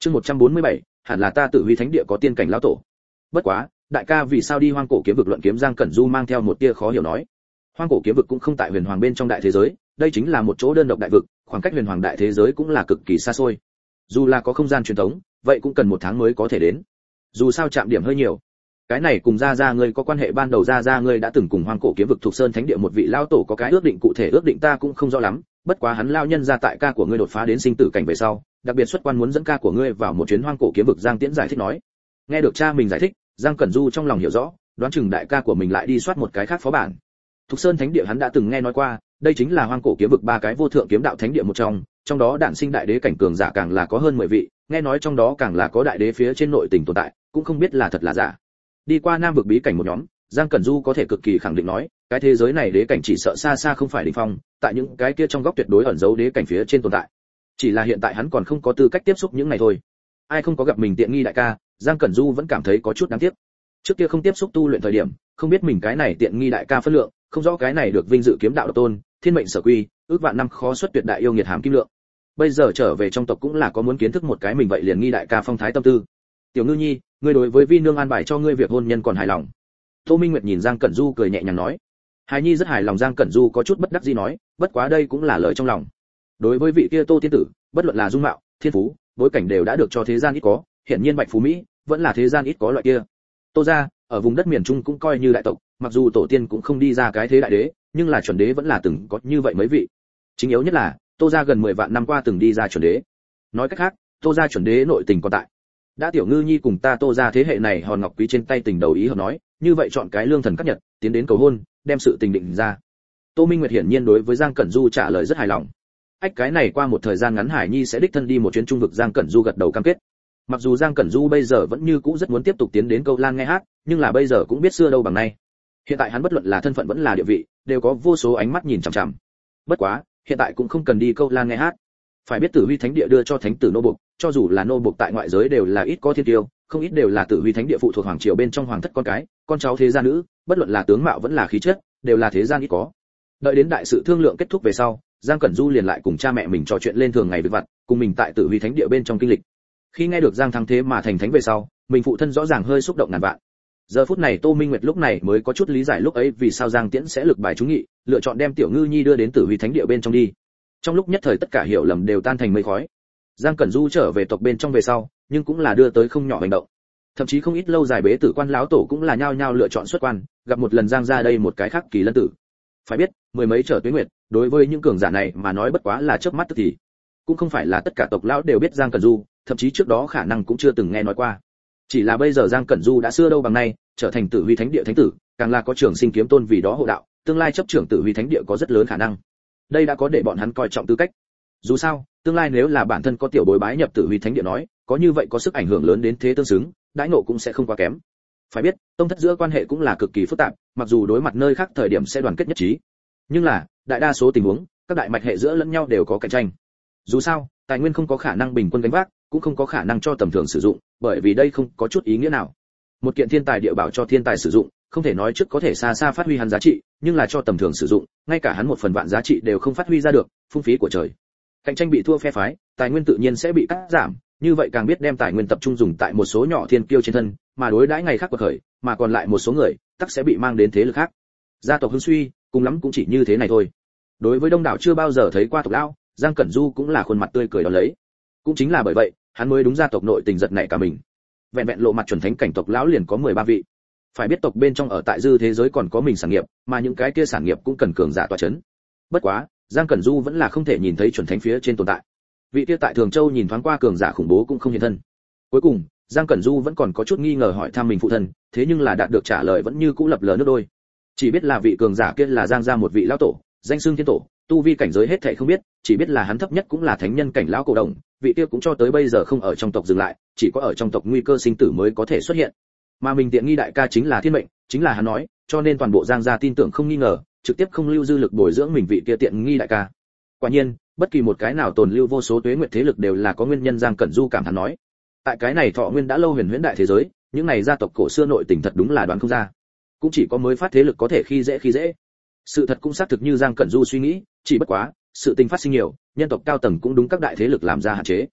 Chương 147, hẳn là ta Tử Huy Thánh Địa có tiên cảnh lão tổ. Bất quá, đại ca vì sao đi Hoang Cổ Kiếm vực luận kiếm? Giang Cẩn Du mang theo một tia khó hiểu nói. Hoang Cổ Kiếm vực cũng không tại Huyền Hoàng bên trong đại thế giới, đây chính là một chỗ đơn độc đại vực, khoảng cách Huyền Hoàng đại thế giới cũng là cực kỳ xa xôi. Dù là có không gian truyền thống, vậy cũng cần 1 tháng mới có thể đến. Dù sao chạm điểm hơi nhiều. Cái này cùng gia ngươi có quan hệ, ban đầu gia ngươi đã từng cùng Hoang Cổ Kiếm vực thuộc Sơn Thánh Địa một vị lão tổ có cái ước định, cụ thể ước định ta cũng không rõ lắm, bất quá hắn lao nhân ra tại ca của ngươi đột phá đến sinh tử cảnh về sau, đặc biệt xuất quan muốn dẫn ca của ngươi vào một chuyến Hoang Cổ Kiếm vực. Giang Tiễn giải thích nói. Nghe được cha mình giải thích, Giang Cẩn Du trong lòng hiểu rõ, đoán chừng đại ca của mình lại đi soát một cái khác phó bản. Thục Sơn Thánh Địa hắn đã từng nghe nói qua, đây chính là Hoang Cổ Kiếm vực 3 cái vô thượng kiếm đạo thánh địa một trong đó đản sinh đại đế cảnh cường giả càng là có hơn 10 vị, nghe nói trong đó càng là có đại đế phía trên nội tình tồn tại, cũng không biết là thật là giả. Đi qua Nam vực bí cảnh một nhóm, Giang Cẩn Du có thể cực kỳ khẳng định nói, cái thế giới này đế cảnh chỉ sợ xa xa không phải đỉnh phong, tại những cái kia trong góc tuyệt đối ẩn giấu đế cảnh phía trên tồn tại. Chỉ là hiện tại hắn còn không có tư cách tiếp xúc những này thôi. Ai không có gặp mình tiện nghi đại ca, Giang Cẩn Du vẫn cảm thấy có chút đáng tiếc. Trước kia không tiếp xúc tu luyện thời điểm, không biết mình cái này tiện nghi đại ca phân lượng, không rõ cái này được vinh dự kiếm đạo độc tôn, thiên mệnh sở quy, ước vạn năm khó xuất tuyệt đại yêu nghiệt hàm kim lượng. Bây giờ trở về trong tộc cũng là có muốn kiến thức một cái mình vậy liền nghi đại ca phong thái tâm tư. Tiểu Ngư Nhi, ngươi đối với Vi nương an bài cho ngươi việc hôn nhân còn hài lòng? Tô Minh Nguyệt nhìn Giang Cẩn Du cười nhẹ nhàng nói. Hài Nhi rất hài lòng. Giang Cẩn Du có chút bất đắc dĩ nói, bất quá đây cũng là lời trong lòng. Đối với vị kia Tô tiên tử, bất luận là dung mạo, thiên phú, bối cảnh đều đã được cho thế gian ít có, hiển nhiên Bạch Phú Mỹ vẫn là thế gian ít có loại kia. Tô gia ở vùng đất miền Trung cũng coi như đại tộc, mặc dù tổ tiên cũng không đi ra cái thế đại đế, nhưng là chuẩn đế vẫn là từng có như vậy mấy vị. Chính yếu nhất là, Tô gia gần 10 vạn năm qua từng đi ra chuẩn đế. Nói cách khác, Tô gia chuẩn đế nội tình còn tại. Đã Tiểu Ngư Nhi cùng ta Tô gia thế hệ này hòn ngọc quý trên tay tình đầu ý hợp nói, như vậy chọn cái lương thần cắt nhật, tiến đến cầu hôn, đem sự tình định ra. Tô Minh Nguyệt hiển nhiên đối với Giang Cẩn Du trả lời rất hài lòng. Ách, cái này qua một thời gian ngắn Hải Nhi sẽ đích thân đi một chuyến trung vực. Giang Cẩn Du gật đầu cam kết. Mặc dù Giang Cẩn Du bây giờ vẫn như cũ rất muốn tiếp tục tiến đến Câu Lan nghe hát, nhưng là bây giờ cũng biết xưa đâu bằng nay. Hiện tại hắn bất luận là thân phận vẫn là địa vị, đều có vô số ánh mắt nhìn chằm chằm. Bất quá, hiện tại cũng không cần đi Câu Lan nghe hát. Phải biết Tử Huy Thánh Địa đưa cho thánh tử nô buộc, cho dù là nô buộc tại ngoại giới đều là ít có thiên tiêu, không ít đều là Tử Huy Thánh Địa phụ thuộc hoàng triều bên trong hoàng thất con cái, con cháu thế gia nữ, bất luận là tướng mạo vẫn là khí chất, đều là thế gian ít có. Đợi đến đại sự thương lượng kết thúc về sau, Giang Cẩn Du liền lại cùng cha mẹ mình trò chuyện lên thường ngày việc vặt, cùng mình tại Tử Huy Thánh Địa bên trong kinh lịch. Khi nghe được Giang Thắng thế mà thành thánh về sau, mình phụ thân rõ ràng hơi xúc động ngàn vạn. Giờ phút này Tô Minh Nguyệt lúc này mới có chút lý giải lúc ấy vì sao Giang Tiễn sẽ lực bài trúng nghị, lựa chọn đem Tiểu Ngư Nhi đưa đến Tử Huy Thánh Địa bên trong đi. Trong lúc nhất thời tất cả hiểu lầm đều tan thành mây khói. Giang Cẩn Du trở về tộc bên trong về sau, nhưng cũng là đưa tới không nhỏ hành động. Thậm chí không ít lâu dài bế tử quan lão tổ cũng là nhao nhao lựa chọn xuất quan, gặp một lần Giang gia đây một cái khác kỳ lân tử. Phải biết, 10 mấy trở tuế nguyệt, đối với những cường giả này mà nói bất quá là chớp mắt tức thì. Cũng không phải là tất cả tộc lão đều biết Giang Cẩn Du, thậm chí trước đó khả năng cũng chưa từng nghe nói qua. Chỉ là bây giờ Giang Cẩn Du đã xưa đâu bằng nay, trở thành Tử Huy Thánh Địa thánh tử, càng là có Trường Sinh Kiếm Tôn vì đó hộ đạo, tương lai chấp trưởng Tử Huy Thánh Địa có rất lớn khả năng. Đây đã có để bọn hắn coi trọng tư cách. Dù sao, tương lai nếu là bản thân có tiểu bối bái nhập Tử Huy Thánh Địa nói, có như vậy có sức ảnh hưởng lớn đến thế tương xứng, đãi ngộ cũng sẽ không quá kém. Phải biết, tông thất giữa quan hệ cũng là cực kỳ phức tạp, mặc dù đối mặt nơi khác thời điểm sẽ đoàn kết nhất trí, nhưng là đại đa số tình huống, các đại mạch hệ giữa lẫn nhau đều có cạnh tranh. Dù sao, tài nguyên không có khả năng bình quân gánh vác, cũng không có khả năng cho tầm thường sử dụng, bởi vì đây không có chút ý nghĩa nào. Một kiện thiên tài địa bảo cho thiên tài sử dụng, không thể nói trước có thể xa xa phát huy hắn giá trị, nhưng là cho tầm thường sử dụng, ngay cả hắn 1/1000 giá trị đều không phát huy ra được, phung phí của trời. Cạnh tranh bị thua phe phái, tài nguyên tự nhiên sẽ bị cắt giảm, như vậy càng biết đem tài nguyên tập trung dùng tại một số nhỏ thiên kiêu trên thân, mà đối đãi ngày khác của khởi, mà còn lại một số người, tắc sẽ bị mang đến thế lực khác. Gia tộc hưng suy, cùng lắm cũng chỉ như thế này thôi. Đối với đông đảo chưa bao giờ thấy qua tộc lão, Giang Cẩn Du cũng là khuôn mặt tươi cười đón lấy. Cũng chính là bởi vậy, hắn mới đúng gia tộc nội tình giật nảy cả mình. Vẹn vẹn lộ mặt chuẩn thánh cảnh tộc lão liền có 13 vị. Phải biết tộc bên trong ở tại dư thế giới còn có mình sản nghiệp, mà những cái kia sản nghiệp cũng cần cường giả tọa chấn. Bất quá, Giang Cẩn Du vẫn là không thể nhìn thấy chuẩn thánh phía trên tồn tại. Vị kia tại Thường Châu nhìn thoáng qua cường giả khủng bố cũng không hiện thân. Cuối cùng, Giang Cẩn Du vẫn còn có chút nghi ngờ hỏi thăm mình phụ thân, thế nhưng là đạt được trả lời vẫn như cũ lập lờ nước đôi. Chỉ biết là vị cường giả kia là Giang gia một vị lão tổ, danh xưng thiên tổ, tu vi cảnh giới hết thảy không biết, chỉ biết là hắn thấp nhất cũng là thánh nhân cảnh lão cổ đồng, vị kia cũng cho tới bây giờ không ở trong tộc dừng lại, chỉ có ở trong tộc nguy cơ sinh tử mới có thể xuất hiện. Mà mình tiện nghi đại ca chính là thiên mệnh, chính là hắn nói, cho nên toàn bộ Giang gia tin tưởng không nghi ngờ, trực tiếp không lưu dư lực bồi dưỡng mình vị kia tiện nghi đại ca. Quả nhiên, bất kỳ một cái nào tồn lưu vô số tuế nguyệt thế lực đều là có nguyên nhân. Giang Cẩn Du cảm thán nói, tại cái này thọ nguyên đã lâu huyền huyễn đại thế giới, những này gia tộc cổ xưa nội tình thật đúng là đoán không ra, cũng chỉ có mới phát thế lực có thể khi dễ. Sự thật cũng xác thực như Giang Cẩn Du suy nghĩ, chỉ bất quá, sự tình phát sinh nhiều, nhân tộc cao tầng cũng đúng các đại thế lực làm ra hạn chế.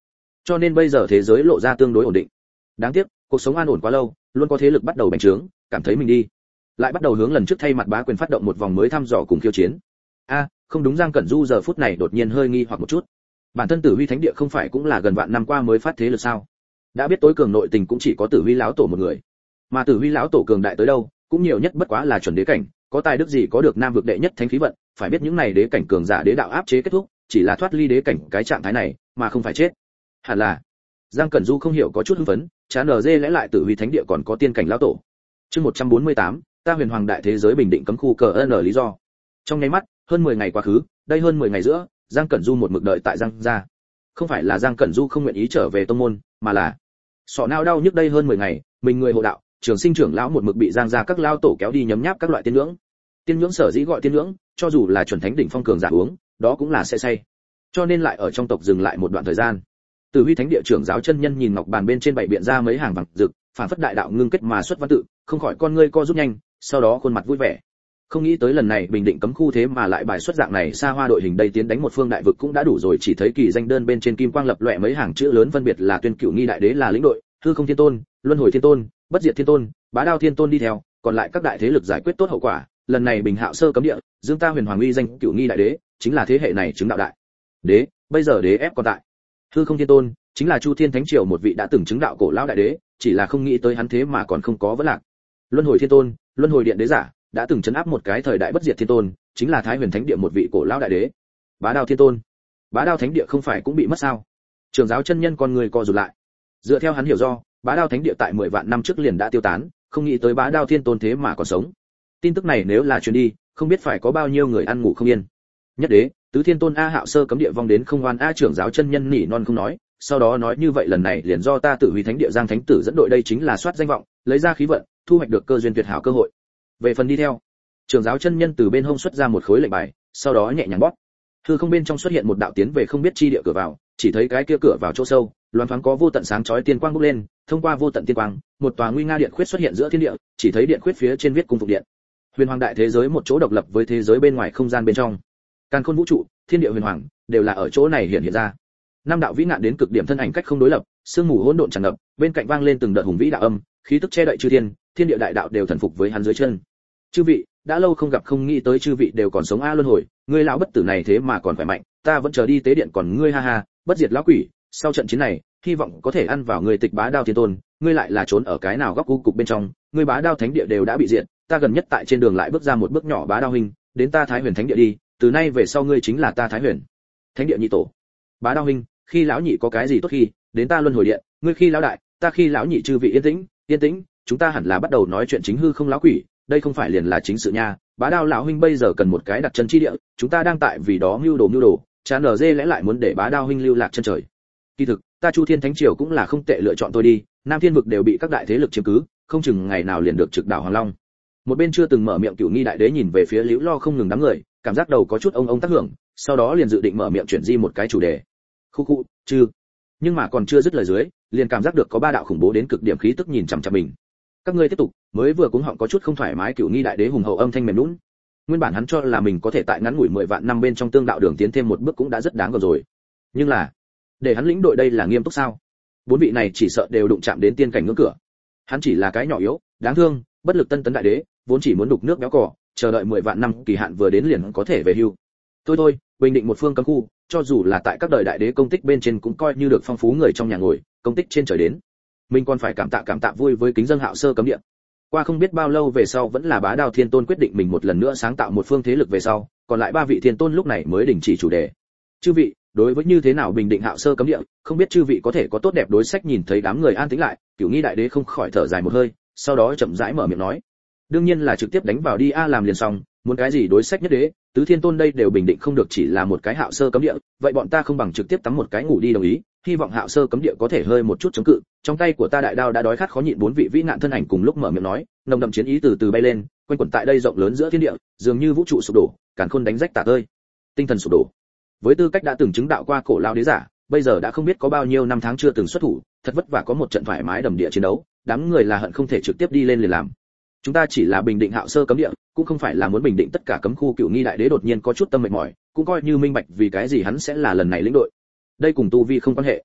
cho nên bây giờ thế giới lộ ra tương đối ổn định. Đáng tiếc, cuộc sống an ổn quá lâu, luôn có thế lực bắt đầu bành trướng, cảm thấy mình đi lại bắt đầu hướng lần trước thay mặt bá quyền phát động một vòng mới thăm dò cùng khiêu chiến. Không đúng, Giang Cẩn Du giờ phút này đột nhiên hơi nghi hoặc một chút. Bản thân Tử Huy Thánh Địa không phải cũng là gần vạn năm qua mới phát thế lực sao? Đã biết tối cường nội tình cũng chỉ có Tử Huy lão tổ một người, mà Tử Huy lão tổ cường đại tới đâu, cũng nhiều nhất bất quá là chuẩn đế cảnh, có tài đức gì có được nam vực đệ nhất thánh khí vận, phải biết những này đế cảnh cường giả đế đạo áp chế kết thúc, chỉ là thoát ly đế cảnh cái trạng thái này, mà không phải chết. Hẳn là. Giang Cẩn Du không hiểu có chút hưng phấn, chán ở dê lẽ lại Tử Huy Thánh Địa còn có tiên cảnh lão tổ. Chương 148, ta huyền hoàng đại thế giới bình định cấm khu cờ n lý do. Trong nháy mắt, hơn 10 ngày quá khứ, đây hơn 10 ngày giữa, Giang Cẩn Du một mực đợi tại Giang gia. Không phải là Giang Cẩn Du không nguyện ý trở về tông môn, mà là sọ não đau nhức đây hơn 10 ngày, mình người hộ đạo, trường sinh trưởng lão một mực bị Giang gia các lão tổ kéo đi nhấm nháp các loại tiên nhưỡng. Tiên nhưỡng sở dĩ gọi tiên nhưỡng, cho dù là chuẩn thánh đỉnh phong cường giả uống, đó cũng là sẽ say. Cho nên lại ở trong tộc dừng lại một đoạn thời gian. Tử Huy Thánh Địa trưởng giáo chân nhân nhìn ngọc bàn bên trên bảy biện ra mấy hàng vàng rực, phản phất đại đạo ngưng kết mà xuất văn tự, không khỏi con ngươi co rút nhanh, sau đó khuôn mặt vui vẻ. Không nghĩ tới lần này bình định cấm khu thế mà lại bài xuất dạng này xa hoa đội hình đây tiến đánh một phương đại vực cũng đã đủ rồi, chỉ thấy kỳ danh đơn bên trên kim quang lập loè mấy hàng chữ lớn phân biệt là Tuyên Cửu Nghi đại đế là lĩnh đội, Hư Không Thiên Tôn, Luân Hồi Thiên Tôn, Bất Diệt Thiên Tôn, Bá Đao Thiên Tôn đi theo, còn lại các đại thế lực giải quyết tốt hậu quả. Lần này bình hạo sơ cấm địa, dương ta huyền hoàng uy danh Cửu Nghi đại đế, chính là thế hệ này chứng đạo đại đế, bây giờ đế ép còn tại. Hư Không Thiên Tôn chính là Chu Thiên Thánh Triều một vị đã từng chứng đạo cổ lão đại đế, chỉ là không nghĩ tới hắn thế mà còn không có vấn lạc. Luân Hồi Thiên Tôn, Luân Hồi Điện đế giả, đã từng chấn áp một cái thời đại Bất Diệt Thiên Tôn, chính là Thái Huyền Thánh Địa một vị cổ lão đại đế. Bá Đao Thiên Tôn, Bá Đao Thánh Địa không phải cũng bị mất sao? Trưởng giáo chân nhân con người co rụt lại. Dựa theo hắn hiểu do, Bá Đao Thánh Địa tại 10 vạn năm trước liền đã tiêu tán, không nghĩ tới Bá Đao Thiên Tôn thế mà còn sống. Tin tức này nếu là truyền đi, không biết phải có bao nhiêu người ăn ngủ không yên. Nhất đế, Tứ Thiên Tôn a hạo sơ cấm địa vong đến không oan a, trưởng giáo chân nhân nỉ non không nói, sau đó nói như vậy lần này liền do ta Tử Huy Thánh Địa Giang Thánh Tử dẫn đội, đây chính là soát danh vọng, lấy ra khí vận, thu hoạch được cơ duyên tuyệt hảo cơ hội. Về phần đi theo, trưởng giáo chân nhân từ bên hông xuất ra một khối lệnh bài, sau đó nhẹ nhàng bóp. Hư không bên trong xuất hiện một đạo tiến về không biết chi địa cửa vào, chỉ thấy cái kia cửa vào chỗ sâu, loáng thoáng có vô tận sáng chói tiên quang bốc lên, thông qua vô tận tiên quang, một tòa nguy nga điện khuyết xuất hiện giữa thiên địa, chỉ thấy điện khuyết phía trên viết cung phục điện. Huyền hoàng đại thế giới một chỗ độc lập với thế giới bên ngoài không gian bên trong. Càn khôn vũ trụ, thiên địa huyền hoàng đều là ở chỗ này hiện ra. Năm đạo vĩ ngạn đến cực điểm thân ảnh cách không đối lập, sương mù hỗn độn tràn ngập, bên cạnh vang lên từng đợt hùng vĩ đạo âm, khí tức che đậy chư thiên, thiên địa đại đạo đều thần phục với hắn dưới chân. Chư vị, đã lâu không gặp, không nghĩ tới chư vị đều còn sống a. Luân Hồi, ngươi lão bất tử này thế mà còn khỏe mạnh, ta vẫn chờ đi tế điện còn ngươi ha ha. Bất Diệt lão quỷ, sau trận chiến này, hy vọng có thể ăn vào người Tịch Bá Đao Thiên Tôn, ngươi lại là trốn ở cái nào góc cục bên trong, ngươi Bá Đao Thánh Địa đều đã bị diệt, ta gần nhất tại trên đường lại bước ra một bước nhỏ. Bá Đao huynh, đến ta Thái Huyền Thánh Địa đi, từ nay về sau ngươi chính là ta Thái Huyền Thánh Địa nhị tổ. Bá Đao huynh, khi lão nhị có cái gì tốt khi, đến ta Luân Hồi Điện, ngươi khi lão đại, ta khi lão nhị. Chư vị yên tĩnh, yên tĩnh, chúng ta hẳn là bắt đầu nói chuyện chính. Hư Không lão quỷ, đây không phải liền là chính sự nha. Bá Đao lão huynh bây giờ cần một cái đặt chân chi địa, chúng ta đang tại vì đó mưu đồ, chán ở dê lẽ lại muốn để Bá Đao huynh lưu lạc chân trời. Kỳ thực, ta Chu Thiên Thánh Triều cũng là không tệ lựa chọn, tôi đi, Nam Thiên vực đều bị các đại thế lực chiếm cứ, không chừng ngày nào liền được trực đảo Hoàng Long. Một bên chưa từng mở miệng Cửu Nghi đại đế nhìn về phía Liễu Lo không ngừng đám người, cảm giác đầu có chút ông tác hưởng, sau đó liền dự định mở miệng chuyển di một cái chủ đề. Khu, nhưng mà còn chưa dứt lời dưới, liền cảm giác được có ba đạo khủng bố đến cực điểm khí tức nhìn chằm chằm mình. Các ngươi tiếp tục. Mới vừa cuống họng có chút không thoải mái, Cửu Nghi đại đế hùng hậu âm thanh mềm nhũn. Nguyên bản hắn cho là mình có thể tại ngắn ngủi 10 vạn năm bên trong tương đạo đường tiến thêm một bước cũng đã rất đáng rồi. Nhưng là, để hắn lĩnh đội đây là nghiêm túc sao? Bốn vị này chỉ sợ đều đụng chạm đến tiên cảnh ngưỡng cửa. Hắn chỉ là cái nhỏ yếu, đáng thương, bất lực tân tấn đại đế, vốn chỉ muốn đục nước béo cò, chờ đợi 10 vạn năm kỳ hạn vừa đến liền có thể về hưu. Thôi, bình định một phương cấm khu, cho dù là tại các đời đại đế công tích bên trên cũng coi như được phong phú người trong nhà ngồi, công tích trên trời đến. Mình còn phải cảm tạ vui với kính dâng hạo sơ cấm địa. Qua không biết bao lâu về sau vẫn là Bá Đao Thiên Tôn quyết định mình một lần nữa sáng tạo một phương thế lực về sau, còn lại ba vị thiên tôn lúc này mới đình chỉ chủ đề. Chư vị, đối với như thế nào bình định hạo sơ cấm địa, không biết chư vị có thể có tốt đẹp đối sách. Nhìn thấy đám người an tĩnh lại, Cửu Nghi đại đế không khỏi thở dài một hơi, sau đó chậm rãi mở miệng nói: đương nhiên là trực tiếp đánh vào đi a, làm liền xong, muốn cái gì đối sách nhất đế, tứ thiên tôn đây đều bình định không được, chỉ là một cái hạo sơ cấm địa, vậy bọn ta không bằng trực tiếp tắm một cái ngủ đi. Đồng ý, hy vọng hạo sơ cấm địa có thể hơi một chút chống cự. Trong tay của ta đại đao đã đói khát khó nhịn. Bốn vị vĩ nạn thân ảnh cùng lúc mở miệng nói, nồng đậm chiến ý từ từ bay lên, quanh quẩn tại đây rộng lớn giữa thiên địa, dường như vũ trụ sụp đổ, càn khôn đánh rách tả tơi, tinh thần sụp đổ. Với tư cách đã từng chứng đạo qua cổ lao đế giả, bây giờ đã không biết có bao nhiêu năm tháng chưa từng xuất thủ, thật vất vả có một trận thoải mái đầm địa chiến đấu, đám người là hận không thể trực tiếp đi lên liền làm. Chúng ta chỉ là bình định hạo sơ cấm địa, cũng không phải là muốn bình định tất cả cấm khu. Cửu Nghi đại đế đột nhiên có chút tâm mệt mỏi, cũng coi như minh bạch vì cái gì hắn sẽ là lần này lĩnh đội. Đây cùng tu vi không quan hệ.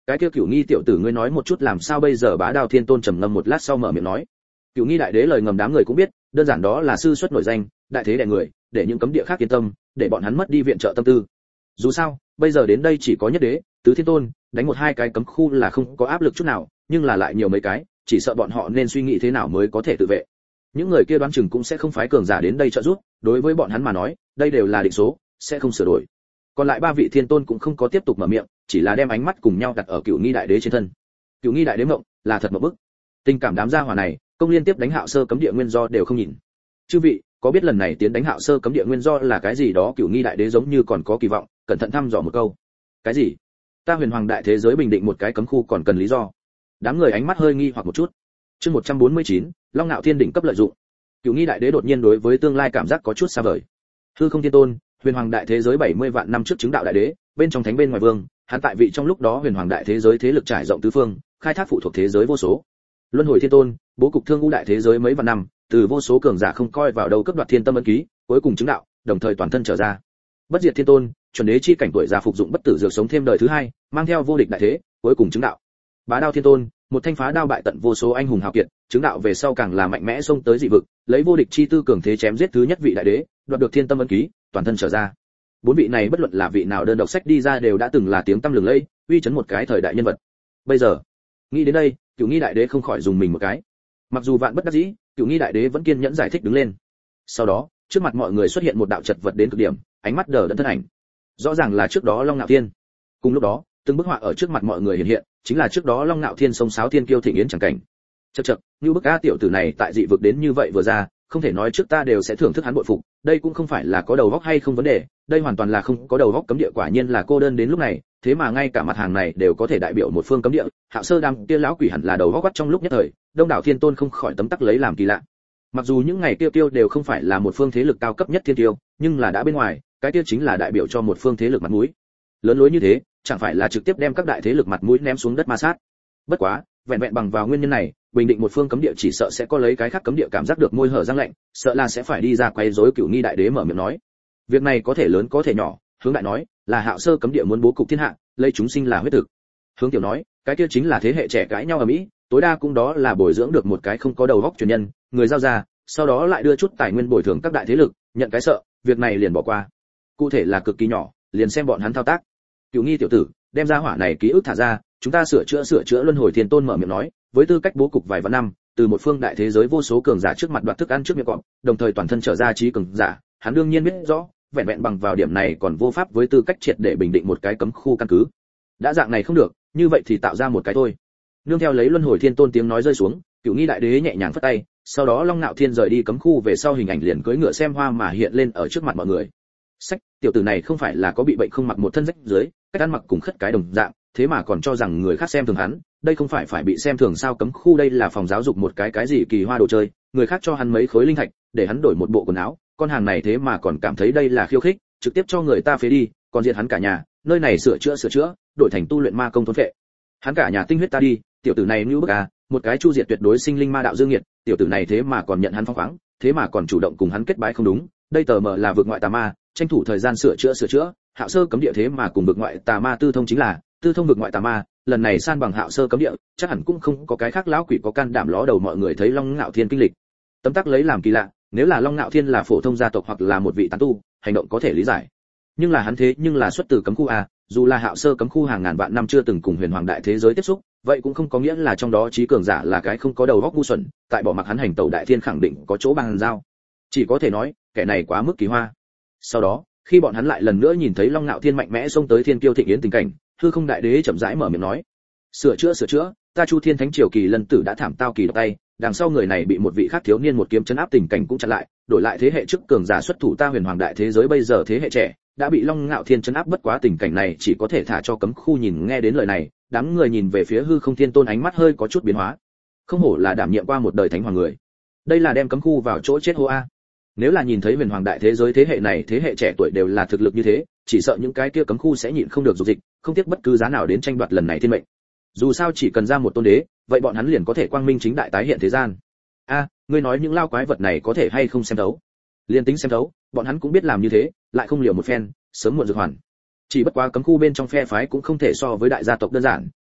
cái kia Cửu Nghi tiểu tử ngươi nói một chút làm sao bây giờ? Bá Đao Thiên Tôn trầm ngâm một lát sau mở miệng nói. Cửu Nghi đại đế lời ngầm đám người cũng biết, đơn giản đó là sư xuất nổi danh, đại thế đại người, để những cấm địa khác yên tâm, để bọn hắn mất đi viện trợ tâm tư. Dù sao, bây giờ đến đây chỉ có nhất đế, tứ thiên tôn, đánh một hai cái cấm khu là không có áp lực chút nào, nhưng là lại nhiều mấy cái, chỉ sợ bọn họ nên suy nghĩ thế nào mới có thể tự vệ. Những người kia đoán chừng cũng sẽ không phái cường giả đến đây trợ giúp, đối với bọn hắn mà nói, đây đều là định số, sẽ không sửa đổi. Còn lại ba vị thiên tôn cũng không có tiếp tục mở miệng, chỉ là đem ánh mắt cùng nhau đặt ở Cửu Nghi đại đế trên thân. Cửu Nghi đại đế mộng, là thật mộng bức. Tình cảm đám gia hỏa này, công liên tiếp đánh Hạo Sơ cấm địa nguyên do đều không nhìn. Chư vị, có biết lần này tiến đánh Hạo Sơ cấm địa nguyên do là cái gì đó? Cửu Nghi đại đế giống như còn có kỳ vọng, cẩn thận thăm dò một câu. Cái gì? Ta Huyền Hoàng đại thế giới bình định một cái cấm khu còn cần lý do? Đám người ánh mắt hơi nghi hoặc một chút. Chương 149, Long Nạo Thiên đỉnh cấp lợi dụng. Cửu Nghi đại đế đột nhiên đối với tương lai cảm giác có chút xa vời. Hư Không Thiên Tôn, Huyền Hoàng đại thế giới 70 vạn năm trước chứng đạo đại đế, bên trong thánh bên ngoài vương, hắn tại vị trong lúc đó Huyền Hoàng đại thế giới thế lực trải rộng tứ phương, khai thác phụ thuộc thế giới vô số. Luân Hồi Thiên Tôn, bố cục thương ngũ đại thế giới mấy vạn năm, từ vô số cường giả không coi vào đâu cấp đoạt thiên tâm ấn ký, cuối cùng chứng đạo, đồng thời toàn thân trở ra. Bất Diệt Thiên Tôn, chuẩn đế chi cảnh tuổi già phục dụng bất tử dược sống thêm đời thứ hai, mang theo vô địch đại thế, cuối cùng chứng đạo. Bá Đao Thiên Tôn, một thanh phá đao bại tận vô số anh hùng hào kiệt, chứng đạo về sau càng là mạnh mẽ xông tới dị vực, lấy vô địch chi tư cường thế chém giết thứ nhất vị đại đế, đoạt được thiên tâm ấn ký, toàn thân trở ra. Bốn vị này bất luận là vị nào đơn độc sách đi ra đều đã từng là tiếng tăm lừng lẫy, uy chấn một cái thời đại nhân vật. Bây giờ, nghĩ đến đây, Cửu Nghi đại đế không khỏi dùng mình một cái. Mặc dù vạn bất đắc dĩ, Cửu Nghi đại đế vẫn kiên nhẫn giải thích đứng lên. Sau đó, trước mặt mọi người xuất hiện một đạo chật vật đến cực điểm, ánh mắt đờ đẫn thân ảnh. Rõ ràng là trước đó Long Nạo Thiên. Cùng lúc đó, từng bức họa ở trước mặt mọi người hiện hiện, chính là trước đó Long Nạo Thiên sông sáo thiên kiêu thịnh yến chẳng cảnh. Chậc chậc, như bức a tiểu tử này tại dị vực đến như vậy vừa ra, không thể nói trước ta đều sẽ thưởng thức hắn bội phục, đây cũng không phải là có đầu óc hay không vấn đề, đây hoàn toàn là không có đầu óc. Cấm địa quả nhiên là cô đơn đến lúc này, thế mà ngay cả mặt hàng này đều có thể đại biểu một phương cấm địa. Hạo Sơ đám kia lão quỷ hẳn là đầu óc trong lúc nhất thời, đông đảo thiên tôn không khỏi tấm tắc lấy làm kỳ lạ. Mặc dù những ngày tiêu đều không phải là một phương thế lực cao cấp nhất thiên tiêu, nhưng là đã bên ngoài, cái tiêu chính là đại biểu cho một phương thế lực mặt mũi. Lớn lối như thế, chẳng phải là trực tiếp đem các đại thế lực mặt mũi ném xuống đất ma sát. Bất quá, vẹn vẹn bằng vào nguyên nhân này, bình định một phương cấm địa chỉ sợ sẽ có lấy cái khác cấm địa cảm giác được môi hở răng lạnh, sợ là sẽ phải đi ra quấy rối. Cửu Nghi đại đế mở miệng nói, việc này có thể lớn có thể nhỏ. Hướng đại nói, là Hạo Sơ cấm địa muốn bố cục thiên hạ, lấy chúng sinh là huyết thực. Hướng tiểu nói, cái kia chính là thế hệ trẻ cãi nhau ở mỹ, tối đa cũng đó là bồi dưỡng được một cái không có đầu óc truyền nhân, người giao ra, sau đó lại đưa chút tài nguyên bồi thường các đại thế lực, nhận cái sợ, việc này liền bỏ qua. Cụ thể là cực kỳ nhỏ, liền xem bọn hắn thao tác. Cửu Nghi tiểu tử, đem ra hỏa này ký ức thả ra, chúng ta sửa chữa Luân Hồi Thiên Tôn mở miệng nói, với tư cách bố cục vài vạn năm, từ một phương đại thế giới vô số cường giả trước mặt đoạt thức ăn trước miệng cọp, đồng thời toàn thân trở ra trí cường giả, hắn đương nhiên biết rõ, vẹn vẹn bằng vào điểm này còn vô pháp với tư cách triệt để bình định một cái cấm khu căn cứ. Đã dạng này không được, như vậy thì tạo ra một cái thôi. Nương theo lấy Luân Hồi Thiên Tôn tiếng nói rơi xuống, Cửu Nghi đại đế nhẹ nhàng phất tay, sau đó Long Nạo Thiên rời đi cấm khu về sau hình ảnh liền cưỡi ngựa xem hoa mà hiện lên ở trước mặt mọi người. Sách, tiểu tử này không phải là có bị bệnh không mặc một thân rách dưới, cách ăn mặc cùng khất cái đồng dạng, thế mà còn cho rằng người khác xem thường hắn, đây không phải bị xem thường sao? Cấm khu đây là phòng giáo dục một cái gì kỳ hoa đồ chơi, người khác cho hắn mấy khối linh thạch, để hắn đổi một bộ quần áo, con hàng này thế mà còn cảm thấy đây là khiêu khích, trực tiếp cho người ta phế đi, còn diệt hắn cả nhà, nơi này sửa chữa, đổi thành tu luyện ma công thôn phệ. Hắn cả nhà tinh huyết ta đi, tiểu tử này như bức à, một cái chu diệt tuyệt đối sinh linh ma đạo dương nghiệt, tiểu tử này thế mà còn nhận hắn phong khoáng, thế mà còn chủ động cùng hắn kết bái không đúng, đây tờ mờ là vượt ngoại tà ma, tranh thủ thời gian sửa chữa, Hạo Sơ cấm địa thế mà cùng vượt ngoại tà ma tư thông, chính là tư thông vượt ngoại tà ma, lần này san bằng Hạo Sơ cấm địa, chắc hẳn cũng không có cái khác lão quỷ có can đảm ló đầu. Mọi người thấy Long Nạo Thiên kinh lịch, tấm tắc lấy làm kỳ lạ, nếu là Long Nạo Thiên là phổ thông gia tộc hoặc là một vị tán tu, hành động có thể lý giải, nhưng là hắn thế nhưng là xuất từ cấm khu a, dù là Hạo Sơ cấm khu hàng ngàn vạn năm chưa từng cùng Huyền Hoàng đại thế giới tiếp xúc, vậy cũng không có nghĩa là trong đó trí cường giả là cái không có đầu óc ngu xuẩn, tại bỏ mặc hắn hành tẩu đại thiên khẳng định có chỗ bằng giao, chỉ có thể nói kẻ này quá mức kỳ hoa. Sau đó, khi bọn hắn lại lần nữa nhìn thấy Long Nạo Thiên mạnh mẽ xông tới thiên kiêu thịnh yến tình cảnh, Hư Không đại đế chậm rãi mở miệng nói, sửa chữa, ta Chu Thiên Thánh Triều Kỳ Lân Tử đã thảm tao kỳ độc tay, đằng sau người này bị một vị khác thiếu niên một kiếm chấn áp, tình cảnh cũng chặn lại, đổi lại thế hệ trước cường giả xuất thủ, ta Huyền Hoàng đại thế giới bây giờ thế hệ trẻ đã bị Long Nạo Thiên chấn áp, bất quá tình cảnh này chỉ có thể thả cho cấm khu nhìn. Nghe đến lời này, đám người nhìn về phía Hư Không Thiên Tôn, ánh mắt hơi có chút biến hóa. Không hổ là đảm nhiệm qua một đời thánh hoàng người, đây là đem cấm khu vào chỗ chết hô a. Nếu là nhìn thấy Huyền Hoàng đại thế giới thế hệ này thế hệ trẻ tuổi đều là thực lực như thế, chỉ sợ những cái kia cấm khu sẽ nhịn không được dục dịch, không tiếc bất cứ giá nào đến tranh đoạt lần này thiên mệnh. Dù sao chỉ cần ra một tôn đế, vậy bọn hắn liền có thể quang minh chính đại tái hiện thế gian. A, ngươi nói những lao quái vật này có thể hay không xem thấu? Liên tính xem thấu, bọn hắn cũng biết làm như thế, lại không liều một phen, sớm muộn dược hoàn. Chỉ bất quá cấm khu bên trong phe phái cũng không thể so với đại gia tộc đơn giản,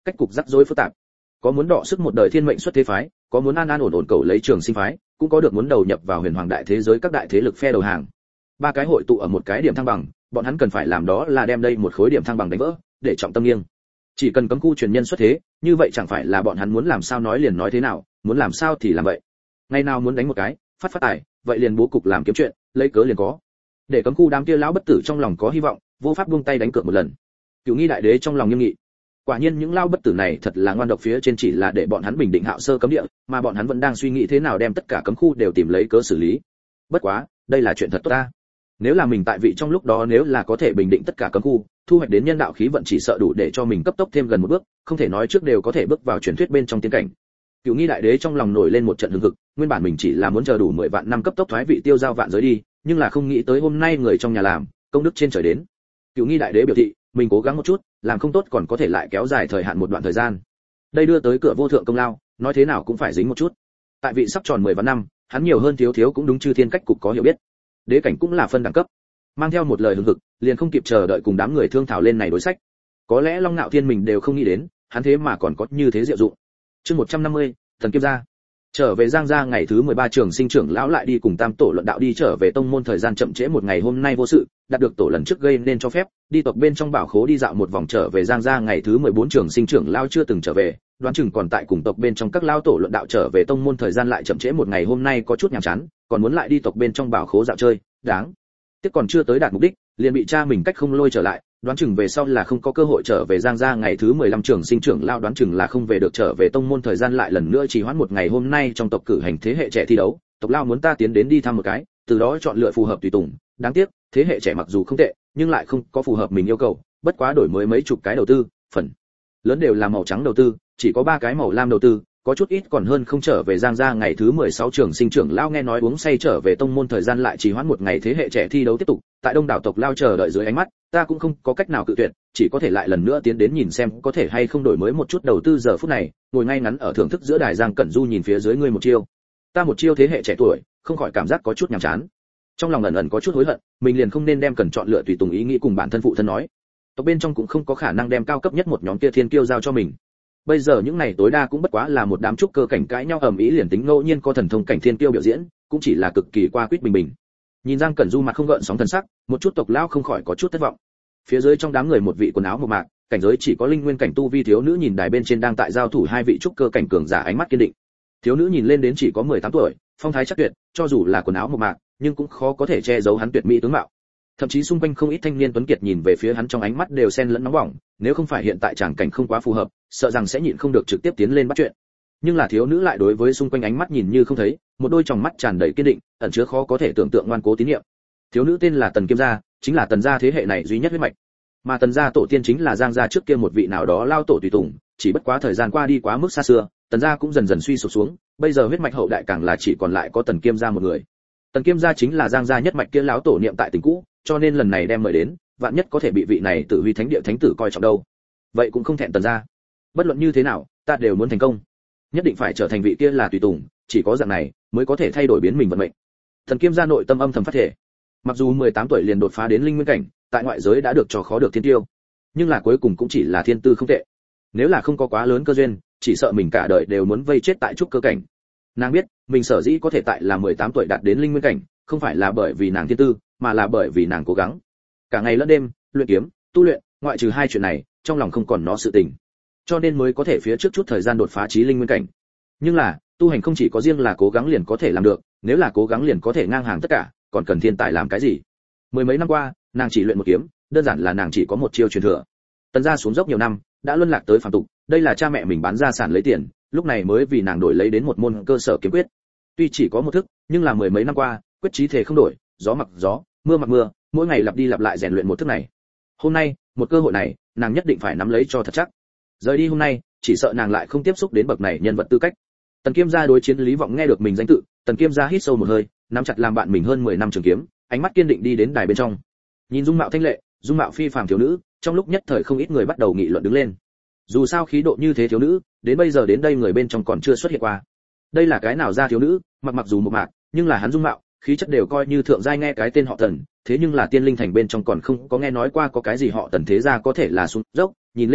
cách cục rắc rối phức tạp. Có muốn đọ sức một đời thiên mệnh xuất thế phái, có muốn an an ổn ổn cầu lấy trường sinh phái, cũng có được muốn đầu nhập vào huyền hoàng đại thế giới các đại thế lực phe đầu hàng. Ba cái hội tụ ở một cái điểm thăng bằng, bọn hắn cần phải làm đó là đem đây một khối điểm thăng bằng đánh vỡ, để trọng tâm nghiêng. Chỉ cần cấm khu truyền nhân xuất thế, như vậy chẳng phải là bọn hắn muốn làm sao nói liền nói thế nào, muốn làm sao thì làm vậy. Ngày nào muốn đánh một cái, phát tài, vậy liền bố cục làm kiếm chuyện, lấy cớ liền có. Để cấm khu đám kia lão bất tử trong lòng có hy vọng, vô pháp buông tay đánh cược một lần. Cửu Nghi đại đế trong lòng nghiêm nghị. Quả nhiên những lão bất tử này thật là ngoan độc, phía trên chỉ là để bọn hắn bình định Hạo Sơ cấm địa, mà bọn hắn vẫn đang suy nghĩ thế nào đem tất cả cấm khu đều tìm lấy cớ xử lý. Bất quá, đây là chuyện thật tốt ta. Nếu là mình tại vị trong lúc đó, nếu là có thể bình định tất cả cấm khu, thu hoạch đến nhân đạo khí vận chỉ sợ đủ để cho mình cấp tốc thêm gần một bước, không thể nói trước đều có thể bước vào truyền thuyết bên trong tiên cảnh. Cửu Nghi đại đế trong lòng nổi lên một trận hừng hực, nguyên bản mình chỉ là muốn chờ đủ 10 vạn năm cấp tốc thoái vị tiêu giao vạn giới đi, nhưng là không nghĩ tới hôm nay người trong nhà làm, công đức trên trời đến. Cửu Nghi đại đế biểu thị, mình cố gắng một chút, làm không tốt còn có thể lại kéo dài thời hạn một đoạn thời gian. Đây đưa tới cửa vô thượng công lao, nói thế nào cũng phải dính một chút. Tại vị sắp tròn 10 vạn năm, hắn nhiều hơn thiếu thiếu cũng đúng chư thiên cách cục có hiểu biết. Đế cảnh cũng là phân đẳng cấp. Mang theo một lời hừng hực, liền không kịp chờ đợi cùng đám người thương thảo lên này đối sách. Có lẽ Long Nạo Thiên mình đều không nghĩ đến, hắn thế mà còn có như thế diệu dụng. Chương 150, Thần Kiêm gia. Trở về Giang gia ngày thứ 13 trường sinh trưởng lão lại đi cùng Tam tổ luận đạo đi trở về tông môn, thời gian chậm trễ một ngày, hôm nay vô sự, đạt được tổ lần trước gây nên cho phép, đi tộc bên trong bảo khố đi dạo một vòng. Trở về Giang gia ngày thứ 14 trường sinh trưởng lão chưa từng trở về, đoán chừng còn tại cùng tộc bên trong các lão tổ luận đạo. Trở về tông môn thời gian lại chậm trễ một ngày, hôm nay có chút nhàm chán, còn muốn lại đi tộc bên trong bảo khố dạo chơi, đáng tiếc còn chưa tới đạt mục đích, liền bị cha mình cách không lôi trở lại, đoán chừng về sau là không có cơ hội trở về Giang gia. Ngày thứ 15 trường sinh trưởng lão đoán chừng là không về được, trở về tông môn thời gian lại lần nữa trì hoãn một ngày, hôm nay trong tộc cử hành thế hệ trẻ thi đấu, tộc lão muốn ta tiến đến đi thăm một cái, từ đó chọn lựa phù hợp tùy tùng, đáng tiếc thế hệ trẻ mặc dù không tệ, nhưng lại không có phù hợp mình yêu cầu, bất quá đổi mới mấy chục cái đầu tư, phần lớn đều là màu trắng đầu tư, chỉ có 3 cái màu lam đầu tư, có chút ít còn hơn không. Trở về Giang gia ngày thứ 16 trường sinh trưởng lão nghe nói uống say, trở về tông môn thời gian lại trì hoãn một ngày, thế hệ trẻ thi đấu tiếp tục, tại đông đảo tộc lao chờ đợi dưới ánh mắt, ta cũng không có cách nào cự tuyệt, chỉ có thể lại lần nữa tiến đến nhìn xem có thể hay không đổi mới một chút đầu tư. Giờ phút này, ngồi ngay ngắn ở thưởng thức giữa đài Giang Cẩn Du nhìn phía dưới người một chiêu, ta một chiêu, thế hệ trẻ tuổi, không khỏi cảm giác có chút nhàm chán. Trong lòng ẩn ẩn có chút hối hận, mình liền không nên đem cần chọn lựa tùy tùng ý nghĩ cùng bản thân phụ thân nói. Tộc bên trong cũng không có khả năng đem cao cấp nhất một nhóm kia thiên kiêu giao cho mình. Bây giờ những này tối đa cũng bất quá là một đám trúc cơ cảnh cãi nhau ầm ĩ, liền tính ngẫu nhiên có thần thông cảnh thiên kiêu biểu diễn, cũng chỉ là cực kỳ qua quýt bình bình. Nhìn Giang Cẩn Du mặt không gợn sóng thần sắc, một chút tộc lão không khỏi có chút thất vọng. Phía dưới trong đám người một vị quần áo mộc mạc, cảnh giới chỉ có linh nguyên cảnh tu vi thiếu nữ nhìn đài bên trên đang tại giao thủ hai vị trúc cơ cảnh cường giả, ánh mắt kiên định. Thiếu nữ nhìn lên đến chỉ có 18 tuổi, phong thái chắc tuyệt, cho dù là quần áo mộc mạc, nhưng cũng khó có thể che giấu hắn tuyệt mỹ tướng mạo. Thậm chí xung quanh không ít thanh niên tuấn kiệt nhìn về phía hắn trong ánh mắt đều xen lẫn nóng bỏng, nếu không phải hiện tại tràng cảnh không quá phù hợp, sợ rằng sẽ nhịn không được trực tiếp tiến lên bắt chuyện. Nhưng là thiếu nữ lại đối với xung quanh ánh mắt nhìn như không thấy, một đôi tròng mắt tràn đầy kiên định, ẩn chứa khó có thể tưởng tượng ngoan cố tín nhiệm. Thiếu nữ tên là Tần Kiêm gia, chính là Tần gia thế hệ này duy nhất huyết mạch. Mà Tần gia tổ tiên chính là Giang gia trước kia một vị nào đó lao tổ tùy tùng, chỉ bất quá thời gian qua đi quá mức xa xưa, Tần gia cũng dần dần suy sụp xuống, bây giờ huyết mạch hậu đại càng là chỉ còn lại có Tần Kiêm gia một người. Tần Kiêm gia chính là Giang gia nhất mạch kia lão tổ niệm tại tình cũ, cho nên lần này đem mời đến, vạn nhất có thể bị vị này Tử Huy Thánh Địa thánh tử coi trọng đâu. Vậy cũng không thẹn Tần gia. Bất luận như thế nào, ta đều muốn thành công. Nhất định phải trở thành vị kia là tùy tùng, chỉ có dạng này mới có thể thay đổi biến mình vận mệnh. Thần Kiêm gia nội tâm âm thầm phát thể. Mặc dù 18 tuổi liền đột phá đến linh nguyên cảnh, tại ngoại giới đã được cho khó được thiên tiêu, nhưng là cuối cùng cũng chỉ là thiên tư không tệ. Nếu là không có quá lớn cơ duyên, chỉ sợ mình cả đời đều muốn vây chết tại trúc cơ cảnh. Nàng biết, mình sở dĩ có thể tại là 18 tuổi đạt đến linh nguyên cảnh, không phải là bởi vì nàng thiên tư, mà là bởi vì nàng cố gắng. Cả ngày lẫn đêm, luyện kiếm, tu luyện, ngoại trừ hai chuyện này, trong lòng không còn nó sự tình. Cho nên mới có thể phía trước chút thời gian đột phá chí linh nguyên cảnh. Nhưng là, tu hành không chỉ có riêng là cố gắng liền có thể làm được, nếu là cố gắng liền có thể ngang hàng tất cả, còn cần thiên tài làm cái gì? Mười mấy năm qua, nàng chỉ luyện một kiếm, đơn giản là nàng chỉ có một chiêu truyền thừa. Tần gia xuống dốc nhiều năm, đã luân lạc tới phàm tục, đây là cha mẹ mình bán gia sản lấy tiền, lúc này mới vì nàng đổi lấy đến một môn cơ sở kiếm quyết. Tuy chỉ có một thức, nhưng là mười mấy năm qua, quyết chí thể không đổi, gió mặc gió, mưa mặc mưa, mỗi ngày lặp đi lặp lại rèn luyện một thức này. Hôm nay, một cơ hội này, nàng nhất định phải nắm lấy cho thật chắc. Rời đi hôm nay, chỉ sợ nàng lại không tiếp xúc đến bậc này nhân vật tư cách. Tần Kiêm gia đối chiến Lý Vọng nghe được mình danh tự, Tần Kiêm gia hít sâu một hơi, nắm chặt làm bạn mình hơn 10 năm trường kiếm, ánh mắt kiên định đi đến đài bên trong. Nhìn dung mạo thanh lệ, dung mạo phi phàm thiếu nữ, trong lúc nhất thời không ít người bắt đầu nghị luận đứng lên. Dù sao khí độ như thế thiếu nữ, đến bây giờ đến đây người bên trong còn chưa xuất hiện qua. Đây là cái nào ra thiếu nữ, mặc dù một mạc, nhưng là hắn dung mạo, khí chất đều coi như thượng giai, nghe cái tên họ Tần, thế nhưng là tiên linh thành bên trong còn không có nghe nói qua có cái gì họ Tần thế gia có thể là xuống dốc, nhìn lên mặc,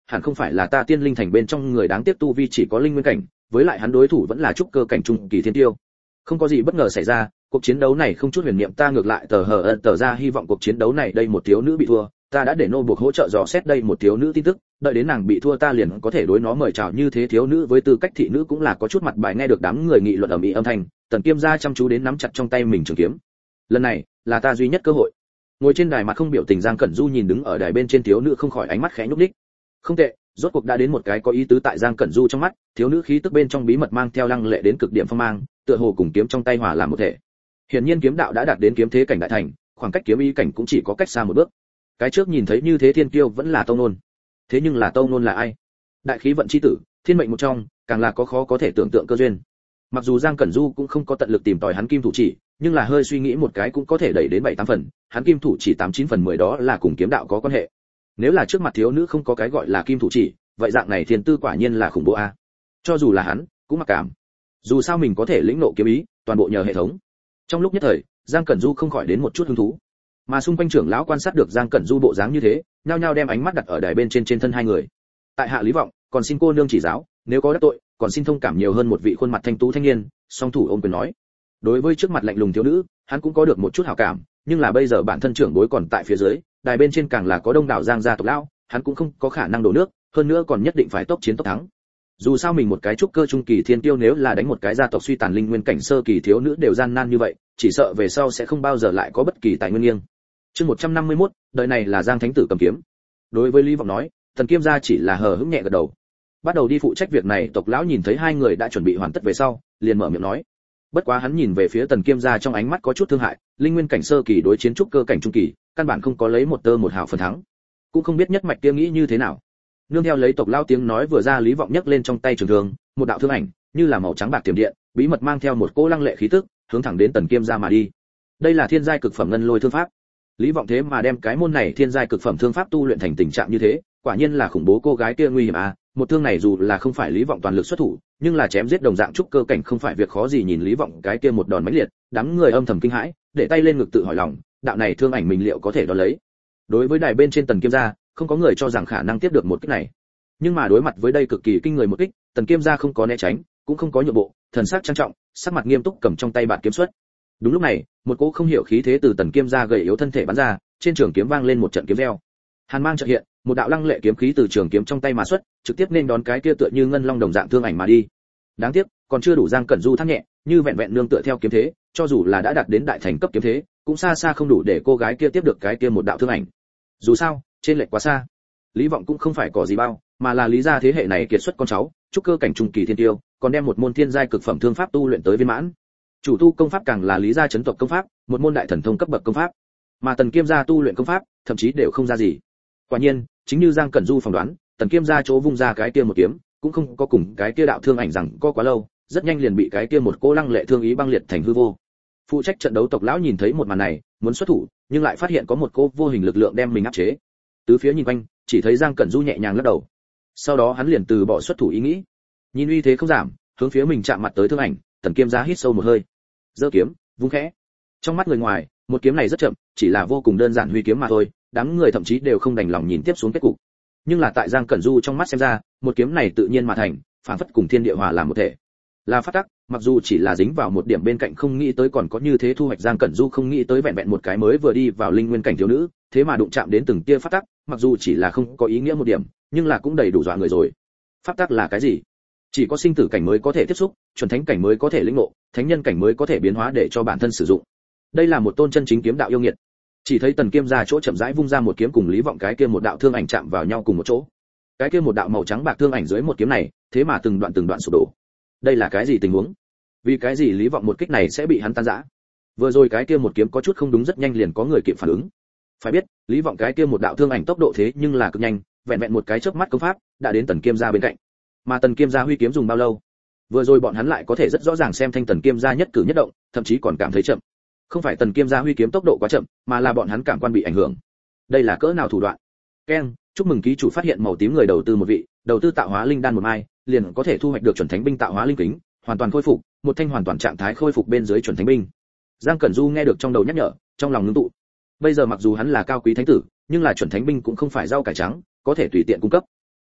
hẳn không phải là ta tiên linh thành bên trong người, đáng tiếc tu vi chỉ có linh nguyên cảnh, với lại hắn đối thủ vẫn là trúc cơ cảnh trung kỳ thiên tiêu. Không có gì bất ngờ xảy ra, cuộc chiến đấu này không chút huyền niệm, ta ngược lại tờ ra hy vọng cuộc chiến đấu này đây một thiếu nữ bị thua, ta đã để nô buộc hỗ trợ dò xét đây một thiếu nữ tin tức, đợi đến nàng bị thua ta liền có thể đối nó mời chào. Như thế thiếu nữ với tư cách thị nữ cũng là có chút mặt bài. Nghe được đám người nghị luận ầm ĩ âm thanh, Tần Kiêm gia chăm chú đến nắm chặt trong tay mình trường kiếm. Lần này là ta duy nhất cơ hội. Ngồi trên đài mặt không biểu tình Giang Cẩn Du nhìn đứng ở đài bên trên thiếu nữ không khỏi ánh mắt khẽ nhúc nhích. Không tệ, rốt cuộc đã đến một cái có ý tứ tại Giang Cẩn Du trong mắt, thiếu nữ khí tức bên trong bí mật mang theo lăng lệ đến cực điểm phong mang, tựa hồ cùng kiếm trong tay hòa làm một thể. Hiển nhiên kiếm đạo đã đạt đến kiếm thế cảnh đại thành, khoảng cách kiếm ý cảnh cũng chỉ có cách xa một bước. Cái trước nhìn thấy như thế thiên kiêu vẫn là Tâu Nôn. Thế nhưng là Tâu Nôn là ai? Đại khí vận chi tử, thiên mệnh một trong, càng là có khó có thể tưởng tượng cơ duyên. Mặc dù Giang Cẩn Du cũng không có tận lực tìm tòi hắn kim thủ chỉ, nhưng là hơi suy nghĩ một cái cũng có thể đẩy đến 7-8 phần, hắn kim thủ chỉ 8-9 phần 10 đó là cùng kiếm đạo có quan hệ. Nếu là trước mặt thiếu nữ không có cái gọi là kim thủ chỉ, vậy dạng này thiên tư quả nhiên là khủng bố a. Cho dù là hắn, cũng mặc cảm. Dù sao mình có thể lĩnh ngộ kiếm ý, toàn bộ nhờ hệ thống. Trong lúc nhất thời, Giang Cẩn Du không khỏi đến một chút hứng thú. Mà xung quanh trưởng lão quan sát được Giang Cẩn Du bộ dáng như thế, nhao nhao đem ánh mắt đặt ở đài bên trên thân hai người. Tại hạ Lý Vọng, còn xin cô nương chỉ giáo, nếu có đắc tội, còn xin thông cảm nhiều hơn. Một vị khuôn mặt thanh tú thanh niên, song thủ ôm quyền nói. Đối với trước mặt lạnh lùng thiếu nữ, hắn cũng có được một chút hảo cảm, nhưng là bây giờ bản thân trưởng bối còn tại phía dưới, đài bên trên càng là có đông đảo Giang gia tộc lão, hắn cũng không có khả năng đổ nước, hơn nữa còn nhất định phải tốc chiến tốc thắng. Dù sao mình một cái trúc cơ trung kỳ thiên tiêu nếu là đánh một cái gia tộc suy tàn linh nguyên cảnh sơ kỳ thiếu nữ đều gian nan như vậy, chỉ sợ về sau sẽ không bao giờ lại có bất kỳ tài nguyên nghiêng. Chương 151, đời này là Giang thánh tử cầm kiếm. Đối với Lý Vọng nói, Tần Kiêm gia chỉ là hờ hững nhẹ gật đầu. Bắt đầu đi phụ trách việc này, tộc lão nhìn thấy hai người đã chuẩn bị hoàn tất về sau, liền mở miệng nói. Bất quá hắn nhìn về phía Tần Kiêm gia trong ánh mắt có chút thương hại, linh nguyên cảnh sơ kỳ đối chiến trúc cơ cảnh trung kỳ, căn bản không có lấy một tơ một hào phần thắng. Cũng không biết nhất mạch kia nghĩ như thế nào. Nương theo lấy tộc lão tiếng nói vừa ra, Lý Vọng nhấc lên trong tay trường thương, một đạo thương ảnh, như là màu trắng bạc tiềm điện, bí mật mang theo một cỗ lăng lệ khí tức, hướng thẳng đến Tần Kiêm gia mà đi. Đây là thiên giai cực phẩm ngân lôi thương pháp. Lý Vọng thế mà đem cái môn này thiên giai cực phẩm thương pháp tu luyện thành tình trạng như thế, quả nhiên là khủng bố. Cô gái kia nguy hiểm à, một thương này dù là không phải Lý Vọng toàn lực xuất thủ, nhưng là chém giết đồng dạng trúc cơ cảnh không phải việc khó gì. Nhìn Lý Vọng cái kia một đòn mãnh liệt, đám người âm thầm kinh hãi, để tay lên ngực tự hỏi lòng, đạo này thương ảnh mình liệu có thể đón lấy. Đối với đài bên trên Tần Kiêm gia, không có người cho rằng khả năng tiếp được một kích này. Nhưng mà đối mặt với đây cực kỳ kinh người một kích, Tần Kiêm gia không có né tránh, cũng không có nhượng bộ, thần sắc trang trọng, sắc mặt nghiêm túc cầm trong tay bạt kiếm xuất. Đúng lúc này, một cỗ không hiểu khí thế từ Tần Kiêm gia gầy yếu thân thể bắn ra, trên trường kiếm vang lên một trận kiếm reo. Hàn mang chợt hiện, một đạo lăng lệ kiếm khí từ trường kiếm trong tay mà xuất, trực tiếp nên đón cái kia tựa như ngân long đồng dạng thương ảnh mà đi. Đáng tiếc, còn chưa đủ Giang Cẩn Du thắt nhẹ, như vẹn vẹn nương tựa theo kiếm thế, cho dù là đã đạt đến đại thành cấp kiếm thế, cũng xa xa không đủ để cô gái kia tiếp được cái kia một đạo thương ảnh. Dù sao, trên lệch quá xa. Lý Vọng cũng không phải cỏ gì bao, mà là Lý gia thế hệ này kiệt xuất con cháu, trúc cơ cảnh trung kỳ thiên tiêu, còn đem một môn thiên giai cực phẩm thương pháp tu luyện tới viên mãn. Chủ tu công pháp càng là Lý gia chấn tộc công pháp, một môn đại thần thông cấp bậc công pháp. Mà Tần Kiêm gia tu luyện công pháp, thậm chí đều không ra gì. Quả nhiên, chính như Giang Cẩn Du phỏng đoán, Tần Kiêm gia chỗ vung ra cái kia một kiếm, cũng không có cùng cái kia đạo thương ảnh rằng có quá lâu, rất nhanh liền bị cái kia một cô lăng lệ thương ý băng liệt thành hư vô. Phụ trách trận đấu tộc lão nhìn thấy một màn này, muốn xuất thủ, nhưng lại phát hiện có một cô vô hình lực lượng đem mình áp chế. Tứ phía nhìn quanh, chỉ thấy Giang Cẩn Du nhẹ nhàng lắc đầu. Sau đó hắn liền từ bỏ xuất thủ ý nghĩ. Nhìn uy thế không giảm, hướng phía mình chạm mặt tới thương ảnh, Tần Kiêm gia hít sâu một hơi, giơ kiếm, vung khẽ. Trong mắt người ngoài, một kiếm này rất chậm, chỉ là vô cùng đơn giản huy kiếm mà thôi, đám người thậm chí đều không đành lòng nhìn tiếp xuống kết cục. Nhưng là tại Giang Cẩn Du trong mắt xem ra, một kiếm này tự nhiên mà thành, phản phất cùng thiên địa hòa làm một thể. Là pháp tắc, mặc dù chỉ là dính vào một điểm bên cạnh không nghĩ tới còn có như thế thu hoạch. Giang Cẩn Du không nghĩ tới vẹn vẹn một cái mới vừa đi vào linh nguyên cảnh thiếu nữ, thế mà đụng chạm đến từng tia pháp tắc, mặc dù chỉ là không có ý nghĩa một điểm, nhưng là cũng đầy đủ dọa người rồi. Pháp tắc là cái gì? Chỉ có sinh tử cảnh mới có thể tiếp xúc, chuẩn thánh cảnh mới có thể lĩnh ngộ, thánh nhân cảnh mới có thể biến hóa để cho bản thân sử dụng. Đây là một tôn chân chính kiếm đạo yêu nghiệt. Chỉ thấy Tần Kiêm gia chỗ chậm rãi vung ra một kiếm cùng Lý Vọng cái kia một đạo thương ảnh chạm vào nhau cùng một chỗ. Cái kia một đạo màu trắng bạc thương ảnh dưới một kiếm này, thế mà từng đoạn sụp đổ. Đây là cái gì tình huống? Vì cái gì Lý Vọng một kích này sẽ bị hắn tan rã? Vừa rồi cái kia một kiếm có chút không đúng, rất nhanh liền có người kịp phản ứng. Phải biết, Lý Vọng cái kia một đạo thương ảnh tốc độ thế nhưng là cực nhanh, vẹn vẹn một cái chớp mắt công pháp đã đến Tần Kiêm gia bên cạnh. Mà Tần Kiêm gia huy kiếm dùng bao lâu? Vừa rồi bọn hắn lại có thể rất rõ ràng xem thanh Tần Kiêm gia nhất cử nhất động, thậm chí còn cảm thấy chậm. Không phải Tần Kiêm gia huy kiếm tốc độ quá chậm, mà là bọn hắn cảm quan bị ảnh hưởng. Đây là cỡ nào thủ đoạn? Keng, chúc mừng ký chủ phát hiện màu tím người đầu tư một vị, đầu tư tạo hóa linh đan một mai, liền có thể thu hoạch được chuẩn thánh binh tạo hóa linh kính, hoàn toàn khôi phục, một thanh hoàn toàn trạng thái khôi phục bên dưới chuẩn thánh binh. Giang Cẩn Du nghe được trong đầu nhắc nhở, trong lòng ngưng tụ. Bây giờ mặc dù hắn là cao quý thánh tử, nhưng là chuẩn thánh binh cũng không phải rau cải trắng, có thể tùy tiện cung cấp.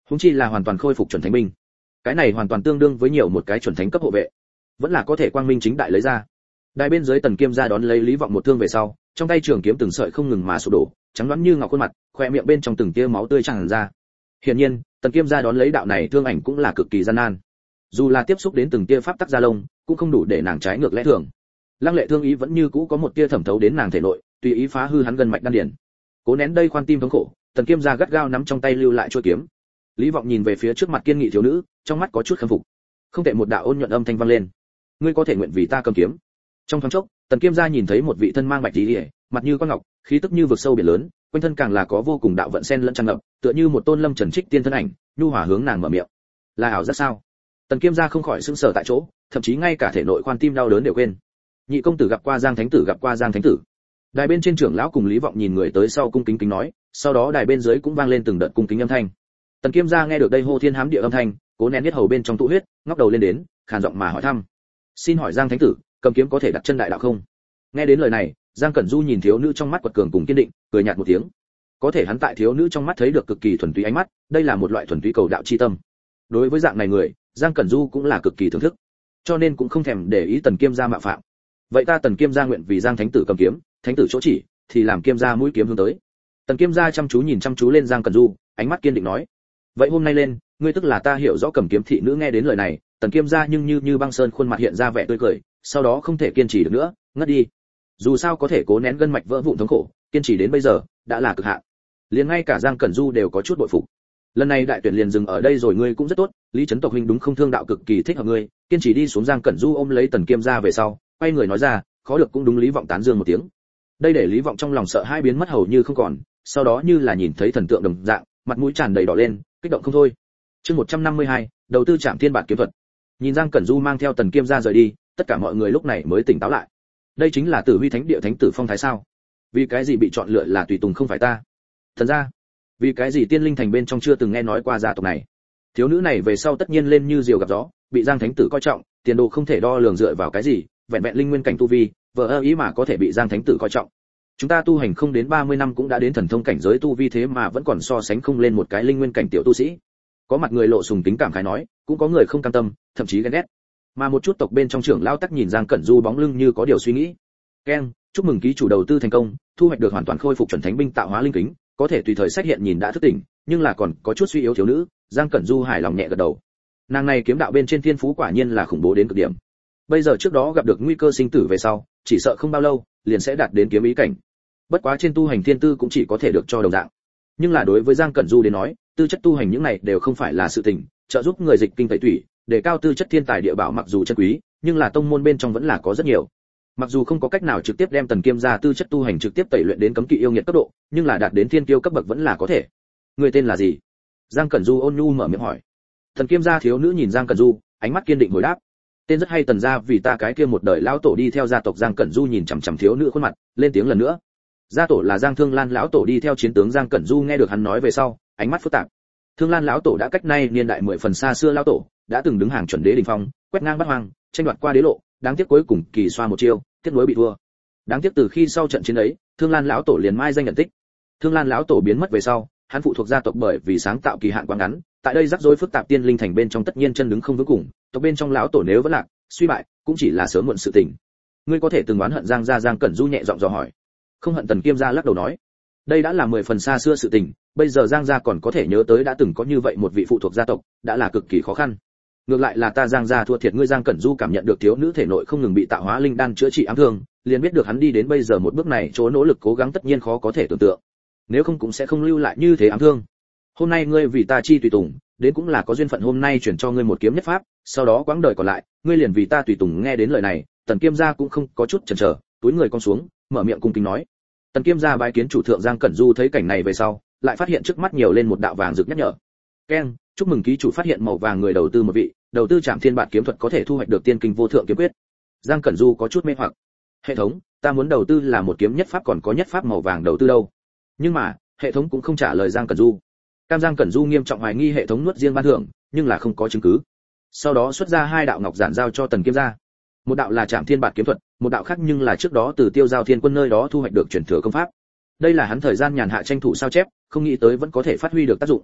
Huống chi là hoàn toàn khôi phục chuẩn thánh binh. Cái này hoàn toàn tương đương với nhiều một cái chuẩn thánh cấp hộ vệ, vẫn là có thể quang minh chính đại lấy ra. Đài bên dưới Tần Kiêm ra đón lấy Lý Vọng một thương về sau, trong tay trường kiếm từng sợi không ngừng mà sụp đổ, trắng loáng như ngọc khuôn mặt, khóe miệng bên trong từng tia máu tươi tràn ra. Hiển nhiên, Tần Kiêm ra đón lấy đạo này thương ảnh cũng là cực kỳ gian nan. Dù là tiếp xúc đến từng tia pháp tắc gia lông, cũng không đủ để nàng trái ngược lẽ thường. Lăng Lệ thương ý vẫn như cũ có một tia thẩm thấu đến nàng thể nội, tùy ý phá hư hắn gân mạch đan điền. Cố nén đây khoan tim thống khổ, Tần Kiêm ra gắt gao nắm trong tay lưu lại chuôi kiếm. Lý Vọng nhìn về phía trước mặt kiên nghị thiếu nữ, trong mắt có chút khâm phục. Không thể một đạo ôn nhuận âm thanh vang lên. Ngươi có thể nguyện vì ta cầm kiếm. Trong thoáng chốc, Tần Kiêm gia nhìn thấy một vị thân mang bạch y, mặt như con ngọc, khí tức như vực sâu biển lớn, quanh thân càng là có vô cùng đạo vận sen lẫn tràn ngập, tựa như một tôn lâm trần trích tiên thân ảnh, nhu hòa hướng nàng mở miệng. Là ảo giác sao? Tần Kiêm gia không khỏi sững sờ tại chỗ, thậm chí ngay cả thể nội khoan tim đau đớn đều quên. Nhị công tử gặp qua Giang thánh tử, gặp qua Giang thánh tử. Đài bên trên trưởng lão cùng Lý Vọng nhìn người tới sau cung kính kính nói, sau đó đài bên dưới cũng vang lên từng đợt cung kính âm thanh. Tần Kiêm gia nghe được đây hô thiên hám địa âm thanh, cố nén huyết hầu bên trong tụ huyết, ngóc đầu lên đến, khàn giọng mà hỏi thăm. Xin hỏi Giang thánh tử, cầm kiếm có thể đặt chân đại đạo không? Nghe đến lời này, Giang Cẩn Du nhìn thiếu nữ trong mắt quật cường cùng kiên định, cười nhạt một tiếng. Có thể hắn tại thiếu nữ trong mắt thấy được cực kỳ thuần túy ánh mắt, đây là một loại thuần túy cầu đạo chi tâm. Đối với dạng này người, Giang Cẩn Du cũng là cực kỳ thưởng thức, cho nên cũng không thèm để ý Tần Kiêm gia mạo phạm. Vậy ta Tần Kiêm gia nguyện vì Giang thánh tử cầm kiếm, thánh tử chỗ chỉ, thì làm Kiêm gia mũi kiếm hướng tới. Tần Kiêm gia chăm chú nhìn chăm chú lên Giang Cẩn Du, ánh mắt kiên định nói. Vậy hôm nay lên, ngươi tức là ta hiểu rõ cầm kiếm thị nữ. Nghe đến lời này, Tần Kiêm gia nhưng như băng sơn khuôn mặt hiện ra vẻ tươi cười, sau đó không thể kiên trì được nữa, ngất đi. Dù sao có thể cố nén gân mạch vỡ vụn thống khổ, kiên trì đến bây giờ đã là cực hạn. Liền ngay cả Giang Cẩn Du đều có chút bội phục. Lần này đại tuyển liền dừng ở đây rồi, ngươi cũng rất tốt, Lý Chấn Tộc huynh đúng không thương đạo cực kỳ thích hợp ngươi, kiên trì đi xuống. Giang Cẩn Du ôm lấy Tần Kiêm gia về sau, quay người nói ra, khó được cũng đúng. Lý Vọng tán dương một tiếng. Đây để Lý Vọng trong lòng sợ hai biến mất hầu như không còn, sau đó như là nhìn thấy thần tượng đồng dạng, mặt mũi tràn đầy đỏ lên, kích động không thôi. Chương 152, đầu tư Trảm Thiên Bản kiếm thuật. Nhìn Giang Cẩn Du mang theo Tần Kiêm gia rời đi, tất cả mọi người lúc này mới tỉnh táo lại. Đây chính là Tử Huy Thánh Địa thánh tử phong thái sao? Vì cái gì bị chọn lựa là tùy tùng không phải ta? Thần gia, vì cái gì Tiên Linh Thành bên trong chưa từng nghe nói qua gia tộc này? Thiếu nữ này về sau tất nhiên lên như diều gặp gió, bị Giang thánh tử coi trọng, tiền đồ không thể đo lường dựa vào cái gì, vẹn vẹn linh nguyên cảnh tu vi, vợ ơ ý mà có thể bị Giang thánh tử coi trọng. Chúng ta tu hành không đến 30 năm cũng đã đến thần thông cảnh giới tu vi, thế mà vẫn còn so sánh không lên một cái linh nguyên cảnh tiểu tu sĩ. Có mặt người lộ sùng tính cảm khái nói, cũng có người không cam tâm, thậm chí ghen ghét. Mà một chút tộc bên trong trưởng lão tắc nhìn Giang Cẩn Du bóng lưng như có điều suy nghĩ. Keng, chúc mừng ký chủ đầu tư thành công, thu hoạch được hoàn toàn khôi phục chuẩn thánh binh tạo hóa linh kính, có thể tùy thời xét hiện nhìn đã thức tỉnh, nhưng là còn có chút suy yếu thiếu nữ. Giang Cẩn Du hài lòng nhẹ gật đầu. Nàng này kiếm đạo bên trên thiên phú quả nhiên là khủng bố đến cực điểm. Bây giờ trước đó gặp được nguy cơ sinh tử về sau, chỉ sợ không bao lâu liền sẽ đạt đến kiếm ý cảnh. Bất quá trên tu hành thiên tư cũng chỉ có thể được cho đồng dạng. Nhưng là đối với Giang Cẩn Du đến nói, tư chất tu hành những này đều không phải là sự tình, trợ giúp người dịch kinh tẩy tủy, để cao tư chất thiên tài địa bảo mặc dù chân quý, nhưng là tông môn bên trong vẫn là có rất nhiều. Mặc dù không có cách nào trực tiếp đem Tần Kiêm gia tư chất tu hành trực tiếp tẩy luyện đến cấm kỵ yêu nghiệt cấp độ, nhưng là đạt đến thiên kiêu cấp bậc vẫn là có thể. Người tên là gì? Giang Cẩn Du ôn nhu mở miệng hỏi. Tần Kiêm gia thiếu nữ nhìn Giang Cẩn Du, ánh mắt kiên định hồi đáp. Tên rất hay Tần gia, vì ta cái kia một đời lão tổ đi theo gia tộc. Giang Cẩn Du nhìn chằm chằm thiếu nữ khuôn mặt, lên tiếng lần nữa. Gia tổ là Giang Thương Lan lão tổ đi theo chiến tướng. Giang Cẩn Du nghe được hắn nói về sau, ánh mắt phức tạp. Thương Lan lão tổ đã cách nay niên đại 10 phần xa xưa lão tổ, đã từng đứng hàng chuẩn đế đỉnh phong, quét ngang bát hoang, tranh đoạt qua đế lộ, đáng tiếc cuối cùng kỳ xoa một chiêu, tiếc nuối bị thua. Đáng tiếc từ khi sau trận chiến ấy, Thương Lan lão tổ liền mai danh nhận tích. Thương Lan lão tổ biến mất về sau, hắn phụ thuộc gia tộc bởi vì sáng tạo kỳ hạn quá ngắn, tại đây rắc rối phức tạp Tiên Linh Thành bên trong tất nhiên chân đứng không vững cùng, tộc bên trong lão tổ nếu vẫn lạc, suy bại, cũng chỉ là sớm muộn sự tình. Ngươi có thể từng oán hận Giang gia? Giang Cẩn Du nhẹ giọng dò hỏi. Không hận. Tần Kiêm gia lắc đầu nói. Đây đã là 10 phần xa xưa sự tình, bây giờ Giang gia còn có thể nhớ tới đã từng có như vậy một vị phụ thuộc gia tộc, đã là cực kỳ khó khăn. Ngược lại là ta Giang gia thua thiệt ngươi. Giang Cẩn Du cảm nhận được thiếu nữ thể nội không ngừng bị tạo hóa linh đan chữa trị ám thương, liền biết được hắn đi đến bây giờ một bước này chỗ nỗ lực cố gắng tất nhiên khó có thể tưởng tượng. Nếu không cũng sẽ không lưu lại như thế ám thương. Hôm nay ngươi vì ta chi tùy tùng, đến cũng là có duyên phận, hôm nay chuyển cho ngươi một kiếm nhất pháp, sau đó quãng đời còn lại, ngươi liền vì ta tùy tùng. Nghe đến lời này, Tần Kiêm gia cũng không có chút chần chờ, túi người cong xuống, mở miệng cung kính nói. Tần Kiêm gia bái kiến chủ thượng. Giang Cẩn Du thấy cảnh này về sau, lại phát hiện trước mắt nhiều lên một đạo vàng rực nhắc nhở. Keng, chúc mừng ký chủ phát hiện màu vàng người đầu tư một vị, đầu tư Trảm Thiên Bản kiếm thuật có thể thu hoạch được tiên kinh vô thượng kiếm quyết. Giang Cẩn Du có chút mê hoặc. Hệ thống, ta muốn đầu tư là một kiếm nhất pháp, còn có nhất pháp màu vàng đầu tư đâu? Nhưng mà, hệ thống cũng không trả lời Giang Cẩn Du. Giang Cẩn Du nghiêm trọng hoài nghi hệ thống nuốt riêng ban thưởng, nhưng là không có chứng cứ. Sau đó xuất ra 2 đạo ngọc giản giao cho Tần Kiêm gia. Một đạo là Trảm Thiên Bản kiếm thuật, một đạo khác nhưng là trước đó từ Tiêu Giao Thiên Quân nơi đó thu hoạch được truyền thừa công pháp. Đây là hắn thời gian nhàn hạ tranh thủ sao chép, không nghĩ tới vẫn có thể phát huy được tác dụng.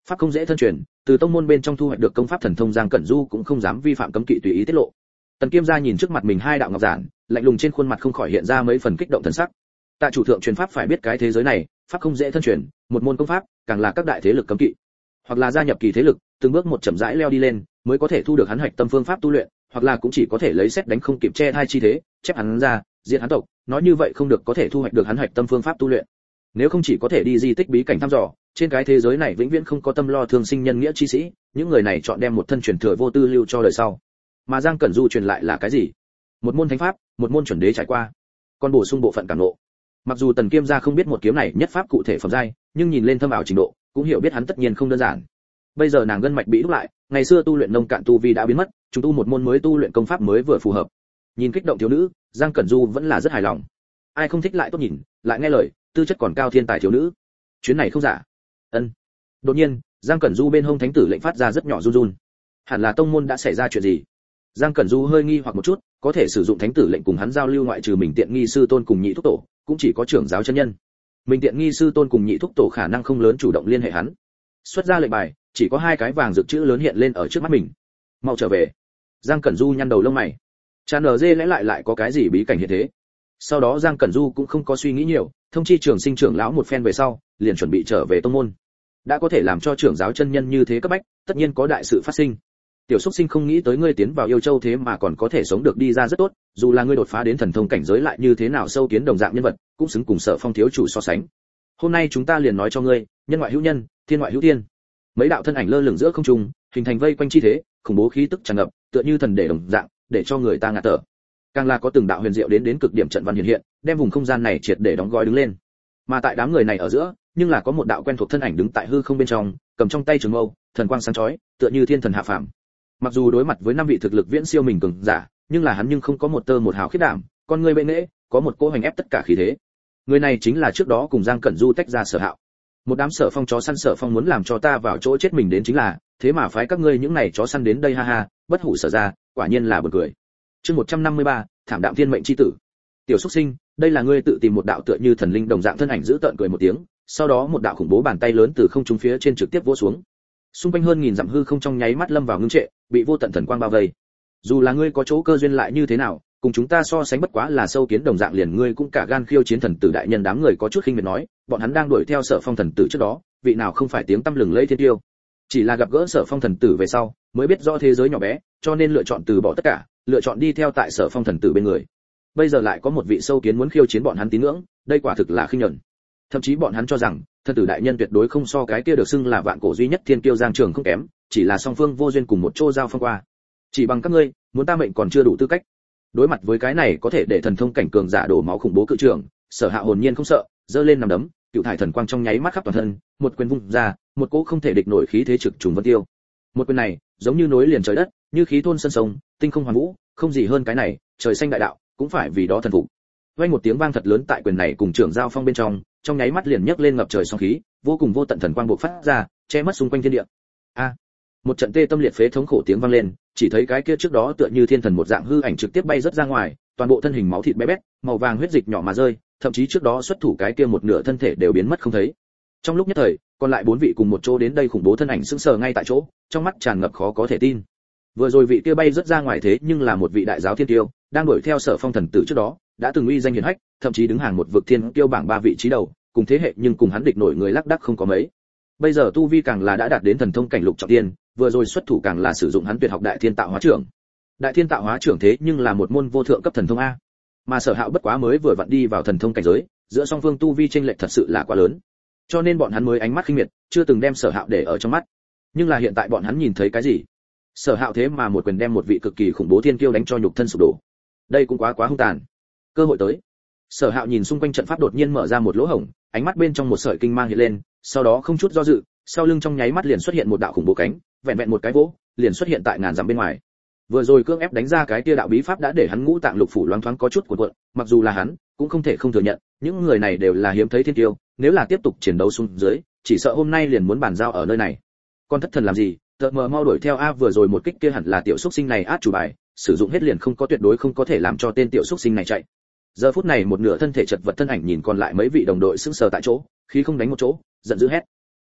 Pháp không dễ thân truyền, từ tông môn bên trong thu hoạch được công pháp thần thông Giang Cẩn Du cũng không dám vi phạm cấm kỵ tùy ý tiết lộ. Tần Kiêm gia nhìn trước mặt mình hai đạo ngọc giản, lạnh lùng trên khuôn mặt không khỏi hiện ra mấy phần kích động thần sắc. Tạ chủ thượng truyền pháp phải biết cái thế giới này, pháp không dễ thân truyền, một môn công pháp, càng là các đại thế lực cấm kỵ. Hoặc là gia nhập kỳ thế lực, từng bước một chậm rãi leo đi lên, mới có thể thu được hắn hoạch tâm phương pháp tu luyện, hoặc là cũng chỉ có thể lấy xét đánh không kịp che thai chi thế, chép hắn ra, diệt hắn tộc, nói như vậy không được có thể thu hoạch được hắn hoạch tâm phương pháp tu luyện. Nếu không chỉ có thể đi di tích bí cảnh thăm dò, trên cái thế giới này vĩnh viễn không có tâm lo thương sinh nhân nghĩa chi sĩ, những người này chọn đem một thân truyền thừa vô tư lưu cho đời sau. Mà Giang Cẩn Du truyền lại là cái gì? Một môn thánh pháp, một môn chuẩn đế trải qua, còn bổ sung bộ phận cảm ngộ. Mặc dù Tần Kiêm gia không biết một kiếm này nhất pháp cụ thể phẩm giai, nhưng nhìn lên thâm ảo trình độ, cũng hiểu biết hắn tất nhiên không đơn giản. Bây giờ nàng gân mạch bị đúc lại, ngày xưa tu luyện nông cạn tu vi đã biến mất, chúng tu một môn mới tu luyện công pháp mới vừa phù hợp. Nhìn kích động thiếu nữ, Giang Cẩn Du vẫn là rất hài lòng. Ai không thích lại tốt nhìn, lại nghe lời, tư chất còn cao thiên tài thiếu nữ. Chuyến này không giả. Ân. Đột nhiên, Giang Cẩn Du bên hông thánh tử lệnh phát ra rất nhỏ run run. Hẳn là tông môn đã xảy ra chuyện gì? Giang Cẩn Du hơi nghi hoặc một chút, có thể sử dụng thánh tử lệnh cùng hắn giao lưu ngoại trừ mình tiện nghi sư tôn cùng nhị thúc tổ, cũng chỉ có trưởng giáo chân nhân. Mình tiện nghi sư tôn cùng nhị thúc tổ khả năng không lớn chủ động liên hệ hắn. Xuất ra lệnh bài, chỉ có hai cái vàng rực chữ lớn hiện lên ở trước mắt mình. Mau trở về. Giang Cẩn Du nhăn đầu lông mày. Chan dê lẽ lại có cái gì bí cảnh hiện thế? Sau đó Giang Cẩn Du cũng không có suy nghĩ nhiều, thông chi trưởng sinh trưởng lão một phen về sau, liền chuẩn bị trở về tông môn. Đã có thể làm cho trưởng giáo chân nhân như thế cấp bách, tất nhiên có đại sự phát sinh. Tiểu Súc Sinh không nghĩ tới ngươi tiến vào Yêu Châu thế mà còn có thể sống được đi ra rất tốt, dù là ngươi đột phá đến thần thông cảnh giới lại như thế nào sâu kiến đồng dạng nhân vật, cũng xứng cùng Sở Phong thiếu chủ so sánh. Hôm nay chúng ta liền nói cho ngươi, nhân ngoại hữu nhân, thiên ngoại hữu thiên. Mấy đạo thân ảnh lơ lửng giữa không trung, hình thành vây quanh chi thế, khủng bố khí tức tràn ngập, tựa như thần để đồng dạng, để cho người ta ngạt thở. Càng là có từng đạo huyền diệu đến cực điểm trận văn hiện hiện, đem vùng không gian này triệt để đóng gói đứng lên. Mà tại đám người này ở giữa, nhưng là có một đạo quen thuộc thân ảnh đứng tại hư không bên trong, cầm trong tay trường mâu, thần quang sáng chói, tựa như thiên thần hạ phàm. Mặc dù đối mặt với năm vị thực lực viễn siêu mình cường giả, nhưng là hắn nhưng không có một tơ một hào khiết đảm, con người bệ nghệ, có một cỗ hành ép tất cả khí thế. Người này chính là trước đó cùng Giang Cẩn Du tách ra Sở Hạo. Một đám Sở Phong chó săn Sở Phong muốn làm cho ta vào chỗ chết mình đến chính là, thế mà phái các ngươi những này chó săn đến đây ha ha, bất hủ Sở ra, quả nhiên là buồn cười. Chương 153, thảm đạm thiên mệnh chi tử. Tiểu Súc Sinh, đây là ngươi tự tìm một đạo tựa như thần linh đồng dạng thân ảnh giữ tợn cười một tiếng, sau đó một đạo khủng bố bàn tay lớn từ không trung phía trên trực tiếp vỗ xuống. Xung quanh hơn nghìn dặm hư không trong nháy mắt lâm vào ngưng trệ, bị vô tận thần quang bao vây. Dù là ngươi có chỗ cơ duyên lại như thế nào, cùng chúng ta so sánh bất quá là sâu kiến đồng dạng, liền ngươi cũng cả gan khiêu chiến thần tử đại nhân. Đám người có chút khinh miệt nói, bọn hắn đang đuổi theo Sở Phong thần tử trước đó, vị nào không phải tiếng tăm lừng lẫy thiên tiêu. Chỉ là gặp gỡ Sở Phong thần tử về sau, mới biết rõ thế giới nhỏ bé, cho nên lựa chọn từ bỏ tất cả, lựa chọn đi theo tại Sở Phong thần tử bên người. Bây giờ lại có một vị sâu kiến muốn khiêu chiến bọn hắn tín ngưỡng, đây quả thực là khinh nhẫn. Thậm chí bọn hắn cho rằng thần tử đại nhân tuyệt đối không so cái kia được xưng là vạn cổ duy nhất thiên kiêu Giang Trường không kém, chỉ là song phương vô duyên cùng một chỗ giao phong qua. Chỉ bằng các ngươi, muốn ta mệnh còn chưa đủ tư cách. Đối mặt với cái này có thể để thần thông cảnh cường giả đổ máu khủng bố cự trưởng, Sở Hạ hồn nhiên không sợ, giơ lên nằm đấm, cựu thải thần quang trong nháy mắt khắp toàn thân, một quyền vung ra, một cỗ không thể địch nổi khí thế trực trùng vân tiêu. Một quyền này, giống như nối liền trời đất, như khí thôn sơn sông, tinh không hoàn vũ, không gì hơn cái này, trời xanh đại đạo, cũng phải vì đó thần phục. Vang một tiếng vang thật lớn tại quyền này cùng trưởng giao phong bên trong nháy mắt liền nhấc lên ngập trời sóng khí, vô cùng vô tận thần quang bộc phát ra, che mất xung quanh thiên địa. A! Một trận tê tâm liệt phế thống khổ tiếng vang lên, chỉ thấy cái kia trước đó tựa như thiên thần một dạng hư ảnh trực tiếp bay rất ra ngoài, toàn bộ thân hình máu thịt bé bét, màu vàng huyết dịch nhỏ mà rơi, thậm chí trước đó xuất thủ cái kia một nửa thân thể đều biến mất không thấy. Trong lúc nhất thời, còn lại bốn vị cùng một chỗ đến đây khủng bố thân ảnh sững sờ ngay tại chỗ, trong mắt tràn ngập khó có thể tin. Vừa rồi vị kia bay rất ra ngoài thế nhưng là một vị đại giáo thiên tiêu, đang đuổi theo Sở Phong thần tử trước đó, đã từng uy danh hiển hách, thậm chí đứng hàng một vực thiên tiêu bảng 3 vị trí đầu, cùng thế hệ nhưng cùng hắn địch nổi người lác đác không có mấy. Bây giờ tu vi càng là đã đạt đến thần thông cảnh lục trọng thiên, vừa rồi xuất thủ càng là sử dụng hắn tuyệt học Đại Thiên Tạo Hóa Trưởng. Đại Thiên Tạo Hóa Trưởng thế nhưng là một môn vô thượng cấp thần thông a. Mà Sở Hạo bất quá mới vừa vặn đi vào thần thông cảnh giới, giữa song phương tu vi chênh lệch thật sự là quá lớn. Cho nên bọn hắn mới ánh mắt khinh miệt, chưa từng đem Sở Hạo để ở trong mắt. Nhưng là hiện tại bọn hắn nhìn thấy cái gì? Sở Hạo thế mà một quyền đem một vị cực kỳ khủng bố thiên kiêu đánh cho nhục thân sụp đổ. Đây cũng quá hung tàn. Cơ hội tới. Sở Hạo nhìn xung quanh trận pháp đột nhiên mở ra một lỗ hổng, ánh mắt bên trong một sợi kinh mang hiện lên, sau đó không chút do dự, sau lưng trong nháy mắt liền xuất hiện một đạo khủng bố cánh, vẹn vẹn một cái vỗ, liền xuất hiện tại ngàn dặm bên ngoài. Vừa rồi cưỡng ép đánh ra cái kia đạo bí pháp đã để hắn ngũ tạng lục phủ loáng thoáng có chút cuộn cuộn, mặc dù là hắn, cũng không thể không thừa nhận, những người này đều là hiếm thấy thiên kiêu, nếu là tiếp tục chiến đấu xuống dưới, chỉ sợ hôm nay liền muốn bàn giao ở nơi này. Con thất thần làm gì, tợ mờ mau đuổi theo a, vừa rồi một kích kia hẳn là tiểu xúc sinh này át chủ bài, sử dụng hết liền không có tuyệt đối không có thể làm cho tên tiểu xúc sinh này chạy. Giờ phút này một nửa thân thể chật vật thân ảnh nhìn còn lại mấy vị đồng đội sững sờ tại chỗ, khí không đánh một chỗ, giận dữ hét.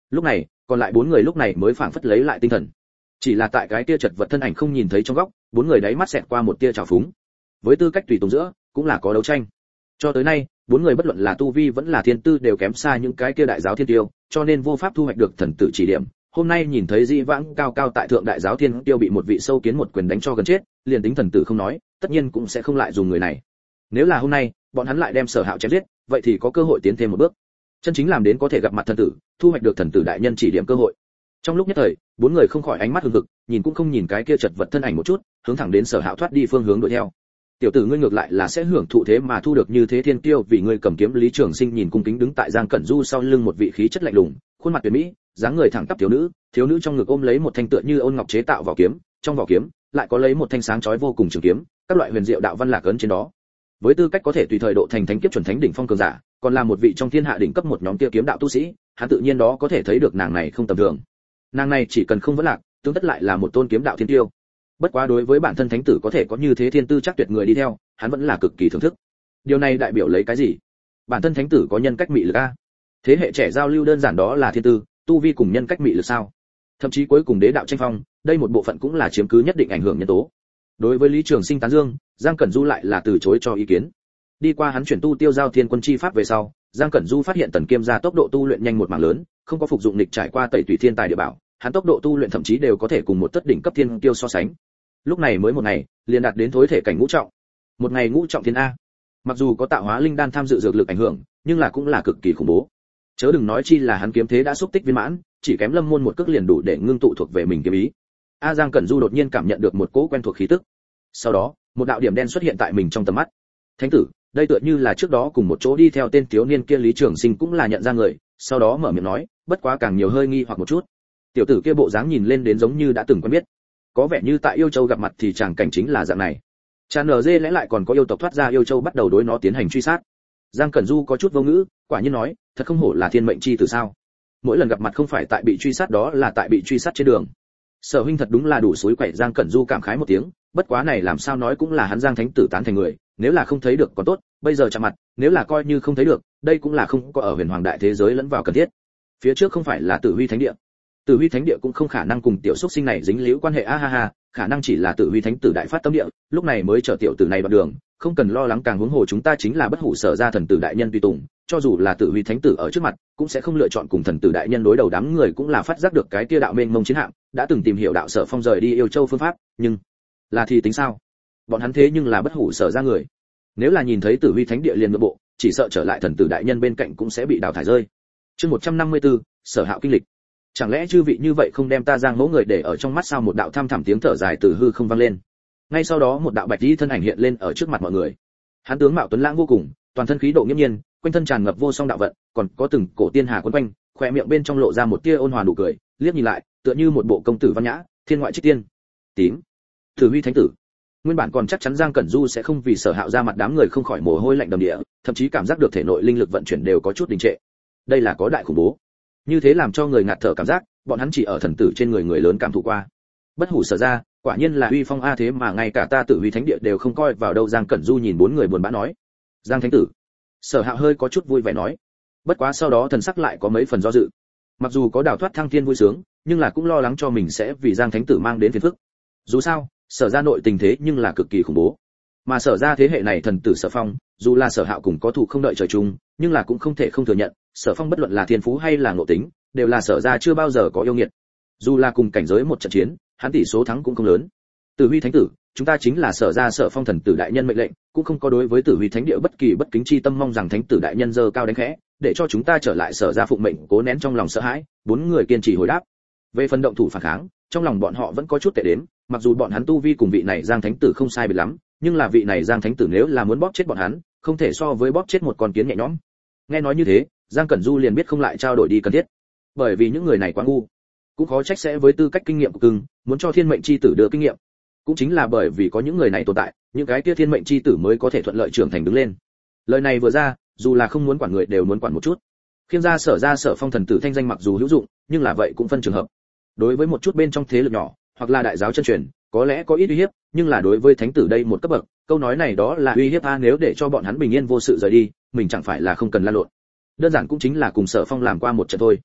Lúc này còn lại 4 người lúc này mới phảng phất lấy lại tinh thần. Chỉ là tại cái kia chật vật thân ảnh không nhìn thấy trong góc, 4 người đáy mắt xẹt qua một tia trào phúng. Với tư cách tùy tùng giữa, cũng là có đấu tranh. Cho tới nay, 4 người bất luận là tu vi vẫn là thiên tư đều kém xa những cái kia đại giáo thiên tiêu, cho nên vô pháp thu hoạch được thần tử chỉ điểm. Hôm nay nhìn thấy Di Vãng cao cao tại thượng đại giáo thiên tiêu bị một vị sâu kiến một quyền đánh cho gần chết, liền tính thần tử không nói, tất nhiên cũng sẽ không lại dùng người này. Nếu là hôm nay, bọn hắn lại đem Sở Hạo chém giết, vậy thì có cơ hội tiến thêm một bước. Chân chính làm đến có thể gặp mặt thần tử, thu hoạch được thần tử đại nhân chỉ điểm cơ hội. Trong lúc nhất thời, 4 người không khỏi ánh mắt hừng hực, nhìn cũng không nhìn cái kia chật vật thân ảnh một chút, hướng thẳng đến Sở Hạo thoát đi phương hướng đuổi theo. Tiểu tử ngươi ngược lại là sẽ hưởng thụ thế mà thu được như thế thiên tiêu, vì ngươi cầm kiếm. Lý Trường Sinh nhìn cung kính đứng tại Giang Cẩn Du sau lưng một vị khí chất lạnh lùng, khuôn mặt tuyệt mỹ, dáng người thẳng tắp thiếu nữ trong ngực ôm lấy một thanh tựa như ôn ngọc chế tạo vỏ kiếm, trong vỏ kiếm lại có lấy một thanh sáng chói vô cùng trường kiếm, các loại huyền diệu đạo văn lạc ấn trên đó. Với tư cách có thể tùy thời độ thành thánh kiếp chuẩn thánh đỉnh phong cường giả, còn là một vị trong thiên hạ đỉnh cấp một nhóm kia kiếm đạo tu sĩ, hắn tự nhiên đó có thể thấy được nàng này không tầm thường. Nàng này chỉ cần không vấn lạc, tương tất lại là một tôn kiếm đạo thiên tiêu. Bất quá đối với bản thân thánh tử có thể có như thế thiên tư chắc tuyệt người đi theo, hắn vẫn là cực kỳ thưởng thức. Điều này đại biểu lấy cái gì? Bản thân thánh tử có nhân cách mị lực a. Thế hệ trẻ giao lưu đơn giản đó là thiên tư, tu vi cùng nhân cách mị lực sao? Thậm chí cuối cùng đế đạo tranh phong, đây một bộ phận cũng là chiếm cứ nhất định ảnh hưởng nhân tố. Đối với Lý Trường Sinh tán dương, Giang Cẩn Du lại là từ chối cho ý kiến. Đi qua hắn chuyển tu tiêu giao thiên quân chi pháp về sau, Giang Cẩn Du phát hiện Tần Kiêm gia tốc độ tu luyện nhanh một mảng lớn, không có phục dụng nghịch trải qua tẩy tùy thiên tài địa bảo, hắn tốc độ tu luyện thậm chí đều có thể cùng một tất đỉnh cấp thiên tiêu so sánh. Lúc này mới một ngày, liền đạt đến thối thể cảnh ngũ trọng. Một ngày ngũ trọng thiên a. Mặc dù có tạo hóa linh đan tham dự dược lực ảnh hưởng, nhưng là cũng là cực kỳ khủng bố. Chớ đừng nói chi là hắn kiếm thế đã xúc tích viên mãn, chỉ kém Lâm Môn một cước liền đủ để ngưng tụ thuộc về mình kiếm ý. Giang Cẩn Du đột nhiên cảm nhận được một cỗ quen thuộc khí tức. Sau đó, một đạo điểm đen xuất hiện tại mình trong tầm mắt. Thánh tử, đây tựa như là trước đó cùng một chỗ đi theo tên thiếu niên kia. Lý Trường Sinh cũng là nhận ra người, sau đó mở miệng nói, bất quá càng nhiều hơi nghi hoặc một chút. Tiểu tử kia bộ dáng nhìn lên đến giống như đã từng quen biết, có vẻ như tại Yêu Châu gặp mặt thì chàng cảnh chính là dạng này. Cha NG lẽ lại còn có yêu tộc thoát ra Yêu Châu bắt đầu đối nó tiến hành truy sát. Giang Cẩn Du có chút vô ngữ, quả nhiên nói, thật không hổ là thiên mệnh chi tử sao? Mỗi lần gặp mặt không phải tại bị truy sát đó là tại bị truy sát trên đường. Sở huynh thật đúng là đủ suối quậy. Giang Cẩn Du cảm khái một tiếng, bất quá này làm sao nói cũng là hắn Giang thánh tử tán thành người, nếu là không thấy được còn tốt, bây giờ chạm mặt, nếu là coi như không thấy được, đây cũng là không có ở huyền hoàng đại thế giới lẫn vào cần thiết. Phía trước không phải là Tử Huy Thánh Địa. Tử Huy Thánh Địa cũng không khả năng cùng tiểu xuất sinh này dính líu quan hệ khả năng chỉ là Tử Huy Thánh tử đại phát tâm địa, lúc này mới chở tiểu tử này vào đường, không cần lo lắng. Càng huống hồ chúng ta chính là bất hủ Sở gia thần tử đại nhân tùy tùng, cho dù là Tử Huy Thánh tử ở trước mặt, cũng sẽ không lựa chọn cùng thần tử đại nhân đối đầu. Đám người cũng là phát giác được cái kia đạo mênh mông chiến hạm, đã từng tìm hiểu đạo Sở Phong rời đi Yêu Châu phương pháp, nhưng là thì tính sao? Bọn hắn thế nhưng là bất hủ Sở gia người, nếu là nhìn thấy Tử Huy Thánh Địa liền nội bộ, chỉ sợ trở lại thần tử đại nhân bên cạnh cũng sẽ bị đào thải rơi. Chương 154, Sở Hạo kinh lịch. Chẳng lẽ chư vị như vậy không đem ta Giang mẫu người để ở trong mắt sao? Một đạo thăm thẳm tiếng thở dài từ hư không vang lên. Ngay sau đó một đạo bạch y thân ảnh hiện lên ở trước mặt mọi người. Hắn tướng mạo tuấn lãng vô cùng, toàn thân khí độ nghiêm nhiên, quanh thân tràn ngập vô song đạo vận, còn có từng cổ tiên hà quấn quanh, khóe miệng bên trong lộ ra một tia ôn hòa nụ cười, liếc nhìn lại, tựa như một bộ công tử văn nhã, thiên ngoại trích tiên. Tím, Tử Huy Thánh tử. Nguyên bản còn chắc chắn Giang Cẩn Du sẽ không vì Sở Hạo ra mặt, đám người không khỏi mồ hôi lạnh đầm địa, thậm chí cảm giác được thể nội linh lực vận chuyển đều có chút đình trệ. Đây là có đại khủng bố. Như thế làm cho người ngạt thở cảm giác, bọn hắn chỉ ở thần tử trên người lớn cảm thụ qua. Bất hủ Sở ra, quả nhiên là uy phong thế mà ngay cả ta Tử Huy Thánh Địa đều không coi vào đâu. Giang Cẩn Du nhìn 4 người buồn bã nói. Giang thánh tử. Sở Hạo hơi có chút vui vẻ nói. Bất quá sau đó thần sắc lại có mấy phần do dự. Mặc dù có đào thoát thăng thiên vui sướng, nhưng là cũng lo lắng cho mình sẽ vì Giang thánh tử mang đến phiền phức. Dù sao, Sở ra nội tình thế nhưng là cực kỳ khủng bố. Mà Sở ra thế hệ này thần tử Sở Phong, dù là Sở Hạo cùng có thù không đợi trời chung, nhưng là cũng không thể không thừa nhận, Sở Phong bất luận là thiên phú hay là ngộ tính, đều là Sở ra chưa bao giờ có yêu nghiệt. Dù là cùng cảnh giới một trận chiến, hắn tỷ số thắng cũng không lớn. Tử Huy Thánh tử, chúng ta chính là Sở ra Sở Phong thần tử đại nhân mệnh lệnh, cũng không có đối với Tử Huy Thánh Địa bất kỳ bất kính chi tâm, mong rằng thánh tử đại nhân giơ cao đánh khẽ, để cho chúng ta trở lại Sở ra phụng mệnh. Cố nén trong lòng sợ hãi, 4 người kiên trì hồi đáp. Về phần động thủ phản kháng, trong lòng bọn họ vẫn có chút tệ đến, mặc dù bọn hắn tu vi cùng vị này Giang thánh tử không sai biệt lắm, nhưng là vị này Giang thánh tử nếu là muốn bóp chết bọn hắn, không thể so với bóp chết một con kiến nhẹ nhõm. Nghe nói như thế, Giang Cẩn Du liền biết không lại trao đổi đi cần thiết, bởi vì những người này quá ngu, cũng khó trách sẽ với tư cách kinh nghiệm của cưng, muốn cho thiên mệnh chi tử đưa kinh nghiệm. Cũng chính là bởi vì có những người này tồn tại, những cái kia thiên mệnh chi tử mới có thể thuận lợi trưởng thành đứng lên. Lời này vừa ra, dù là không muốn quản người đều muốn quản một chút. Khiêm gia Sở Phong thần tử thanh danh mặc dù hữu dụng, nhưng là vậy cũng phân trường hợp. Đối với một chút bên trong thế lực nhỏ, hoặc là đại giáo chân truyền, có lẽ có ít uy hiếp, nhưng là đối với thánh tử đây một cấp bậc, câu nói này đó là uy hiếp nếu để cho bọn hắn bình yên vô sự rời đi, mình chẳng phải là không cần lan lộn. Đơn giản cũng chính là cùng Sở Phong làm qua một trận thôi.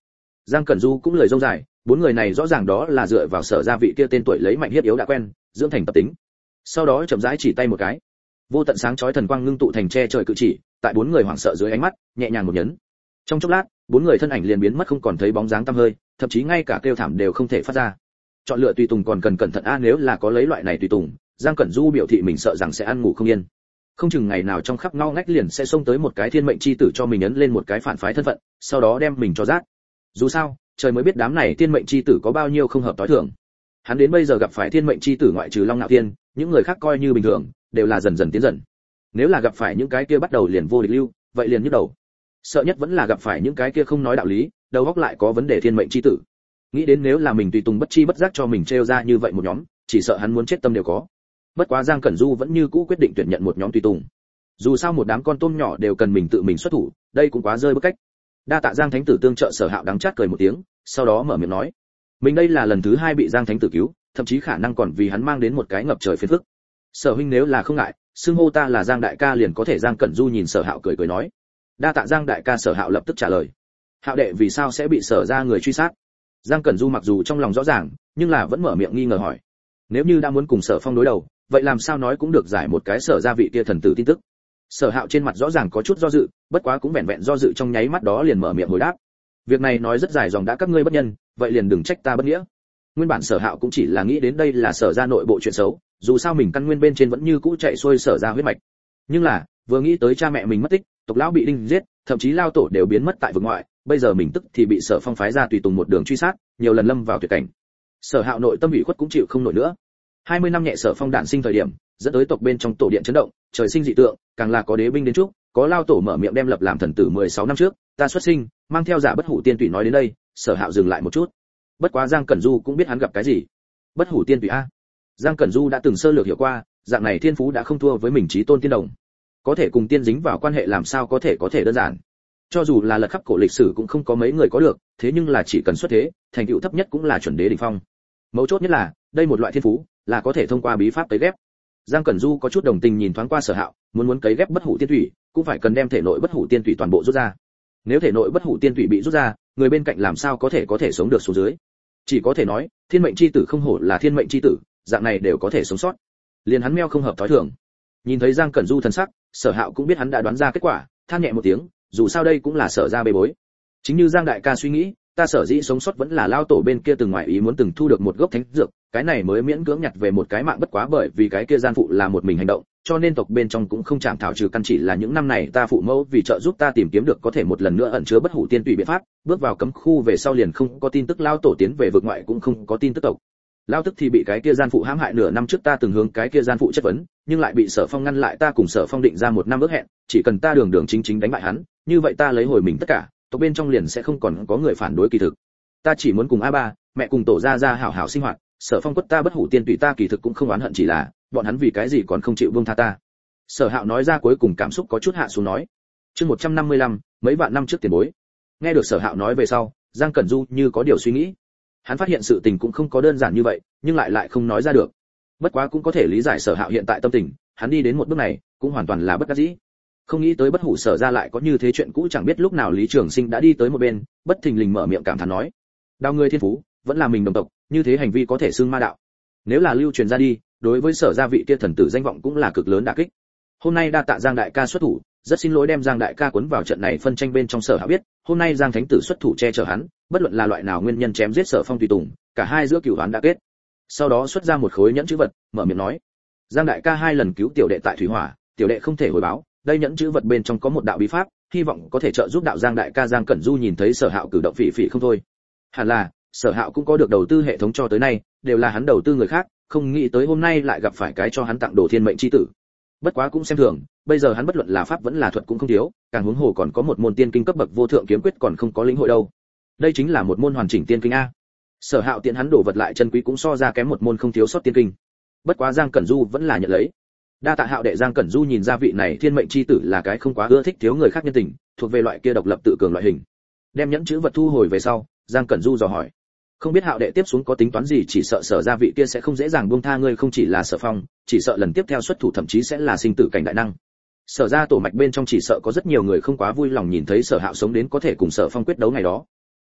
Giang Cẩn Du cũng lời rông dài, bốn người này rõ ràng đó là dựa vào Sở gia vị kia tên tuổi lấy mạnh hiếp yếu đã quen, dưỡng thành tập tính. Sau đó chậm rãi chỉ tay một cái, vô tận sáng chói thần quang ngưng tụ thành che trời cự chỉ, tại bốn người hoảng sợ dưới ánh mắt, nhẹ nhàng một nhấn. Trong chốc lát, bốn người thân ảnh liền biến mất không còn thấy bóng dáng tăm hơi, thậm chí ngay cả kêu thảm đều không thể phát ra. Chọn lựa tùy tùng còn cần cẩn thận nếu là có lấy loại này tùy tùng, Giang Cẩn Du biểu thị mình sợ rằng sẽ ăn ngủ không yên. Không chừng ngày nào trong khắp ngõ ngách liền sẽ xông tới một cái thiên mệnh chi tử cho mình ấn lên một cái phản phái thân phận, sau đó đem mình cho rát. Dù sao, trời mới biết đám này thiên mệnh chi tử có bao nhiêu không hợp tối thường. Hắn đến bây giờ gặp phải thiên mệnh chi tử ngoại trừ Long Nạo Thiên, những người khác coi như bình thường, đều là dần dần tiến dần. Nếu là gặp phải những cái kia bắt đầu liền vô địch lưu, vậy liền nhức đầu. Sợ nhất vẫn là gặp phải những cái kia không nói đạo lý, đầu óc lại có vấn đề thiên mệnh chi tử. Nghĩ đến nếu là mình tùy tùng bất chi bất giác cho mình trêu ra như vậy một nhóm, chỉ sợ hắn muốn chết tâm đều có. Bất quá Giang Cẩn Du vẫn như cũ quyết định tuyển nhận một nhóm tùy tùng. Dù sao một đám con tôm nhỏ đều cần mình tự mình xuất thủ, đây cũng quá rơi bước cách. Đa tạ Giang Thánh tử tương trợ. Sở Hạo đắng chát cười một tiếng, sau đó mở miệng nói, mình đây là lần thứ 2 bị Giang Thánh tử cứu, thậm chí khả năng còn vì hắn mang đến một cái ngập trời phiền phức. Sở huynh nếu là không ngại, xưng hô ta là Giang đại ca liền có thể. Giang Cẩn Du nhìn Sở Hạo cười cười nói, đa tạ Giang đại ca. Sở Hạo lập tức trả lời, Hạo đệ vì sao sẽ bị Sở gia người truy sát? Giang Cẩn Du mặc dù trong lòng rõ ràng, nhưng là vẫn mở miệng nghi ngờ hỏi, nếu như đã muốn cùng Sở Phong đối đầu, vậy làm sao nói cũng được giải một cái Sở gia vị kia thần tử tin tức. Sở Hạo trên mặt rõ ràng có chút do dự, bất quá cũng vẹn vẹn do dự trong nháy mắt đó liền mở miệng hồi đáp, việc này nói rất dài dòng, đã các ngươi bất nhân, vậy liền đừng trách ta bất nghĩa. Nguyên bản Sở Hạo cũng chỉ là nghĩ đến đây là Sở gia nội bộ chuyện xấu, dù sao mình căn nguyên bên trên vẫn như cũ chạy xuôi Sở gia huyết mạch. Nhưng là, vừa nghĩ tới cha mẹ mình mất tích, tộc lão bị đinh giết, thậm chí lao tổ đều biến mất tại vực ngoại, bây giờ mình tức thì bị Sở Phong phái ra tùy tùng một đường truy sát, nhiều lần lâm vào tuyệt cảnh. Sở Hạo nội tâm ủy khuất cũng chịu không nổi nữa. 20 năm nhẹ Sở Phong đản sinh thời điểm, dẫn tới tộc bên trong tổ điện chấn động, trời sinh dị tượng, càng là có đế binh đến chúc, có lao tổ mở miệng đem lập làm thần tử 16 năm trước, ta xuất sinh, mang theo giả bất hủ tiên tùy. Nói đến đây, Sở Hạo dừng lại một chút. Bất quá Giang Cẩn Du cũng biết hắn gặp cái gì. Bất hủ tiên tùy a. Giang Cẩn Du đã từng sơ lược hiểu qua, dạng này thiên phú đã không thua với mình chí tôn tiên đồng. Có thể cùng tiên dính vào quan hệ làm sao có thể đơn giản. Cho dù là lật khắp cổ lịch sử cũng không có mấy người có được, thế nhưng là chỉ cần xuất thế, thành tựu thấp nhất cũng là chuẩn đế đỉnh phong. Mấu chốt nhất là, đây một loại thiên phú là có thể thông qua bí pháp cấy ghép. Giang Cẩn Du có chút đồng tình nhìn thoáng qua Sở Hạo, muốn cấy ghép bất hủ tiên thủy, cũng phải cần đem thể nội bất hủ tiên thủy toàn bộ rút ra. Nếu thể nội bất hủ tiên thủy bị rút ra, người bên cạnh làm sao có thể sống được xuống dưới. Chỉ có thể nói, thiên mệnh chi tử không hổ là thiên mệnh chi tử, dạng này đều có thể sống sót. Liền hắn meo không hợp thói thường. Nhìn thấy Giang Cẩn Du thần sắc, Sở Hạo cũng biết hắn đã đoán ra kết quả, than nhẹ một tiếng, dù sao đây cũng là Sở gia bê bối. Chính như Giang đại ca suy nghĩ, ta sở dĩ sống sót vẫn là lao tổ bên kia từng ngoại ý muốn từng thu được một gốc thánh dược, cái này mới miễn cưỡng nhặt về một cái mạng, bất quá bởi vì cái kia gian phụ là một mình hành động, cho nên tộc bên trong cũng không chạm thảo trừ căn, chỉ là những năm này ta phụ mẫu vì trợ giúp ta tìm kiếm được có thể một lần nữa ẩn chứa bất hủ tiên tùy biện pháp, bước vào cấm khu về sau liền không có tin tức lao tổ tiến về vực ngoại, cũng không có tin tức tộc. Lao tức thì bị cái kia gian phụ hãm hại, nửa năm trước ta từng hướng cái kia gian phụ chất vấn, nhưng lại bị Sở Phong ngăn lại, ta cùng Sở Phong định ra một năm ước hẹn, chỉ cần ta đường chính đánh bại hắn, như vậy ta lấy hồi mình tất cả, tộc bên trong liền sẽ không còn có người phản đối. Kỳ thực ta chỉ muốn cùng A3, mẹ cùng tổ gia hảo hảo sinh hoạt, Sở Phong quất ta bất hủ tiên tùy ta kỳ thực cũng không oán hận, chỉ là bọn hắn vì cái gì còn không chịu buông tha ta. Sở Hạo nói ra cuối cùng cảm xúc có chút hạ xuống nói. Chương 155, mấy vạn năm trước tiền bối. Nghe được Sở Hạo nói về sau, Giang Cẩn Du như có điều suy nghĩ. Hắn phát hiện sự tình cũng không có đơn giản như vậy, nhưng lại không nói ra được. Bất quá cũng có thể lý giải Sở Hạo hiện tại tâm tình, hắn đi đến một bước này, cũng hoàn toàn là bất đắc dĩ. Không nghĩ tới bất hủ Sở ra lại có như thế chuyện cũ, chẳng biết lúc nào Lý Trường Sinh đã đi tới một bên, bất thình lình mở miệng cảm thán nói: "Đao người thiên phú, vẫn là mình đồng tộc, như thế hành vi có thể xưng ma đạo. Nếu là lưu truyền ra đi, đối với Sở gia vị kia thần tử danh vọng cũng là cực lớn đả kích. Hôm nay đa tạ Giang đại ca xuất thủ, rất xin lỗi đem Giang đại ca cuốn vào trận này phân tranh bên trong." Sở Hạo biết, hôm nay Giang thánh tử xuất thủ che chở hắn, bất luận là loại nào nguyên nhân chém giết Sở Phong tùy tùng, cả hai giữa cửu oán đã kết. Sau đó xuất ra một khối nhẫn chữ vật, mở miệng nói: "Giang đại ca 2 lần cứu tiểu đệ tại thủy hỏa, tiểu đệ không thể hồi báo, đây nhẫn chữ vật bên trong có một đạo bí pháp, hy vọng có thể trợ giúp đạo Giang đại ca." Giang Cẩn Du nhìn thấy Sở Hạo cử động phỉ không thôi. Hẳn là Sở Hạo cũng có được đầu tư hệ thống, cho tới nay đều là hắn đầu tư người khác, không nghĩ tới hôm nay lại gặp phải cái cho hắn tặng đồ thiên mệnh chi tử. Bất quá cũng xem thường, bây giờ hắn bất luận là pháp vẫn là thuật cũng không thiếu, càng huống hồ còn có một môn tiên kinh cấp bậc vô thượng kiếm quyết còn không có lĩnh hội đâu. Đây chính là một môn hoàn chỉnh tiên kinh a. Sở Hạo tiện hắn đổ vật lại chân quý cũng so ra kém một môn không thiếu sót tiên kinh. Bất quá Giang Cẩn Du vẫn là nhận lấy. Đa tạ Hạo đệ. Giang Cẩn Du nhìn ra vị này thiên mệnh chi tử là cái không quá ưa thích thiếu người khác nhân tình, thuộc về loại kia độc lập tự cường loại hình. Đem nhẫn chữ vật thu hồi về sau, Giang Cẩn Du dò hỏi: "Không biết Hạo đệ tiếp xuống có tính toán gì?" Chỉ sợ Sở gia vị kia sẽ không dễ dàng buông tha ngươi, không chỉ là Sở Phong, chỉ sợ lần tiếp theo xuất thủ thậm chí sẽ là sinh tử cảnh đại năng. Sở gia tổ mạch bên trong chỉ sợ có rất nhiều người không quá vui lòng nhìn thấy Sở Hạo sống đến có thể cùng Sở Phong quyết đấu ngày đó.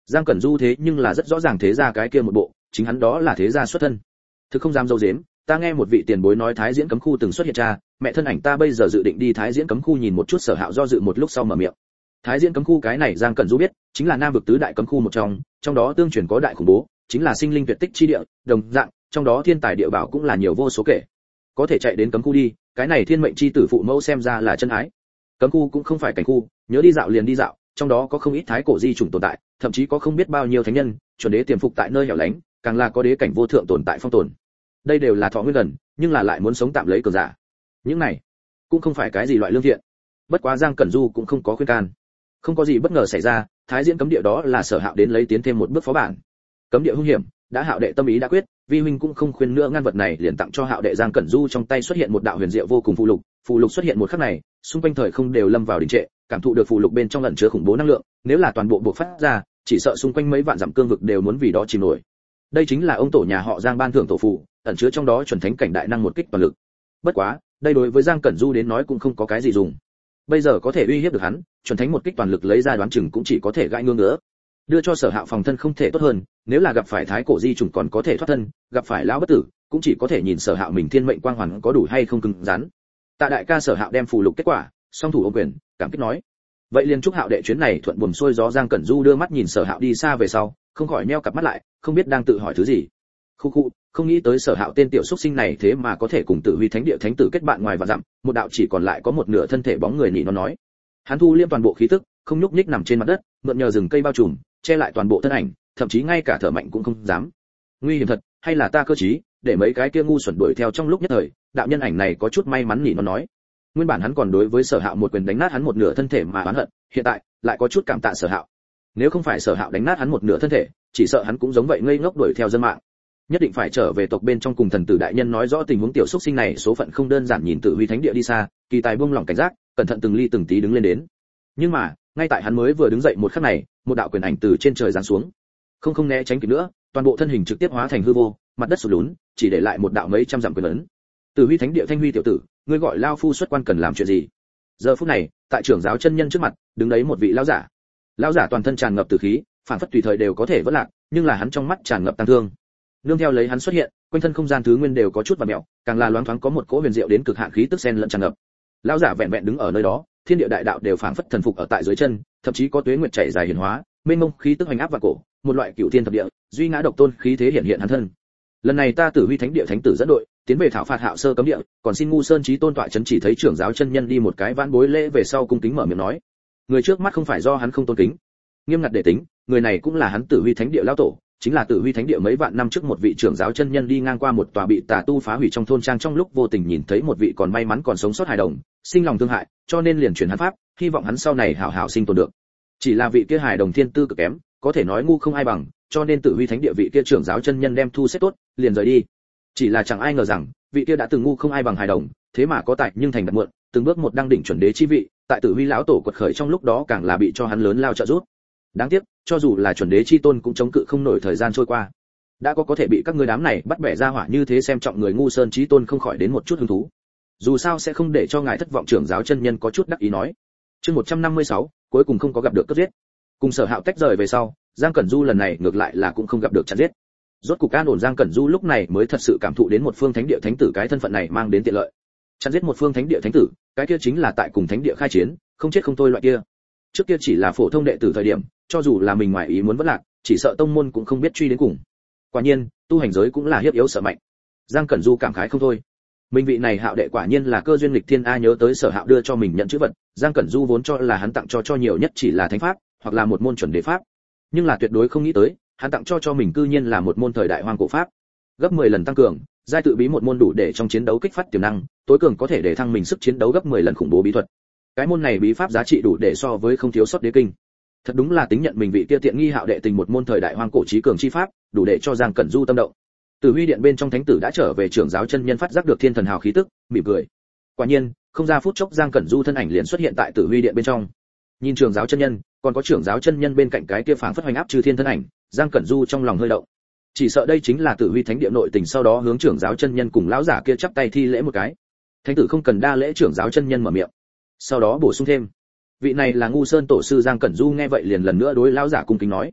Giang Cẩn Du thế nhưng là rất rõ ràng thế gia cái kia một bộ, chính hắn đó là thế gia xuất thân. Thực không dám dâu dếm, ta nghe một vị tiền bối nói Thái Diễn cấm khu từng xuất hiện cha, mẹ thân ảnh ta bây giờ dự định đi Thái Diễn cấm khu nhìn một chút. Sở Hạo do dự một lúc sau mở miệng. Thái Diễn cấm khu cái này Giang Cẩn Du biết, chính là Nam vực tứ đại cấm khu một trong đó tương truyền có đại khủng bố, chính là sinh linh tuyệt tích chi địa, đồng dạng, trong đó thiên tài địa bảo cũng là nhiều vô số kể. Có thể chạy đến cấm khu đi, cái này thiên mệnh chi tử phụ mẫu xem ra là chân ái. Cấm khu cũng không phải cảnh khu, nhớ đi dạo liền đi dạo, trong đó có không ít thái cổ di chủng tồn tại, thậm chí có không biết bao nhiêu thánh nhân, chuẩn đế tiềm phục tại nơi hẻo lánh, càng là có đế cảnh vô thượng tồn tại phong tồn. Đây đều là thọ nguyên gần, nhưng là lại muốn sống tạm lấy cường giả. Những này cũng không phải cái gì loại lương thiện. Bất quá Giang Cẩn Du cũng không có khuyên can. Không có gì bất ngờ xảy ra, Thái Diễn cấm địa đó là Sở Hạo đến lấy tiến thêm một bước phó bản. Cấm địa hung hiểm, đã Hạo đệ tâm ý đã quyết, vi huynh cũng không khuyên nữa ngăn vật này, liền tặng cho Hạo đệ. Giang Cẩn Du trong tay xuất hiện một đạo huyền diệu vô cùng phù lục xuất hiện một khắc này, xung quanh thời không đều lâm vào đình trệ, cảm thụ được phù lục bên trong ẩn chứa khủng bố năng lượng, nếu là toàn bộ bộc phát ra, chỉ sợ xung quanh mấy vạn dặm cương vực đều muốn vì đó chìm nổi. Đây chính là ông tổ nhà họ Giang ban thưởng tổ phù, ẩn chứa trong đó chuẩn thánh cảnh đại năng một kích toàn lực. Bất quá, đây đối với Giang Cẩn Du đến nói cũng không có cái gì dùng. Bây giờ có thể uy hiếp được hắn, chuẩn thánh một kích toàn lực lấy ra đoán chừng cũng chỉ có thể gãi ngưỡng nữa. Đưa cho Sở Hạo phòng thân không thể tốt hơn, nếu là gặp phải thái cổ di trùng còn có thể thoát thân, gặp phải lão bất tử, cũng chỉ có thể nhìn Sở Hạo mình thiên mệnh quang hoàn có đủ hay không cứng rắn. Tạ đại ca. Sở Hạo đem phù lục kết quả, song thủ ôm quyền, cảm kích nói: vậy liền chúc Hạo đệ chuyến này thuận buồm xuôi gió. Giang Cẩn Du đưa mắt nhìn Sở Hạo đi xa về sau, không khỏi nheo cặp mắt lại, không biết đang tự hỏi thứ gì. Khu, không nghĩ tới Sở Hạo tên tiểu xuất sinh này thế mà có thể cùng Tử Huy Thánh Địa thánh tử kết bạn ngoài và dặm, một đạo chỉ còn lại có một nửa thân thể bóng người nỉ nó nói. Hắn thu liêm toàn bộ khí tức, không nhúc nhích nằm trên mặt đất, mượn nhờ rừng cây bao trùm, che lại toàn bộ thân ảnh, thậm chí ngay cả thở mạnh cũng không dám. Nguy hiểm thật, hay là ta cơ trí, để mấy cái kia ngu xuẩn đuổi theo trong lúc nhất thời. Đạo nhân ảnh này có chút may mắn nỉ nó nói. Nguyên bản hắn còn đối với Sở Hạo một quyền đánh nát hắn một nửa thân thể mà oán hận, hiện tại lại có chút cảm tạ Sở Hạo. Nếu không phải Sở Hạo đánh nát hắn một nửa thân thể, chỉ sợ hắn cũng giống vậy ngây ngốc đuổi theo dân mạng. Nhất định phải trở về tộc bên trong cùng thần tử đại nhân nói rõ tình huống. Tiểu xúc sinh này số phận không đơn giản, nhìn Tử Huy Thánh Địa đi xa, kỳ tài buông lỏng cảnh giác, cẩn thận từng ly từng tí đứng lên đến. Nhưng mà, ngay tại hắn mới vừa đứng dậy một khắc này, một đạo quyền ảnh từ trên trời giáng xuống. Không né tránh kịp nữa, toàn bộ thân hình trực tiếp hóa thành hư vô, mặt đất sụt lún, chỉ để lại một đạo mấy trăm dặm quyền ấn. Tử Huy Thánh Địa Thanh Huy tiểu tử, ngươi gọi lao phu xuất quan cần làm chuyện gì? Giờ phút này, tại trưởng giáo chân nhân trước mặt, đứng đấy một vị lão giả. Lão giả toàn thân tràn ngập tử khí, phản phất tùy thời đều có thể vỡ lạc, nhưng là hắn trong mắt tràn ngập tang thương. Nương theo lấy hắn xuất hiện, quanh thân không gian thứ nguyên đều có chút vặn mèo, càng là loáng thoáng có một cỗ huyền diệu đến cực hạn khí tức xen lẫn tràn ngập. Lão giả vẹn vẹn đứng ở nơi đó, thiên địa đại đạo đều phảng phất thần phục ở tại dưới chân, thậm chí có tuế nguyệt chảy dài hiển hóa, mênh mông khí tức hoành áp vạn cổ, một loại cửu thiên thập địa, duy ngã độc tôn khí thế hiện hiện hắn thân. Lần này ta Tử Huy Thánh Địa thánh tử dẫn đội, tiến về thảo phạt Hạo Sơ cấm địa, còn xin ngu sơn chí tôn tọa chấn. Chỉ thấy trưởng giáo chân nhân đi một cái vãn bối lễ về sau cung kính mở miệng nói. Người trước mắt không phải do hắn không tôn kính, nghiêm ngặt để tính, người này cũng là hắn Tử Huy Thánh Địa lão tổ, chính là Tử Huy Thánh Địa mấy vạn năm trước một vị trưởng giáo chân nhân đi ngang qua một tòa bị tà tu phá hủy trong thôn trang, trong lúc vô tình nhìn thấy một vị còn may mắn còn sống sót hài đồng, sinh lòng thương hại, cho nên liền truyền hắn pháp, hy vọng hắn sau này hảo hảo sinh tồn được. Chỉ là vị kia hài đồng thiên tư cực kém, có thể nói ngu không ai bằng, cho nên Tử Huy Thánh Địa vị kia trưởng giáo chân nhân đem thu xếp tốt, liền rời đi. Chỉ là chẳng ai ngờ rằng, vị kia đã từng ngu không ai bằng hài đồng, thế mà có tài nhưng thành đạt muộn, từng bước một đăng đỉnh chuẩn đế chi vị, tại Tử Huy lão tổ quật khởi trong lúc đó càng là bị cho hắn lớn lao trợ giúp. Đáng tiếc, cho dù là chuẩn đế chi tôn cũng chống cự không nổi thời gian trôi qua. Đã có thể bị các ngươi đám này bắt bẻ ra hỏa như thế xem trọng người, ngu sơn chí tôn không khỏi đến một chút hứng thú. Dù sao sẽ không để cho ngài thất vọng. Trưởng giáo chân nhân có chút đắc ý nói. Chương 156, cuối cùng không có gặp được cướp giết. Cùng Sở Hạo tách rời về sau, Giang Cẩn Du lần này ngược lại là cũng không gặp được chặn giết. Rốt cục an ổn, Giang Cẩn Du lúc này mới thật sự cảm thụ đến một phương thánh địa thánh tử cái thân phận này mang đến tiện lợi. Chặn giết một phương thánh địa thánh tử, cái kia chính là tại cùng thánh địa khai chiến, không chết không thôi loại kia. Trước kia chỉ là phổ thông đệ tử thời điểm, cho dù là mình ngoài ý muốn vất lạc, chỉ sợ tông môn cũng không biết truy đến cùng. Quả nhiên, tu hành giới cũng là hiếp yếu sợ mạnh. Giang Cẩn Du cảm khái không thôi. Minh vị này Hạo đệ quả nhiên là cơ duyên lịch thiên a. Nhớ tới Sở Hạo đưa cho mình nhận chữ vật, Giang Cẩn Du vốn cho là hắn tặng cho nhiều nhất chỉ là thánh pháp, hoặc là một môn chuẩn đế pháp, nhưng là tuyệt đối không nghĩ tới, hắn tặng cho mình cư nhiên là một môn thời đại hoang cổ pháp, gấp 10 lần tăng cường, giai tự bí một môn đủ để trong chiến đấu kích phát tiềm năng, tối cường có thể để thăng mình sức chiến đấu gấp 10 lần khủng bố bí thuật. Cái môn này bí pháp giá trị đủ để so với không thiếu sót đế kinh. Thật đúng là tính nhận mình vị kia tiện nghi Hạo đệ tình một môn thời đại hoang cổ trí cường chi pháp, đủ để cho Giang Cẩn Du tâm động. Tử Huy điện bên trong thánh tử đã trở về, trưởng giáo chân nhân phát giác được thiên thần hào khí tức, mỉm cười. Quả nhiên, không ra phút chốc Giang Cẩn Du thân ảnh liền xuất hiện tại Tử Huy điện bên trong. Nhìn trưởng giáo chân nhân, còn có trưởng giáo chân nhân bên cạnh cái kia phảng phất hoành áp trừ thiên thân ảnh, Giang Cẩn Du trong lòng hơi động. Chỉ sợ đây chính là Tử Huy Thánh Địa nội tình, sau đó hướng trưởng giáo chân nhân cùng lão giả kia chắp tay thi lễ một cái. Thánh tử không cần đa lễ. Trưởng giáo chân nhân mở miệng. Sau đó bổ sung thêm, vị này là Ngu Sơn tổ sư. Giang Cẩn Du nghe vậy liền lần nữa đối lão giả cung kính nói.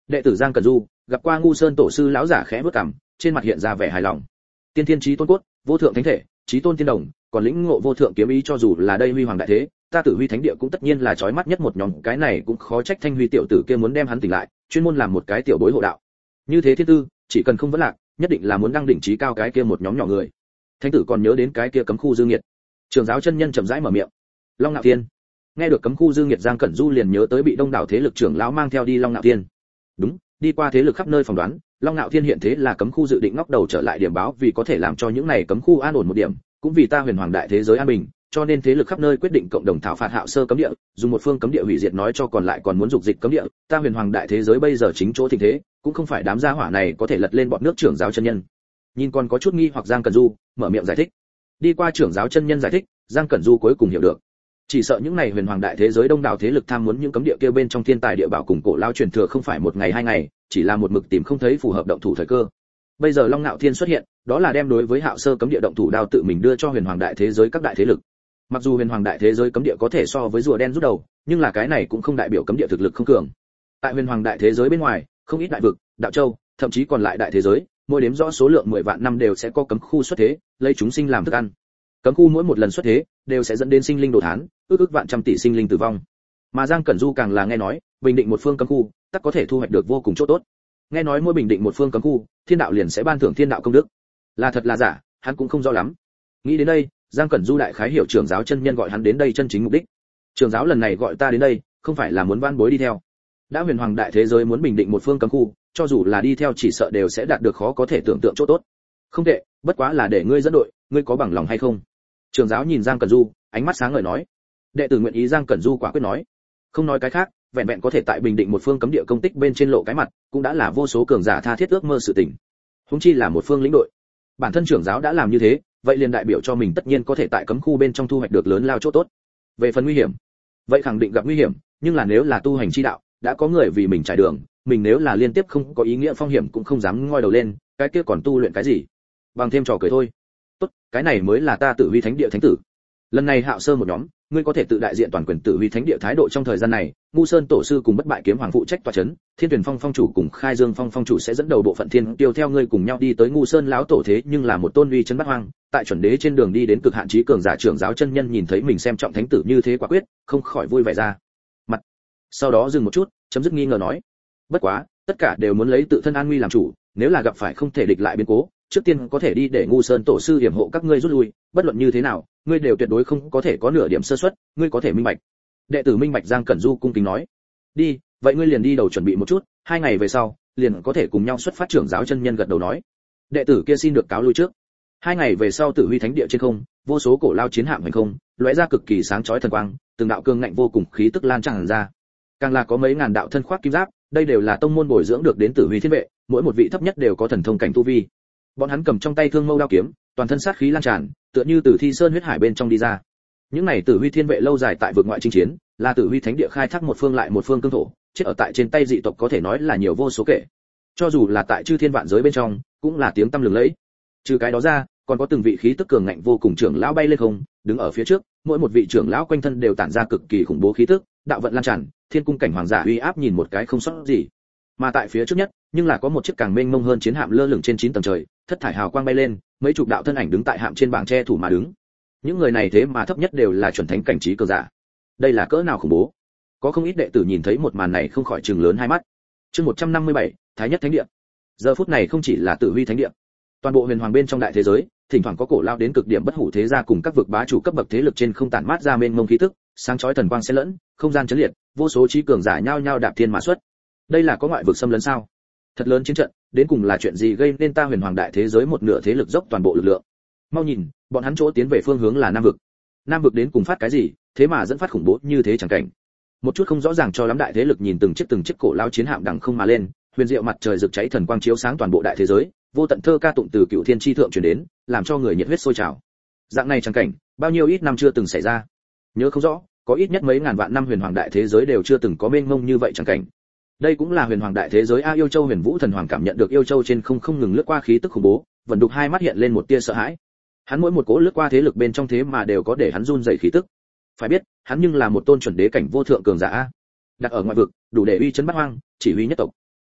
Đệ tử Giang Cẩn Du gặp qua Ngu Sơn tổ sư lão giả khẽ bước cằm, trên mặt hiện ra vẻ hài lòng. Tiên thiên chí tôn cốt, vô thượng thánh thể, chí tôn tiên đồng, còn lĩnh ngộ vô thượng kiếm ý, cho dù là đây huy hoàng đại thế, ta Tử Huy Thánh Địa cũng tất nhiên là chói mắt nhất một nhóm, cái này cũng khó trách Thanh Huy tiểu tử kia muốn đem hắn tỉnh lại, chuyên môn làm một cái tiểu bối hộ đạo. Như thế thiên tư, chỉ cần không vấn lạc, nhất định là muốn đăng đỉnh chí cao cái kia một nhóm nhỏ người. Thánh tử còn nhớ đến cái kia cấm khu Dương Nghiệt. Trưởng giáo chân nhân chậm rãi mở miệng. Long Nạo Thiên. Nghe được cấm khu Dương Nghiệt, Giang Cẩn Du liền nhớ tới bị đông đảo thế lực trưởng lão mang theo đi Long Nạo Thiên. Đúng, đi qua thế lực khắp nơi phỏng đoán, Long Nạo Thiên hiện thế là cấm khu dự định ngóc đầu trở lại điểm báo, vì có thể làm cho những này cấm khu an ổn một điểm, cũng vì ta Huyền Hoàng đại thế giới an bình, cho nên thế lực khắp nơi quyết định cộng đồng thảo phạt Hạo Sơ cấm địa, dùng một phương cấm địa hủy diệt nói cho còn lại còn muốn dục dịch cấm địa, ta Huyền Hoàng đại thế giới bây giờ chính chỗ thịnh thế, cũng không phải đám gia hỏa này có thể lật lên bọn nước trưởng giáo chân nhân. Nhìn còn có chút nghi hoặc Giang Cẩn Du, mở miệng giải thích. Đi qua trưởng giáo chân nhân giải thích, Giang Cẩn Du cuối cùng hiểu được. Chỉ sợ những này Huyền Hoàng đại thế giới đông đảo thế lực tham muốn những cấm địa kia bên trong thiên tài địa bảo cùng cổ lao truyền thừa không phải một ngày hai ngày, chỉ là một mực tìm không thấy phù hợp động thủ thời cơ. Bây giờ Long Nạo Thiên xuất hiện, đó là đem đối với Hạo Sơ cấm địa động thủ đao tự mình đưa cho Huyền Hoàng đại thế giới các đại thế lực. Mặc dù Huyền Hoàng đại thế giới cấm địa có thể so với rùa đen rút đầu, nhưng là cái này cũng không đại biểu cấm địa thực lực không cường. Tại Huyền Hoàng đại thế giới bên ngoài, không ít đại vực, đạo châu, thậm chí còn lại đại thế giới, mỗi đếm rõ số lượng 10 vạn năm đều sẽ có cấm khu xuất thế, lấy chúng sinh làm thức ăn. Cấm khu mỗi một lần xuất thế, đều sẽ dẫn đến sinh linh đồ thán, ước vạn trăm tỷ sinh linh tử vong. Mà Giang Cẩn Du càng là nghe nói, bình định một phương cấm khu, tất có thể thu hoạch được vô cùng chỗ tốt. Nghe nói mỗi bình định một phương cấm khu, thiên đạo liền sẽ ban thưởng thiên đạo công đức. Là thật là giả, hắn cũng không rõ lắm. Nghĩ đến đây, Giang Cẩn Du đại khái hiểu trưởng giáo chân nhân gọi hắn đến đây chân chính mục đích. Trưởng giáo lần này gọi ta đến đây, không phải là muốn van bối đi theo. Đã Huyền Hoàng đại thế giới muốn bình định một phương cấm khu, cho dù là đi theo chỉ sợ đều sẽ đạt được khó có thể tưởng tượng chỗ tốt. Không tệ, bất quá là để ngươi dẫn đội, ngươi có bằng lòng hay không? Trưởng giáo nhìn Giang Cẩn Du, ánh mắt sáng ngời nói. Đệ tử nguyện ý. Giang Cẩn Du quả quyết nói. Không nói cái khác, vẹn vẹn có thể tại bình định một phương cấm địa công tích bên trên lộ cái mặt, cũng đã là vô số cường giả tha thiết ước mơ sự tình. Huống chi là một phương lĩnh đội. Bản thân trưởng giáo đã làm như thế, vậy liền đại biểu cho mình tất nhiên có thể tại cấm khu bên trong thu hoạch được lớn lao chỗ tốt. Về phần nguy hiểm, vậy khẳng định gặp nguy hiểm, nhưng là nếu là tu hành chi đạo, đã có người vì mình trải đường, mình nếu là liên tiếp không có ý nghĩa phong hiểm cũng không dám ngoi đầu lên, cái kia còn tu luyện cái gì? Bằng thêm trò cười thôi. Tốt, cái này mới là ta Tử Huy Thánh Địa thánh tử. Lần này Hạo Sơ một nhóm, ngươi có thể tự đại diện toàn quyền Tử Huy Thánh Địa thái độ trong thời gian này, Ngu Sơn tổ sư cùng Bất Bại kiếm hoàng phụ trách tọa trấn, Thiên Tuyển Phong phong chủ cùng Khai Dương Phong phong chủ sẽ dẫn đầu bộ phận thiên tiêu theo ngươi cùng nhau đi tới Ngu Sơn lão tổ, thế nhưng là một tôn uy trấn bát hoang, tại chuẩn đế trên đường đi đến cực hạn chí cường giả trưởng giáo chân nhân nhìn thấy mình xem trọng thánh tử như thế quả quyết, không khỏi vui vẻ ra mặt. Sau đó dừng một chút, chấm dứt nghi ngờ nói: bất quá, tất cả đều muốn lấy tự thân an nguy làm chủ, nếu là gặp phải không thể địch lại biến cố, trước tiên có thể đi để Ngu Sơn tổ sư hiểm hộ các ngươi rút lui, bất luận như thế nào, ngươi đều tuyệt đối không có thể có nửa điểm sơ suất, ngươi có thể minh bạch. Đệ tử minh bạch. Giang Cẩn Du cung kính nói. Đi, vậy ngươi liền đi đầu chuẩn bị một chút, 2 ngày về sau, liền có thể cùng nhau xuất phát. Trưởng giáo chân nhân gật đầu nói. Đệ tử kia xin được cáo lui trước. 2 ngày về sau, Tử Huy Thánh Địa trên không, vô số cổ lao chiến hạm hành không, lóe ra cực kỳ sáng chói thần quang, từng đạo cương ngạnh vô cùng khí tức lan tràn ra. Càng là có mấy ngàn đạo thân khoác kim giáp, đây đều là tông môn bồi dưỡng được đến Tử Huy Thiên vệ, mỗi một vị thấp nhất đều có thần thông cảnh tu vi. Bọn hắn cầm trong tay thương mâu đao kiếm, toàn thân sát khí lan tràn, tựa như từ thi sơn huyết hải bên trong đi ra. Những này Tử Huy Thiên vệ lâu dài tại vực ngoại chinh chiến, là Tử Huy Thánh Địa khai thác một phương lại một phương cương thổ, chết ở tại trên tay dị tộc có thể nói là nhiều vô số kể. Cho dù là tại chư thiên vạn giới bên trong, cũng là tiếng tăm lừng lẫy. Trừ cái đó ra, còn có từng vị khí tức cường ngạnh vô cùng trưởng lão bay lên không, đứng ở phía trước, mỗi một vị trưởng lão quanh thân đều tản ra cực kỳ khủng bố khí tức, đạo vận lan tràn, thiên cung cảnh hoàng giả uy áp nhìn một cái không sót gì. Mà tại phía trước nhất, nhưng là có một chiếc càng mênh mông hơn chiến hạm lơ lửng trên 9 tầng trời, thất thải hào quang bay lên, mấy chục đạo thân ảnh đứng tại hạm trên bảng che thủ mà đứng. Những người này thế mà thấp nhất đều là chuẩn thánh cảnh trí cường giả. Đây là cỡ nào khủng bố. Có không ít đệ tử nhìn thấy một màn này không khỏi trừng lớn hai mắt. Chương 157, Thái Nhất Thánh Địa. Giờ phút này không chỉ là Tử Huy Thánh Địa, toàn bộ huyền hoàng bên trong đại thế giới, thỉnh thoảng có cổ lao đến cực điểm bất hủ thế gia cùng các vực bá chủ cấp bậc thế lực trên không tản mát ra mênh mông khí tức, sáng chói thần quang xen lẫn, không gian chấn liệt, vô số trí cường giả nhao nhao đạp thiên mà xuất. Đây là có ngoại vực xâm lấn sao? Thật lớn chiến trận, đến cùng là chuyện gì gây nên ta huyền hoàng đại thế giới một nửa thế lực dốc toàn bộ lực lượng? Mau nhìn, bọn hắn chỗ tiến về phương hướng là nam vực. Nam vực đến cùng phát cái gì, thế mà dẫn phát khủng bố như thế chẳng cảnh. Một chút không rõ ràng cho lắm đại thế lực nhìn từng chiếc cổ lao chiến hạm đằng không mà lên, huyền diệu mặt trời rực cháy thần quang chiếu sáng toàn bộ đại thế giới, vô tận thơ ca tụng từ cựu thiên chi thượng truyền đến, làm cho người nhiệt huyết sôi trào. Dạng này chẳng cảnh, bao nhiêu ít năm chưa từng xảy ra. Nhớ không rõ, có ít nhất mấy ngàn vạn năm huyền hoàng đại thế giới đều chưa từng có mênh mông như vậy chẳng cảnh. Đây cũng là huyền hoàng đại thế giới A Yêu Châu Huyền Vũ thần hoàng cảm nhận được Yêu Châu trên không ngừng lướt qua khí tức khủng bố, vẫn đục hai mắt hiện lên một tia sợ hãi. Hắn mỗi một cỗ lướt qua thế lực bên trong thế mà đều có để hắn run rẩy khí tức. Phải biết, hắn nhưng là một tôn chuẩn đế cảnh vô thượng cường giả a. Đặt ở ngoại vực, đủ để uy chấn bát hoang, chỉ huy nhất tộc.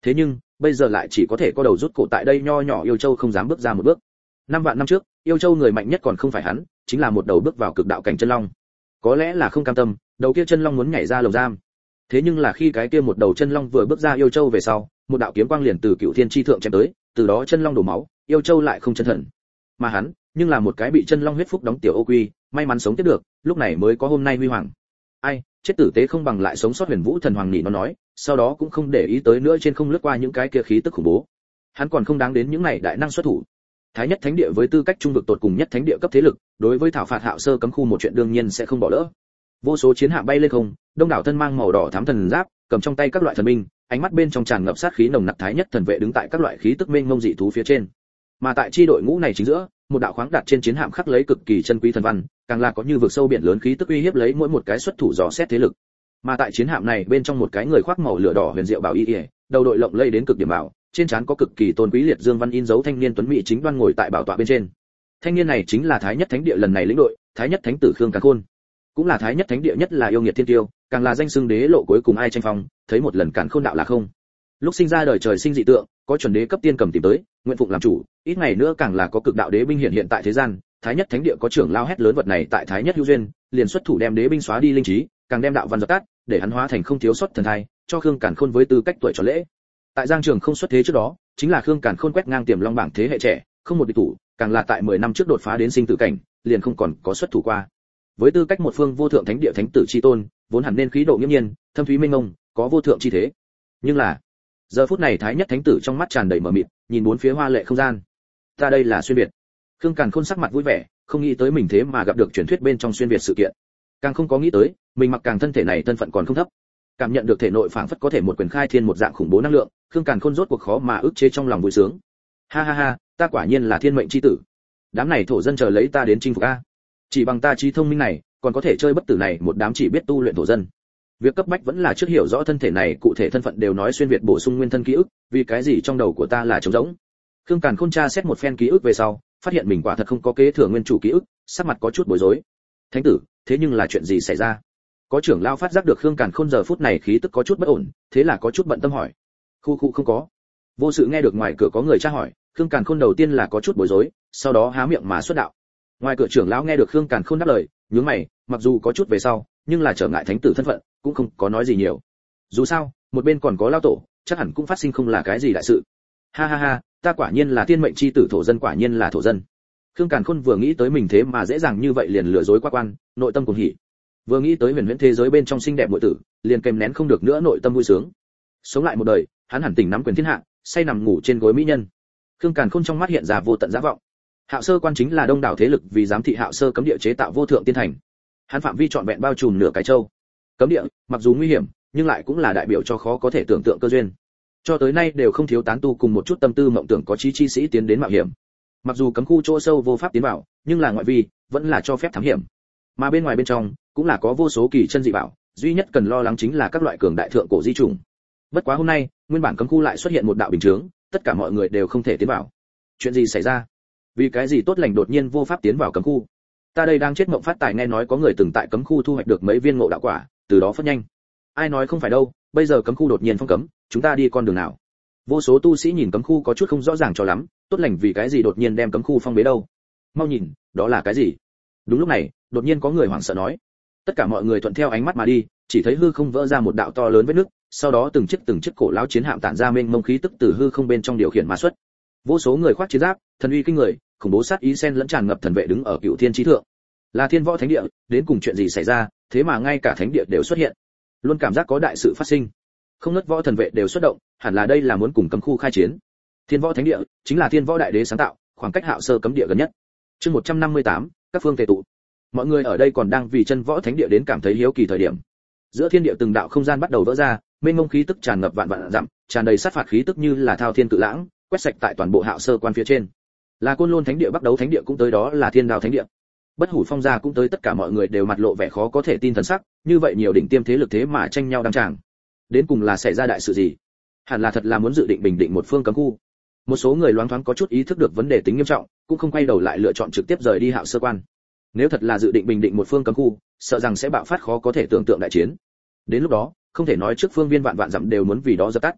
Thế nhưng bây giờ lại chỉ có thể có đầu rút cổ tại đây nho nhỏ Yêu Châu không dám bước ra một bước. 5 vạn năm trước, Yêu Châu người mạnh nhất còn không phải hắn, chính là một đầu bước vào cực đạo cảnh chân long. Có lẽ là không cam tâm, đầu kia chân long muốn nhảy ra lồng giam. Thế nhưng là khi cái kia một đầu chân long vừa bước ra Yêu Châu về sau, một đạo kiếm quang liền từ Cửu Thiên chi thượng chém tới, từ đó chân long đổ máu, Yêu Châu lại không chân thần. Mà hắn, nhưng là một cái bị chân long huyết phúc đóng tiểu ô quy, may mắn sống tiếp được, lúc này mới có hôm nay huy hoàng. Ai, chết tử tế không bằng lại sống sót. Huyền Vũ thần hoàng nhị nó nói, sau đó cũng không để ý tới nữa trên không lướt qua những cái kia khí tức khủng bố. Hắn còn không đáng đến những này đại năng xuất thủ. Thái nhất thánh địa với tư cách trung vực tột cùng nhất thánh địa cấp thế lực, đối với thảo phạt Hạo Sơ cấm khu một chuyện đương nhiên sẽ không bỏ lỡ. Vô số chiến hạm bay lên không, đông đảo thân mang màu đỏ thắm thần giáp, cầm trong tay các loại thần binh, ánh mắt bên trong tràn ngập sát khí nồng nặc Thái nhất thần vệ đứng tại các loại khí tức mênh mông dị thú phía trên. Mà tại chi đội ngũ này chính giữa, một đạo khoáng đặt trên chiến hạm khắc lấy cực kỳ chân quý thần văn, càng là có như vực sâu biển lớn khí tức uy hiếp lấy mỗi một cái xuất thủ dò xét thế lực. Mà tại chiến hạm này bên trong một cái người khoác màu lửa đỏ huyền diệu bảo y, đầu đội lộng lẫy đến cực điểm bảo, trên trán có cực kỳ tôn quý liệt dương văn in dấu thanh niên tuấn mỹ chính đoan ngồi tại bảo tọa bên trên. Thanh niên này chính là Thái nhất thánh địa lần này lĩnh đội, Thái nhất thánh tử Khương Càn Khôn, cũng là Thái nhất thánh địa nhất là yêu nghiệt thiên tiêu, càng là danh xưng đế lộ cuối cùng ai tranh phong, thấy một lần Càn Khôn đạo là không. Lúc sinh ra đời trời sinh dị tượng, có chuẩn đế cấp tiên cầm tìm tới, nguyện phụng làm chủ, ít ngày nữa càng là có cực đạo đế binh hiện tại thế gian. Thái nhất thánh địa có trưởng lao hét lớn vật này tại Thái nhất hữu duyên, liền xuất thủ đem đế binh xóa đi linh trí, càng đem đạo văn dập tắt, để hắn hóa thành không thiếu sót thần thai, cho Khương Càn Khôn với tư cách tuổi tròn lễ. Tại Giang Trường không xuất thế trước đó, chính là Khương Càn Khôn quét ngang tiềm long bảng thế hệ trẻ, không một địch thủ, càng là tại 10 năm trước đột phá đến sinh tử cảnh, liền không còn có xuất thủ qua. Với tư cách một phương vô thượng thánh địa thánh tử chi tôn, vốn hẳn nên khí độ nghiêm nhiên, thâm thúy minh ngông, có vô thượng chi thế. Nhưng là, giờ phút này Thái nhất thánh tử trong mắt tràn đầy mờ mịt, nhìn bốn phía hoa lệ không gian. Ta đây là xuyên việt. Khương Càn Khôn sắc mặt vui vẻ, không nghĩ tới mình thế mà gặp được truyền thuyết bên trong xuyên việt sự kiện. Càng không có nghĩ tới, mình mặc càng thân thể này thân phận còn không thấp. Cảm nhận được thể nội phảng phất có thể một quyền khai thiên một dạng khủng bố năng lượng, Khương Càn Khôn rốt cuộc khó mà ức chế trong lòng vui sướng. Ha ha ha, ta quả nhiên là thiên mệnh chi tử. Đám này thổ dân chờ lấy ta đến chinh phục a. Chỉ bằng ta trí thông minh này, còn có thể chơi bất tử này một đám chỉ biết tu luyện thổ dân. Việc cấp bách vẫn là trước hiểu rõ thân thể này cụ thể thân phận đều nói xuyên việt bổ sung nguyên thân ký ức, vì cái gì trong đầu của ta là trống rỗng. Khương Càn Khôn tra xét một phen ký ức về sau, phát hiện mình quả thật không có kế thừa nguyên chủ ký ức, sắc mặt có chút bối rối. Thánh tử, thế nhưng là chuyện gì xảy ra? Có trưởng lao phát giác được Khương Càn Khôn giờ phút này khí tức có chút bất ổn, thế là có chút bận tâm hỏi. Khu không có. Vô sự nghe được ngoài cửa có người tra hỏi, Khương Càn Khôn đầu tiên là có chút bối rối, sau đó há miệng mà xuất đạo. Ngoài cửa trưởng lão nghe được Khương Càn Khôn đáp lời, nhướng mày, mặc dù có chút về sau, nhưng là trở ngại thánh tử thân phận, cũng không có nói gì nhiều. Dù sao, một bên còn có lao tổ, chắc hẳn cũng phát sinh không là cái gì đại sự. Ha ha ha, ta quả nhiên là thiên mệnh chi tử thổ dân, quả nhiên là thổ dân. Khương Càn Khôn vừa nghĩ tới mình thế mà dễ dàng như vậy liền lừa dối qua quan, nội tâm cuồng hỉ. Vừa nghĩ tới huyền huyễn thế giới bên trong xinh đẹp muội tử, liền kèm nén không được nữa nội tâm vui sướng. Sống lại một đời, hắn hẳn tỉnh nắm quyền thiên hạ, say nằm ngủ trên gối mỹ nhân. Khương Càn Khôn trong mắt hiện ra vô tận dã vọng. Hạo Sơ quan chính là đông đảo thế lực vì giám thị Hạo Sơ cấm địa chế tạo vô thượng tiên thành. Hắn phạm vi trọn vẹn bao trùm nửa cái châu. Cấm địa, mặc dù nguy hiểm, nhưng lại cũng là đại biểu cho khó có thể tưởng tượng cơ duyên. Cho tới nay đều không thiếu tán tu cùng một chút tâm tư mộng tưởng có chí chi sĩ tiến đến mạo hiểm. Mặc dù cấm khu chỗ sâu vô pháp tiến vào, nhưng là ngoại vi vẫn là cho phép thám hiểm. Mà bên ngoài bên trong cũng là có vô số kỳ chân dị bảo, duy nhất cần lo lắng chính là các loại cường đại thượng cổ di trùng. Bất quá hôm nay, nguyên bản cấm khu lại xuất hiện một đạo bình chướng, tất cả mọi người đều không thể tiến vào. Chuyện gì xảy ra? Vì cái gì tốt lành đột nhiên vô pháp tiến vào cấm khu? Ta đây đang chết mộng phát tài, nghe nói có người từng tại cấm khu thu hoạch được mấy viên ngộ đạo quả, từ đó phất nhanh. Ai nói không phải đâu, bây giờ cấm khu đột nhiên phong cấm, chúng ta đi con đường nào? Vô số tu sĩ nhìn cấm khu có chút không rõ ràng cho lắm, tốt lành vì cái gì đột nhiên đem cấm khu phong bế đâu? Mau nhìn, đó là cái gì? Đúng lúc này, đột nhiên có người hoảng sợ nói. Tất cả mọi người thuận theo ánh mắt mà đi, chỉ thấy hư không vỡ ra một đạo to lớn vết nứt, sau đó từng chiếc cổ lão chiến hạm tản ra mênh mông khí tức từ hư không bên trong điều khiển mà xuất. Vô số người khoác chiến giáp, thần uy kinh người, khủng bố sát ý xen lẫn tràn ngập thần vệ đứng ở Cửu Thiên chí thượng. Là Thiên Võ Thánh địa, đến cùng chuyện gì xảy ra, thế mà ngay cả thánh địa đều xuất hiện. Luôn cảm giác có đại sự phát sinh. Không ngớt võ thần vệ đều xuất động, hẳn là đây là muốn cùng cấm khu khai chiến. Thiên Võ Thánh địa chính là Thiên Võ Đại Đế sáng tạo, khoảng cách Hạo Sơ cấm địa gần nhất. Chương 158, các phương tề tụ. Mọi người ở đây còn đang vì Chân Võ Thánh địa đến cảm thấy hiếu kỳ thời điểm. Giữa thiên địa từng đạo không gian bắt đầu vỡ ra, mênh mông khí tức tràn ngập vạn vạn dặm, tràn đầy sát phạt khí tức như là thao thiên cự lãng, quét sạch tại toàn bộ Hạo Sơ quan phía trên. Là Côn Lôn Thánh địa, Bắc Đấu Thánh địa cũng tới, đó là Thiên Đao Thánh địa. Bất Hủ Phong gia cũng tới, tất cả mọi người đều mặt lộ vẻ khó có thể tin thần sắc, như vậy nhiều đỉnh tiêm thế lực thế mà tranh nhau đăng tràng. Đến cùng là xảy ra đại sự gì? Hẳn là thật là muốn dự định bình định một phương cấm khu. Một số người loáng thoáng có chút ý thức được vấn đề tính nghiêm trọng, cũng không quay đầu lại lựa chọn trực tiếp rời đi Hạo Sơ quan. Nếu thật là dự định bình định một phương cấm khu, sợ rằng sẽ bạo phát khó có thể tưởng tượng đại chiến. Đến lúc đó, không thể nói trước phương viên vạn vạn dặm đều muốn vì đó dập tắt.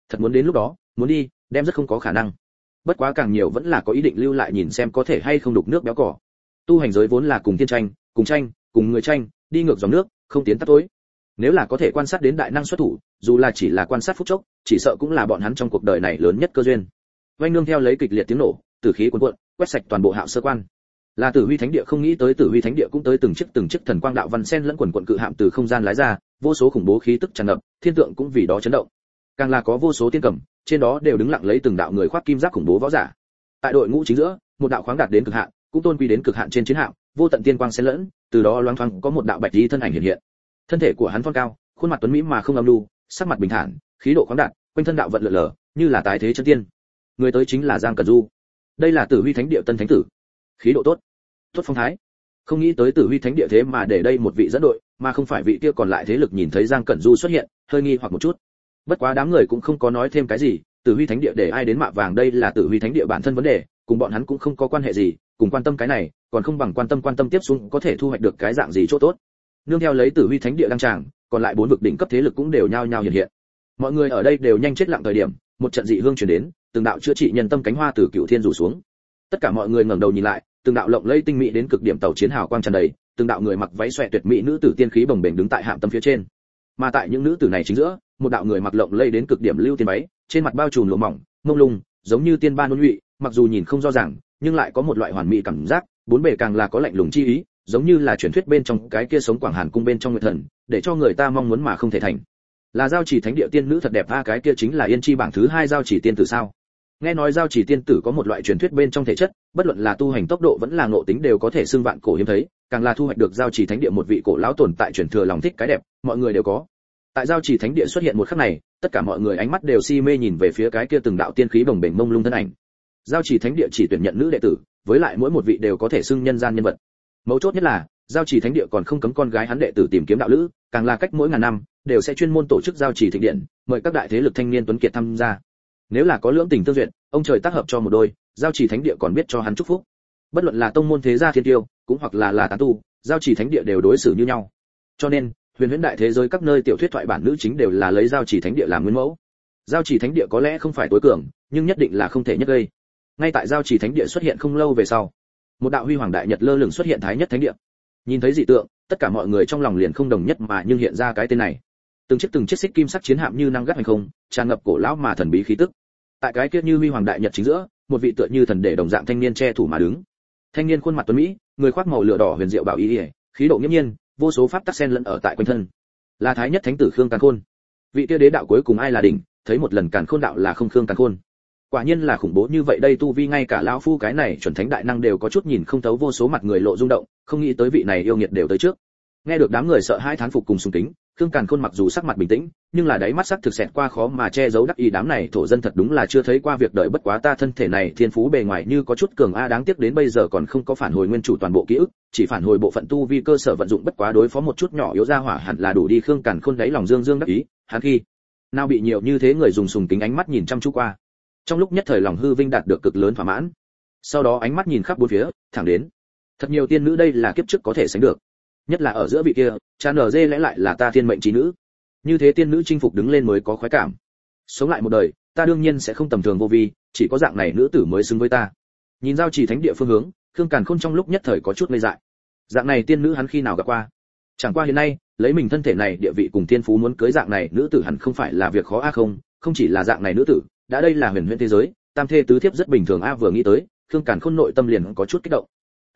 Thật muốn đến lúc đó, muốn đi, đem rất không có khả năng. Bất quá càng nhiều vẫn là có ý định lưu lại nhìn xem có thể hay không đục nước béo cỏ. Tu hành giới vốn là cùng thiên tranh, cùng người tranh, đi ngược dòng nước, không tiến tắt tối. Nếu là có thể quan sát đến đại năng xuất thủ, dù là chỉ là quan sát phút chốc, chỉ sợ cũng là bọn hắn trong cuộc đời này lớn nhất cơ duyên. Vành nương theo lấy kịch liệt tiếng nổ, tử khí cuồn cuộn, quét sạch toàn bộ Hạo Sơ Quan. Là Tử Huy Thánh Địa không nghĩ tới Tử Huy Thánh Địa cũng tới từng chiếc thần quang đạo văn sen lẫn quần quần cự hạm từ không gian lái ra, vô số khủng bố khí tức tràn ngập, thiên tượng cũng vì đó chấn động. Càng là có vô số tiên cầm, trên đó đều đứng lặng lấy từng đạo người khoác kim giáp khủng bố võ giả. Tại đội ngũ chính giữa, một đạo khoáng đạt đến cực hạn, cũng tôn quý đến cực hạn trên chiến hạm, vô tận tiên quang xen lẫn, từ đó loáng thoáng có một đạo bạch y thân ảnh hiện hiện. Thân thể của hắn phong cao, khuôn mặt tuấn mỹ mà không âm nhu, sắc mặt bình thản, khí độ khoáng đạt, quanh thân đạo vận lượn lờ, như là tái thế chân tiên. Người tới chính là Giang Cẩn Du. Đây là Tử Huy Thánh Địa tân thánh tử. Khí độ tốt, tốt phong thái. Không nghĩ tới Tử Huy Thánh Địa thế mà để đây một vị dẫn đội, mà không phải vị kia còn lại thế lực nhìn thấy Giang Cẩn Du xuất hiện, hơi nghi hoặc một chút. Bất quá đám người cũng không có nói thêm cái gì, Tử Huy Thánh Địa để ai đến mạ vàng đây là Tử Huy Thánh Địa bản thân vấn đề, cùng bọn hắn cũng không có quan hệ gì, cùng quan tâm cái này, còn không bằng quan tâm tiếp xuống có thể thu hoạch được cái dạng gì chỗ tốt. Nương theo lấy Tử Huy Thánh Địa đăng tràng, còn lại 4 vực đỉnh cấp thế lực cũng đều nhao nhao hiện hiện. Mọi người ở đây đều nhanh chết lặng thời điểm, một trận dị hương truyền đến, từng đạo chữa trị nhân tâm cánh hoa từ cửu thiên rủ xuống. Tất cả mọi người ngẩng đầu nhìn lại, từng đạo lộng lẫy tinh mỹ đến cực điểm tàu chiến hào quang tràn đầy, từng đạo người mặc váy xòe tuyệt mỹ nữ tử tiên khí bồng bềnh đứng tại hạm tâm phía trên. Mà tại những nữ tử này chính giữa, một đạo người mặc lộng lẫy đến cực điểm lưu tiên váy, trên mặt bao trùm lụa mỏng, mông lung, giống như tiên ba nôn nhụy, mặc dù nhìn không rõ ràng, nhưng lại có một loại hoàn mỹ cảm giác, bốn bề càng là có lạnh lùng chi ý, giống như là truyền thuyết bên trong cái kia sống Quảng Hàn cung bên trong nguyệt thần, để cho người ta mong muốn mà không thể thành. Là Giao Chỉ Thánh Địa tiên nữ thật đẹp a, cái kia chính là Yên Chi bảng thứ 2 Giao Chỉ tiên tử sao? Nghe nói Giao Chỉ tiên tử có một loại truyền thuyết bên trong thể chất, bất luận là tu hành tốc độ vẫn là ngộ tính đều có thể xưng vạn cổ hiếm thấy, càng là thu hoạch được Giao Chỉ Thánh Địa một vị cổ lão tồn tại truyền thừa lòng thích cái đẹp, mọi người đều có. Tại Giao Chỉ Thánh Địa xuất hiện một khắc này, tất cả mọi người ánh mắt đều si mê nhìn về phía cái kia từng đạo tiên khí bồng bềnh mông lung thân ảnh. Giao Chỉ Thánh Địa chỉ tuyển nhận nữ đệ tử, với lại mỗi một vị đều có thể xưng nhân gian nhân vật. Mấu chốt nhất là, Giao Chỉ Thánh Địa còn không cấm con gái hắn đệ tử tìm kiếm đạo lữ, càng là cách mỗi ngàn năm đều sẽ chuyên môn tổ chức Giao Chỉ Thịnh điện, mời các đại thế lực thanh niên tuấn kiệt tham gia. Nếu là có lưỡng tình tương duyệt, ông trời tác hợp cho một đôi, Giao Chỉ Thánh Địa còn biết cho hắn chúc phúc. Bất luận là tông môn thế gia thiên tiêu, cũng hoặc là tán tu, Giao Chỉ Thánh Địa đều đối xử như nhau. Cho nên, huyền huyễn đại thế giới các nơi tiểu thuyết thoại bản nữ chính đều là lấy Giao Chỉ Thánh Địa làm nguyên mẫu. Giao Chỉ Thánh Địa có lẽ không phải tối cường, nhưng nhất định là không thể nhất gây. Ngay tại Giao Chỉ Thánh Địa xuất hiện không lâu về sau, một đạo huy hoàng đại nhật lơ lửng xuất hiện Thái Nhất Thánh Địa. Nhìn thấy dị tượng, tất cả mọi người trong lòng liền không đồng nhất mà nhưng hiện ra cái tên này. Từng chiếc xích kim sắc chiến hạm như năng gắt hành không, tràn ngập cổ lão mà thần bí khí tức. Tại cái kia như huy hoàng đại nhật chính giữa, một vị tựa như thần để đồng dạng thanh niên che thủ mà đứng. Thanh niên khuôn mặt tuấn mỹ, người khoác màu lửa đỏ huyền diệu bảo y, khí độ nghiêm nhiên, vô số pháp tắc sen lẫn ở tại quanh thân. Là Thái Nhất Thánh tử Khương Càn Khôn. Vị kia đế đạo cuối cùng ai là đỉnh, thấy một lần Càn Khôn đạo là không Khương Càn Khôn. Quả nhiên là khủng bố như vậy đây, tu vi ngay cả lão phu cái này chuẩn thánh đại năng đều có chút nhìn không thấu, vô số mặt người lộ rung động, không nghĩ tới vị này yêu nghiệt đều tới trước. Nghe được đám người sợ hãi thán phục cùng sùng kính, Khương Càn Khôn mặc dù sắc mặt bình tĩnh, nhưng là đáy mắt sắc thực xẹt qua khó mà che giấu đắc ý, đám này thổ dân thật đúng là chưa thấy qua việc đời, bất quá ta thân thể này thiên phú bề ngoài như có chút cường a, đáng tiếc đến bây giờ còn không có phản hồi nguyên chủ toàn bộ ký ức, chỉ phản hồi bộ phận tu vi cơ sở vận dụng, bất quá đối phó một chút nhỏ yếu ra hỏa hẳn là đủ đi. Khương Càn Khôn đáy lòng dương dương đắc ý, hắn khi nào bị nhiều như thế người dùng sùng kính ánh mắt nhìn chăm chú qua, trong lúc nhất thời lòng hư vinh đạt được cực lớn thỏa mãn. Sau đó ánh mắt nhìn khắp bốn phía, thẳng đến thật nhiều tiên nữ, đây là kiếp trước có thể sánh được, nhất là ở giữa vị kia cha nở dê lẽ lại là ta thiên mệnh trí nữ, như thế tiên nữ chinh phục đứng lên mới có khoái cảm. Sống lại một đời, ta đương nhiên sẽ không tầm thường vô vi, chỉ có dạng này nữ tử mới xứng với ta. Nhìn Giao Chỉ Thánh Địa phương hướng, Khương Càn Khôn trong lúc nhất thời có chút ngây dại. Dạng này tiên nữ hắn khi nào gặp qua? Chẳng qua hiện nay, lấy mình thân thể này địa vị cùng thiên phú muốn cưới dạng này nữ tử hẳn không phải là việc khó a. Không chỉ là dạng này nữ tử, đã đây là huyền huyễn thế giới, tam thê tứ thiếp rất bình thường a. Vừa nghĩ tới, Khương Càn Khôn nội tâm liền có chút kích động.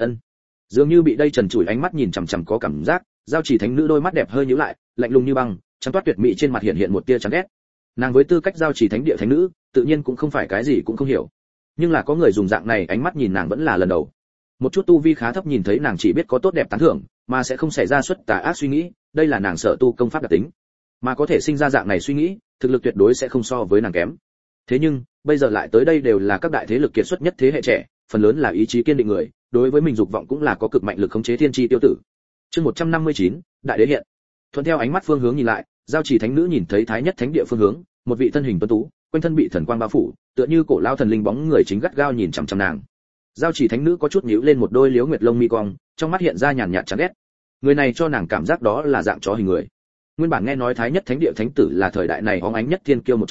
Dường như bị đây trần trụi ánh mắt nhìn chằm chằm có cảm giác, Giao Chỉ Thánh nữ đôi mắt đẹp hơi nhíu lại, lạnh lùng như băng, trắng toát tuyệt mỹ trên mặt hiện một tia chán ghét. Nàng với tư cách Giao Chỉ Thánh Địa thánh nữ, tự nhiên cũng không phải cái gì cũng không hiểu, nhưng là có người dùng dạng này ánh mắt nhìn nàng vẫn là lần đầu. Một chút tu vi khá thấp nhìn thấy nàng chỉ biết có tốt đẹp tán thưởng, mà sẽ không xảy ra xuất tà ác suy nghĩ, đây là nàng sở tu công pháp đặc tính, mà có thể sinh ra dạng này suy nghĩ, thực lực tuyệt đối sẽ không so với nàng kém. Thế nhưng, bây giờ lại tới đây đều là các đại thế lực kiệt xuất nhất thế hệ trẻ, phần lớn là ý chí kiên định người, đối với mình dục vọng cũng là có cực mạnh lực khống chế thiên chi tiêu tử. Chương 159, đại đế hiện. Thuận theo ánh mắt phương hướng nhìn lại, Giao Chỉ Thánh nữ nhìn thấy Thái Nhất Thánh Địa phương hướng, một vị thân hình tuấn tú, quanh thân bị thần quang bao phủ, tựa như cổ lao thần linh bóng người chính gắt gao nhìn chằm chằm nàng. Giao Chỉ Thánh nữ có chút nhíu lên một đôi liếu nguyệt lông mi cong, trong mắt hiện ra nhàn nhạt chán ghét. Người này cho nàng cảm giác đó là dạng chó hình người. Nguyên bản nghe nói Thái Nhất Thánh Địa thánh tử là thời đại này óng ánh nhất thiên kiêu một trong,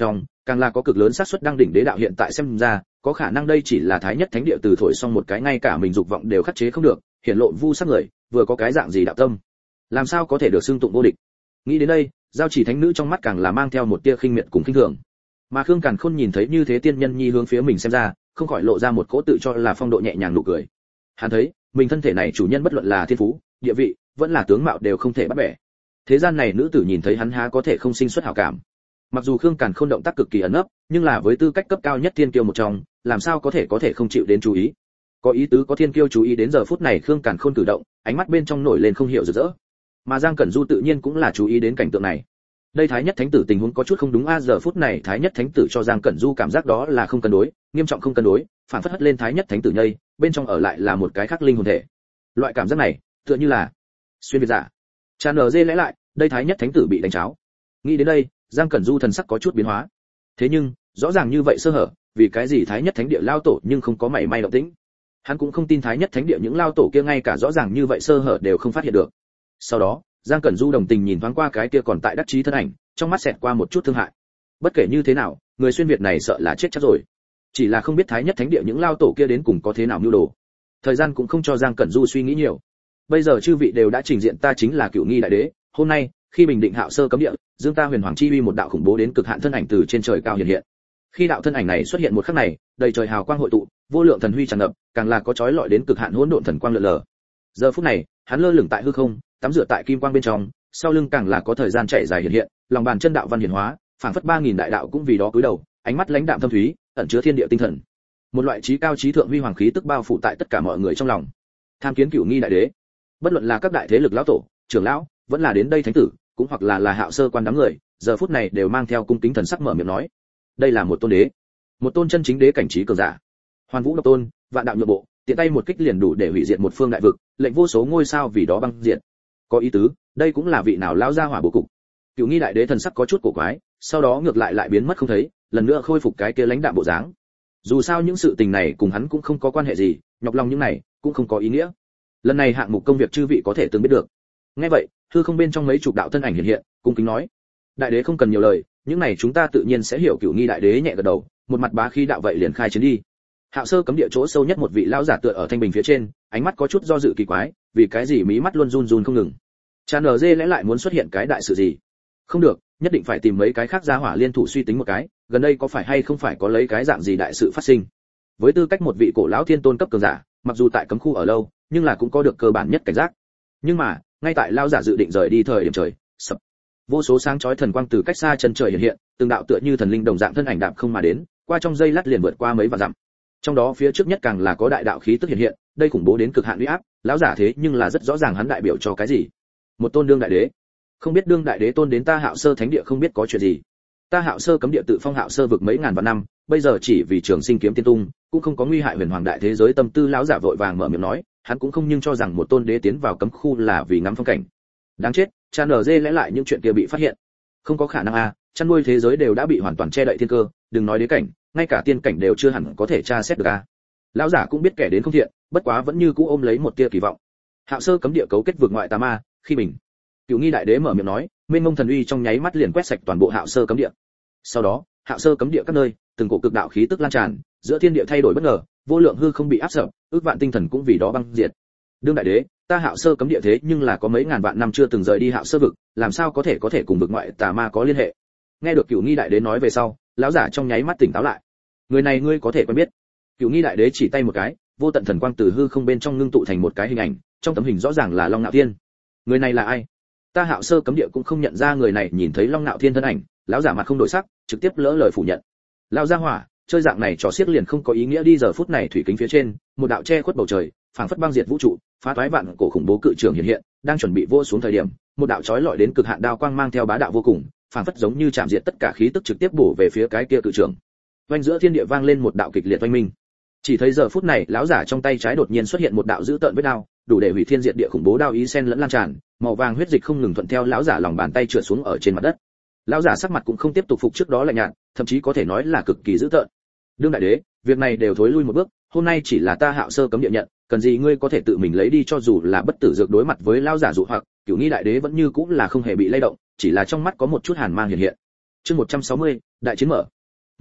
càng là có cực lớn xác suất đăng đỉnh đế đạo. Hiện tại xem ra có khả năng đây chỉ là thái nhất thánh địa từ thổi xong một cái ngay cả mình dục vọng đều khắc chế không được, hiển lộ vu sắc người vừa có cái dạng gì đạo tâm, làm sao có thể được xưng tụng vô địch. Nghĩ đến đây, Giao Chỉ thánh nữ trong mắt càng là mang theo một tia khinh miệt cùng khinh thường. Mà Khương Càn Khôn nhìn thấy như thế tiên nhân nhi hướng phía mình xem ra, không khỏi lộ ra một cỗ tự cho là phong độ nhẹ nhàng nụ cười. Hắn thấy mình thân thể này chủ nhân bất luận là thiên phú, địa vị, vẫn là tướng mạo đều không thể bắt bẻ. Thế gian này nữ tử nhìn thấy hắn há có thể không sinh xuất hảo cảm. Mặc dù Khương Càn Khôn động tác cực kỳ ẩn nấp, nhưng là với tư cách cấp cao nhất thiên kiêu một trong, làm sao có thể không chịu đến chú ý. Có ý tứ có thiên kiêu chú ý đến giờ phút này Khương Càn Khôn cử động, ánh mắt bên trong nổi lên không hiểu rực rỡ. Mà Giang Cẩn Du tự nhiên cũng là chú ý đến cảnh tượng này. Đây thái nhất thánh tử tình huống có chút không đúng a, giờ phút này thái nhất thánh tử cho Giang Cẩn Du cảm giác đó là không cân đối, nghiêm trọng không cân đối, phản phất hất lên thái nhất thánh tử nhây, bên trong ở lại là một cái khác linh hồn thể. Loại cảm giác này, tựa như là xuyên việt giả. Chan dê lẽ lại, đây thái nhất thánh tử bị đánh cháo. Nghĩ đến đây, Giang Cẩn Du thần sắc có chút biến hóa. Thế nhưng, rõ ràng như vậy sơ hở, vì cái gì thái nhất thánh địa lao tổ nhưng không có mảy may động tĩnh. Hắn cũng không tin thái nhất thánh địa những lao tổ kia ngay cả rõ ràng như vậy sơ hở đều không phát hiện được. Sau đó, Giang Cẩn Du đồng tình nhìn thoáng qua cái kia còn tại đắc chí thân ảnh, trong mắt xẹt qua một chút thương hại. Bất kể như thế nào, người xuyên việt này sợ là chết chắc rồi. Chỉ là không biết thái nhất thánh địa những lao tổ kia đến cùng có thế nào mưu đồ. Thời gian cũng không cho Giang Cẩn Du suy nghĩ nhiều. Bây giờ chư vị đều đã trình diện, ta chính là Cửu Nghi đại đế. Hôm nay, khi bình định Hạo Sơ cấm địa, dương ta huyền hoàng chi uy một đạo khủng bố đến cực hạn thân ảnh từ trên trời cao hiện hiện. Khi đạo thân ảnh này xuất hiện một khắc này, đầy trời hào quang hội tụ, vô lượng thần huy tràn ngập, càng là có chói lọi đến cực hạn hỗn độn thần quang lượn lờ. Giờ phút này, hắn lơ lửng tại hư không, tắm rửa tại kim quang bên trong, sau lưng càng là có thời gian chạy dài hiện hiện, lòng bàn chân đạo văn hiển hóa, phảng phất 3000 đại đạo cũng vì đó cúi đầu, ánh mắt lãnh đạm thâm thúy, ẩn chứa thiên địa tinh thần. Một loại trí cao trí thượng huy hoàng khí tức bao phủ tại tất cả mọi người trong lòng. Tham kiến Cửu Nghi đại đế. Bất luận là các đại thế lực lão tổ, trưởng lão, vẫn là đến đây thánh tử, cũng hoặc là Hạo Sơ quan đám người, giờ phút này đều mang theo cung kính thần sắc mở miệng nói: đây là một tôn đế, một tôn chân chính đế cảnh trí cường giả. Hoàn Vũ độc tôn, vạn đạo nhượng bộ, tiện tay một kích liền đủ để hủy diệt một phương đại vực, lệnh vô số ngôi sao vì đó băng diệt. Có ý tứ, đây cũng là vị nào lão gia hỏa bố cục. Cửu Nghi đại đế thần sắc có chút cổ quái, sau đó ngược lại biến mất không thấy, lần nữa khôi phục cái kia lãnh đạm bộ dáng. Dù sao những sự tình này cùng hắn cũng không có quan hệ gì, nhọc lòng những này cũng không có ý nghĩa. Lần này hạng mục công việc chư vị có thể từng biết được. Nghe vậy, hư không bên trong mấy chục đạo thân ảnh hiện hiện, cung kính nói: đại đế không cần nhiều lời, những này chúng ta tự nhiên sẽ hiểu. Cửu Nghi đại đế nhẹ gật đầu, một mặt bá khí đạo vậy liền khai chiến đi. Hạo Sơ cấm địa chỗ sâu nhất một vị lão giả tựa ở thanh bình phía trên, ánh mắt có chút do dự kỳ quái, vì cái gì mí mắt luôn run run không ngừng. Chan dê lẽ lại muốn xuất hiện cái đại sự gì? Không được, nhất định phải tìm mấy cái khác gia hỏa liên thủ suy tính một cái, gần đây có phải hay không phải có lấy cái dạng gì đại sự phát sinh. Với tư cách một vị cổ lão thiên tôn cấp cường giả, mặc dù tại cấm khu ở lâu, nhưng là cũng có được cơ bản nhất cảnh giác. Nhưng mà, ngay tại lão giả dự định rời đi thời điểm trời sập, vô số sáng chói thần quang từ cách xa chân trời hiện hiện, từng đạo tựa như thần linh đồng dạng thân ảnh đạp không mà đến, qua trong giây lát liền vượt qua mấy vạn dặm. Trong đó phía trước nhất càng là có đại đạo khí tức hiện hiện, đây khủng bố đến cực hạn uy áp, lão giả thế nhưng là rất rõ ràng hắn đại biểu cho cái gì. Một tôn đương đại đế. Không biết đương đại đế tôn đến ta Hạo Sơ thánh địa không biết có chuyện gì. Ta Hạo Sơ cấm địa tự phong Hạo Sơ vực mấy ngàn vạn năm, bây giờ chỉ vì trường sinh kiếm tiên tung, cũng không có nguy hại huyền hoàng đại thế giới tâm tư. Lão giả vội vàng mở miệng nói, hắn cũng không nhưng cho rằng một tôn đế tiến vào cấm khu là vì ngắm phong cảnh. Đáng chết, Chan dê lẽ lại những chuyện kia bị phát hiện. Không có khả năng a, chăn nuôi thế giới đều đã bị hoàn toàn che đậy thiên cơ, đừng nói đế cảnh, ngay cả tiên cảnh đều chưa hẳn có thể tra xét được a. Lão giả cũng biết kẻ đến không thiện, bất quá vẫn như cũ ôm lấy một tia kỳ vọng. Hạo Sơ cấm địa cấu kết vượt ngoại tà ma, khi mình. Cửu Nghi đại đế mở miệng nói, mênh mông thần uy trong nháy mắt liền quét sạch toàn bộ Hạo Sơ cấm địa. Sau đó, Hạo Sơ cấm địa các nơi, từng cổ cực đạo khí tức lan tràn, giữa thiên địa thay đổi bất ngờ, vô lượng hư không bị áp sập, ước vạn tinh thần cũng vì đó băng diệt. Đương đại đế, ta Hạo Sơ cấm địa thế nhưng là có mấy ngàn vạn năm chưa từng rời đi Hạo Sơ vực, làm sao có thể cùng vực ngoại tà ma có liên hệ. Nghe được Cửu Nghi đại đế nói về sau, lão giả trong nháy mắt tỉnh táo lại. Người này ngươi có thể quen biết. Cửu Nghi đại đế chỉ tay một cái, vô tận thần quang từ hư không bên trong ngưng tụ thành một cái hình ảnh, trong tấm hình rõ ràng là Long Nạo Thiên. Người này là ai? Ta Hạo Sơ cấm địa cũng không nhận ra người này. Nhìn thấy Long Nạo Thiên thân ảnh, lão giả mặt không đổi sắc, trực tiếp lỡ lời phủ nhận. Lão gia hỏa, chơi dạng này trò xiếc liền không có ý nghĩa đi. Giờ phút này thủy kính phía trên, một đạo che khuất bầu trời, phảng phất băng diệt vũ trụ, phá toái vạn cổ khủng bố cự trường hiện hiện, đang chuẩn bị vô xuống thời điểm, một đạo chói lọi đến cực hạn đao quang mang theo bá đạo vô cùng, phảng phất giống như chạm diệt tất cả khí tức trực tiếp bổ về phía cái kia cự trường. Vang giữa thiên địa vang lên một đạo kịch liệt oanh minh. Chỉ thấy giờ phút này, lão giả trong tay trái đột nhiên xuất hiện một đạo dữ tợn vết đao, đủ để hủy thiên diệt địa khủng bố đao ý xen lẫn lan tràn, màu vàng huyết dịch không ngừng thuận theo lão giả lòng bàn tay trượt xuống ở trên mặt đất. Lão giả sắc mặt cũng không tiếp tục phục trước đó lạnh nhạt, thậm chí có thể nói là cực kỳ dữ tợn. Đương đại đế, việc này đều thối lui một bước, hôm nay chỉ là ta Hạo Sơ cấm địa nhận, cần gì ngươi có thể tự mình lấy đi. Cho dù là bất tử dược đối mặt với lão giả dụ hoặc, Cửu Nghi đại đế vẫn như cũng là không hề bị lay động, chỉ là trong mắt có một chút hàn mang hiện hiện. Chương 160, đại chiến mở.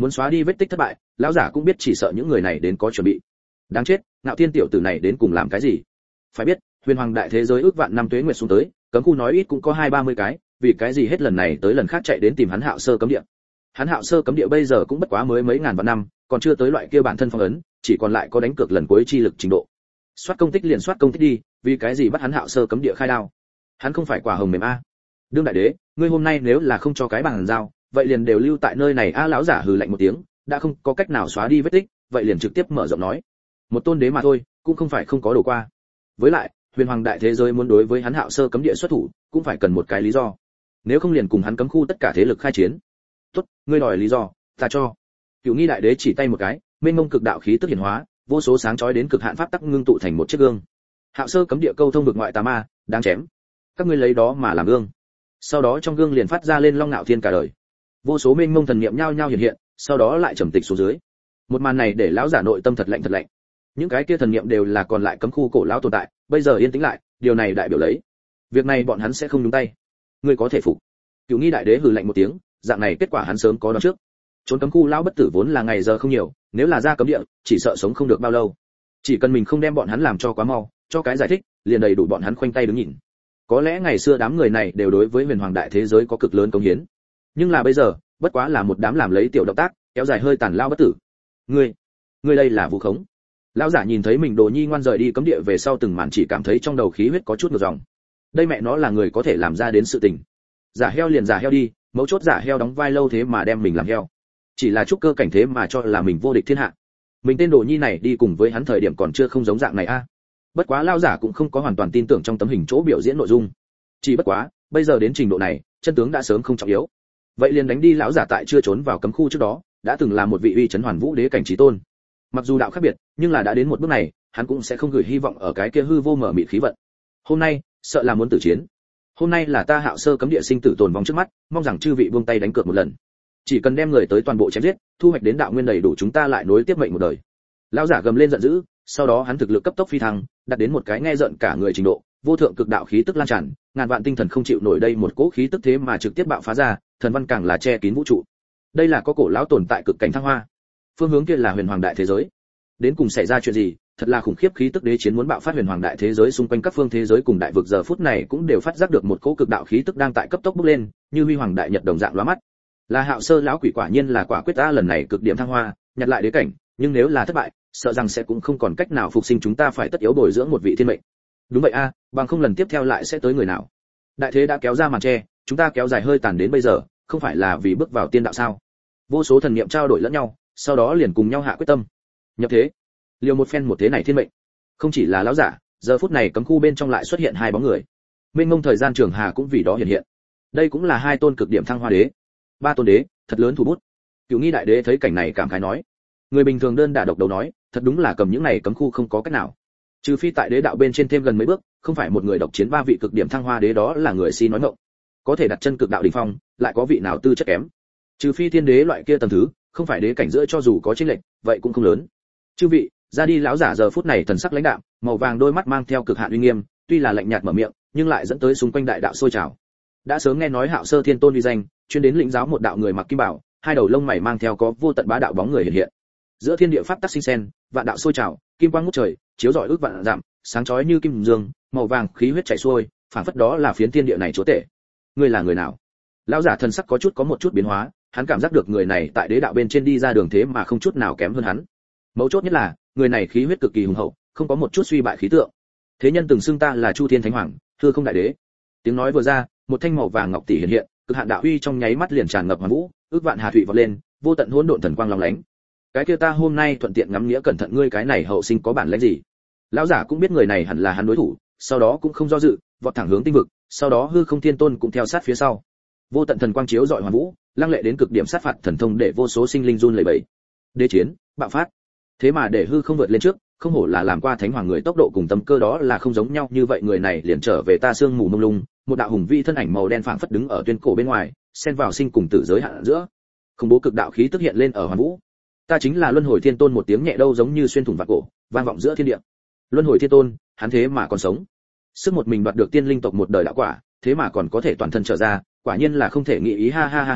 Muốn xóa đi vết tích thất bại, lão giả cũng biết chỉ sợ những người này đến có chuẩn bị. Đáng chết, Ngạo Thiên tiểu tử này đến cùng làm cái gì? Phải biết, huyền hoàng đại thế giới ước vạn năm tuế nguyệt xuống tới, cấm khu nói ít cũng có 20-30 cái, vì cái gì hết lần này tới lần khác chạy đến tìm hắn Hạo Sơ cấm địa. Hắn Hạo Sơ cấm địa bây giờ cũng bất quá mới mấy ngàn vạn năm, còn chưa tới loại kia bản thân phong ấn, chỉ còn lại có đánh cược lần cuối chi lực trình độ. Soát công tích liền soát công tích đi, vì cái gì bắt hắn Hạo Sơ cấm địa khai đao? Hắn không phải quả hồng mềm a. Đương đại đế, ngươi hôm nay nếu là không cho cái bằng giao, vậy liền đều lưu tại nơi này a. Lão giả hừ lạnh một tiếng, đã không có cách nào xóa đi vết tích, vậy liền trực tiếp mở rộng nói. Một tôn đế mà thôi, cũng không phải không có đồ qua. Với lại, huyền hoàng đại thế giới muốn đối với hắn Hạo Sơ cấm địa xuất thủ, cũng phải cần một cái lý do. Nếu không liền cùng hắn cấm khu tất cả thế lực khai chiến. Tốt, ngươi đòi lý do, ta cho. Cửu Nghi đại đế chỉ tay một cái, mênh mông cực đạo khí tức hiển hóa, vô số sáng chói đến cực hạn pháp tắc ngưng tụ thành một chiếc gương. Hạo Sơ cấm địa câu thông vực ngoại tà ma, đáng chém. Các ngươi lấy đó mà làm gương. Sau đó trong gương liền phát ra lên long ngạo thiên cả đời. Vô số mênh mông thần niệm nhao nhao hiện hiện, sau đó lại trầm tịch xuống dưới. Một màn này để lão giả nội tâm thật lạnh thật lạnh. Những cái kia thần niệm đều là còn lại cấm khu cổ lão tồn tại, bây giờ yên tĩnh lại, điều này đại biểu lấy việc này bọn hắn sẽ không nhúng tay. Ngươi có thể phục. Cửu Nghi đại đế hừ lạnh một tiếng, dạng này kết quả hắn sớm có đoán trước. Trốn cấm khu lão bất tử vốn là ngày giờ không nhiều, nếu là ra cấm địa, chỉ sợ sống không được bao lâu. Chỉ cần mình không đem bọn hắn làm cho quá mau, cho cái giải thích, liền đầy đủ bọn hắn khoanh tay đứng nhìn. Có lẽ ngày xưa đám người này đều đối với huyền hoàng đại thế giới có cực lớn công hiến, nhưng là bây giờ, bất quá là một đám làm lấy tiểu động tác, kéo dài hơi tàn lão bất tử. Ngươi đây là vu khống. Lão giả nhìn thấy mình đồ nhi ngoan rời đi cấm địa về sau từng màn chỉ cảm thấy trong đầu khí huyết có chút ngược dòng. Đây mẹ nó là người có thể làm ra đến sự tình. Giả heo liền giả heo đi, mấu chốt giả heo đóng vai lâu thế mà đem mình làm heo. Chỉ là trúc cơ cảnh thế mà cho là mình vô địch thiên hạ. Mình tên đồ nhi này đi cùng với hắn thời điểm còn chưa không giống dạng này a. Bất quá lão giả cũng không có hoàn toàn tin tưởng trong tấm hình chỗ biểu diễn nội dung. Chỉ bất quá, bây giờ đến trình độ này, chân tướng đã sớm không trọng yếu. Vậy liền đánh đi lão giả tại chưa trốn vào cấm khu trước đó, đã từng là một vị uy chấn hoàn vũ đế cảnh chí tôn. Mặc dù đạo khác biệt, nhưng là đã đến một bước này, hắn cũng sẽ không gửi hy vọng ở cái kia hư vô mở mịt khí vận. Hôm nay, sợ là muốn tử chiến. Hôm nay là ta Hạo Sơ cấm địa sinh tử tồn vong trước mắt, mong rằng chư vị buông tay đánh cược một lần. Chỉ cần đem người tới toàn bộ chém giết, thu hoạch đến đạo nguyên đầy đủ chúng ta lại nối tiếp mệnh một đời. Lão giả gầm lên giận dữ, sau đó hắn thực lực cấp tốc phi thăng, đạt đến một cái nghe giận cả người trình độ, vô thượng cực đạo khí tức lan tràn, ngàn vạn tinh thần không chịu nổi đây một cỗ khí tức thế mà trực tiếp bạo phá ra, thần văn càng là che kín vũ trụ. Đây là có cổ lão tồn tại cực cảnh thăng hoa. Phương hướng kia là huyền hoàng đại thế giới. Đến cùng xảy ra chuyện gì, thật là khủng khiếp khí tức đế chiến muốn bạo phát huyền hoàng đại thế giới xung quanh các phương thế giới cùng đại vực giờ phút này cũng đều phát giác được một cỗ cực đạo khí tức đang tại cấp tốc bốc lên, như huy hoàng đại nhật đồng dạng lóa mắt. Là Hạo Sơ lão quỷ quả nhiên là quả quyết ta lần này cực điểm thăng hoa, nhặt lại đế cảnh, nhưng nếu là thất bại, sợ rằng sẽ cũng không còn cách nào phục sinh chúng ta phải tất yếu bồi dưỡng một vị thiên mệnh. Đúng vậy a, bằng không lần tiếp theo lại sẽ tới người nào. Đại thế đã kéo ra màn che, chúng ta kéo dài hơi tàn đến bây giờ, không phải là vì bước vào tiên đạo sao? Vô số thần niệm trao đổi lẫn nhau, sau đó liền cùng nhau hạ quyết tâm. Nhập thế. Liều một phen một thế này thiên mệnh. Không chỉ là lão giả, giờ phút này cấm khu bên trong lại xuất hiện hai bóng người. Mênh mông thời gian trường hà cũng vì đó hiện hiện. Đây cũng là hai tôn cực điểm thăng hoa đế. Ba tôn đế, thật lớn thủ bút. Cửu Nghi đại đế thấy cảnh này cảm khái nói, người bình thường đơn đả độc đấu nói, thật đúng là cầm những này cấm khu không có cách nào. Trừ phi tại đế đạo bên trên thêm gần mấy bước, không phải một người độc chiến ba vị cực điểm thăng hoa đế đó là người si nói ngọng. Có thể đặt chân cực đạo đỉnh phong, lại có vị nào tư chất kém. Trừ phi thiên đế loại kia tầng thứ, không phải đế cảnh giữa cho dù có chênh lệch, vậy cũng không lớn. Chư vị, ra đi. Lão giả giờ phút này thần sắc lãnh đạm, màu vàng đôi mắt mang theo cực hạn uy nghiêm, tuy là lạnh nhạt mở miệng, nhưng lại dẫn tới xung quanh đại đạo sôi trào. Đã sớm nghe nói Hạo Sơ Thiên Tôn uy danh, chuyên đến lĩnh giáo một đạo người mặc kim bảo, hai đầu lông mày mang theo có vô tận bá đạo bóng người hiện hiện. Giữa thiên địa pháp tắc sinh sen, vạn đạo sôi trào, kim quang ngút trời, chiếu rọi ước vạn dặm, sáng chói như kim dương, màu vàng khí huyết chảy xuôi, phảng phất đó là phiến thiên địa này chúa tể. Ngươi là người nào? Lão giả thần sắc có một chút biến hóa, hắn cảm giác được người này tại đế đạo bên trên đi ra đường thế mà không chút nào kém hơn hắn. Mấu chốt nhất là, người này khí huyết cực kỳ hùng hậu, không có một chút suy bại khí tượng. Thế nhân từng xưng ta là Chu Thiên Thánh Hoàng, thưa không đại đế. Tiếng nói vừa ra, một thanh màu vàng ngọc tỷ hiện hiện, cực hạn đạo uy trong nháy mắt liền tràn ngập hoàn vũ, ước vạn hà thụy vọt lên, vô tận hỗn độn thần quang long lánh. Cái kia ta hôm nay thuận tiện ngắm nghĩa cẩn thận ngươi cái này hậu sinh có bản lĩnh gì. Lão giả cũng biết người này hẳn là hắn đối thủ, sau đó cũng không do dự, vọt thẳng hướng tinh vực, sau đó hư không thiên tôn cũng theo sát phía sau. Vô tận thần quang chiếu rọi hoàn vũ, lăng lệ đến cực điểm sát phạt thần thông để vô số sinh linh run lẩy bẩy. Đế chiến, bạo phát. Thế mà để hư không vượt lên trước, không hổ là làm qua thánh hoàng người tốc độ cùng tâm cơ đó là không giống nhau như vậy người này liền trở về ta sương mù mông lung, một đạo hùng vĩ thân ảnh màu đen phảng phất đứng ở tuyên cổ bên ngoài, xen vào sinh cùng tử giới hạn giữa. Khủng bố cực đạo khí tức hiện lên ở hoàn vũ. Ta chính là Luân Hồi Thiên Tôn, một tiếng nhẹ đâu giống như xuyên thủng vạn cổ, vang vọng giữa thiên địa. Luân Hồi Thiên Tôn, hắn thế mà còn sống. Sức một mình đoạt được tiên linh tộc một đời đạo quả, thế mà còn có thể toàn thân trở ra, quả nhiên là không thể nghĩ ý ha ha ha ha,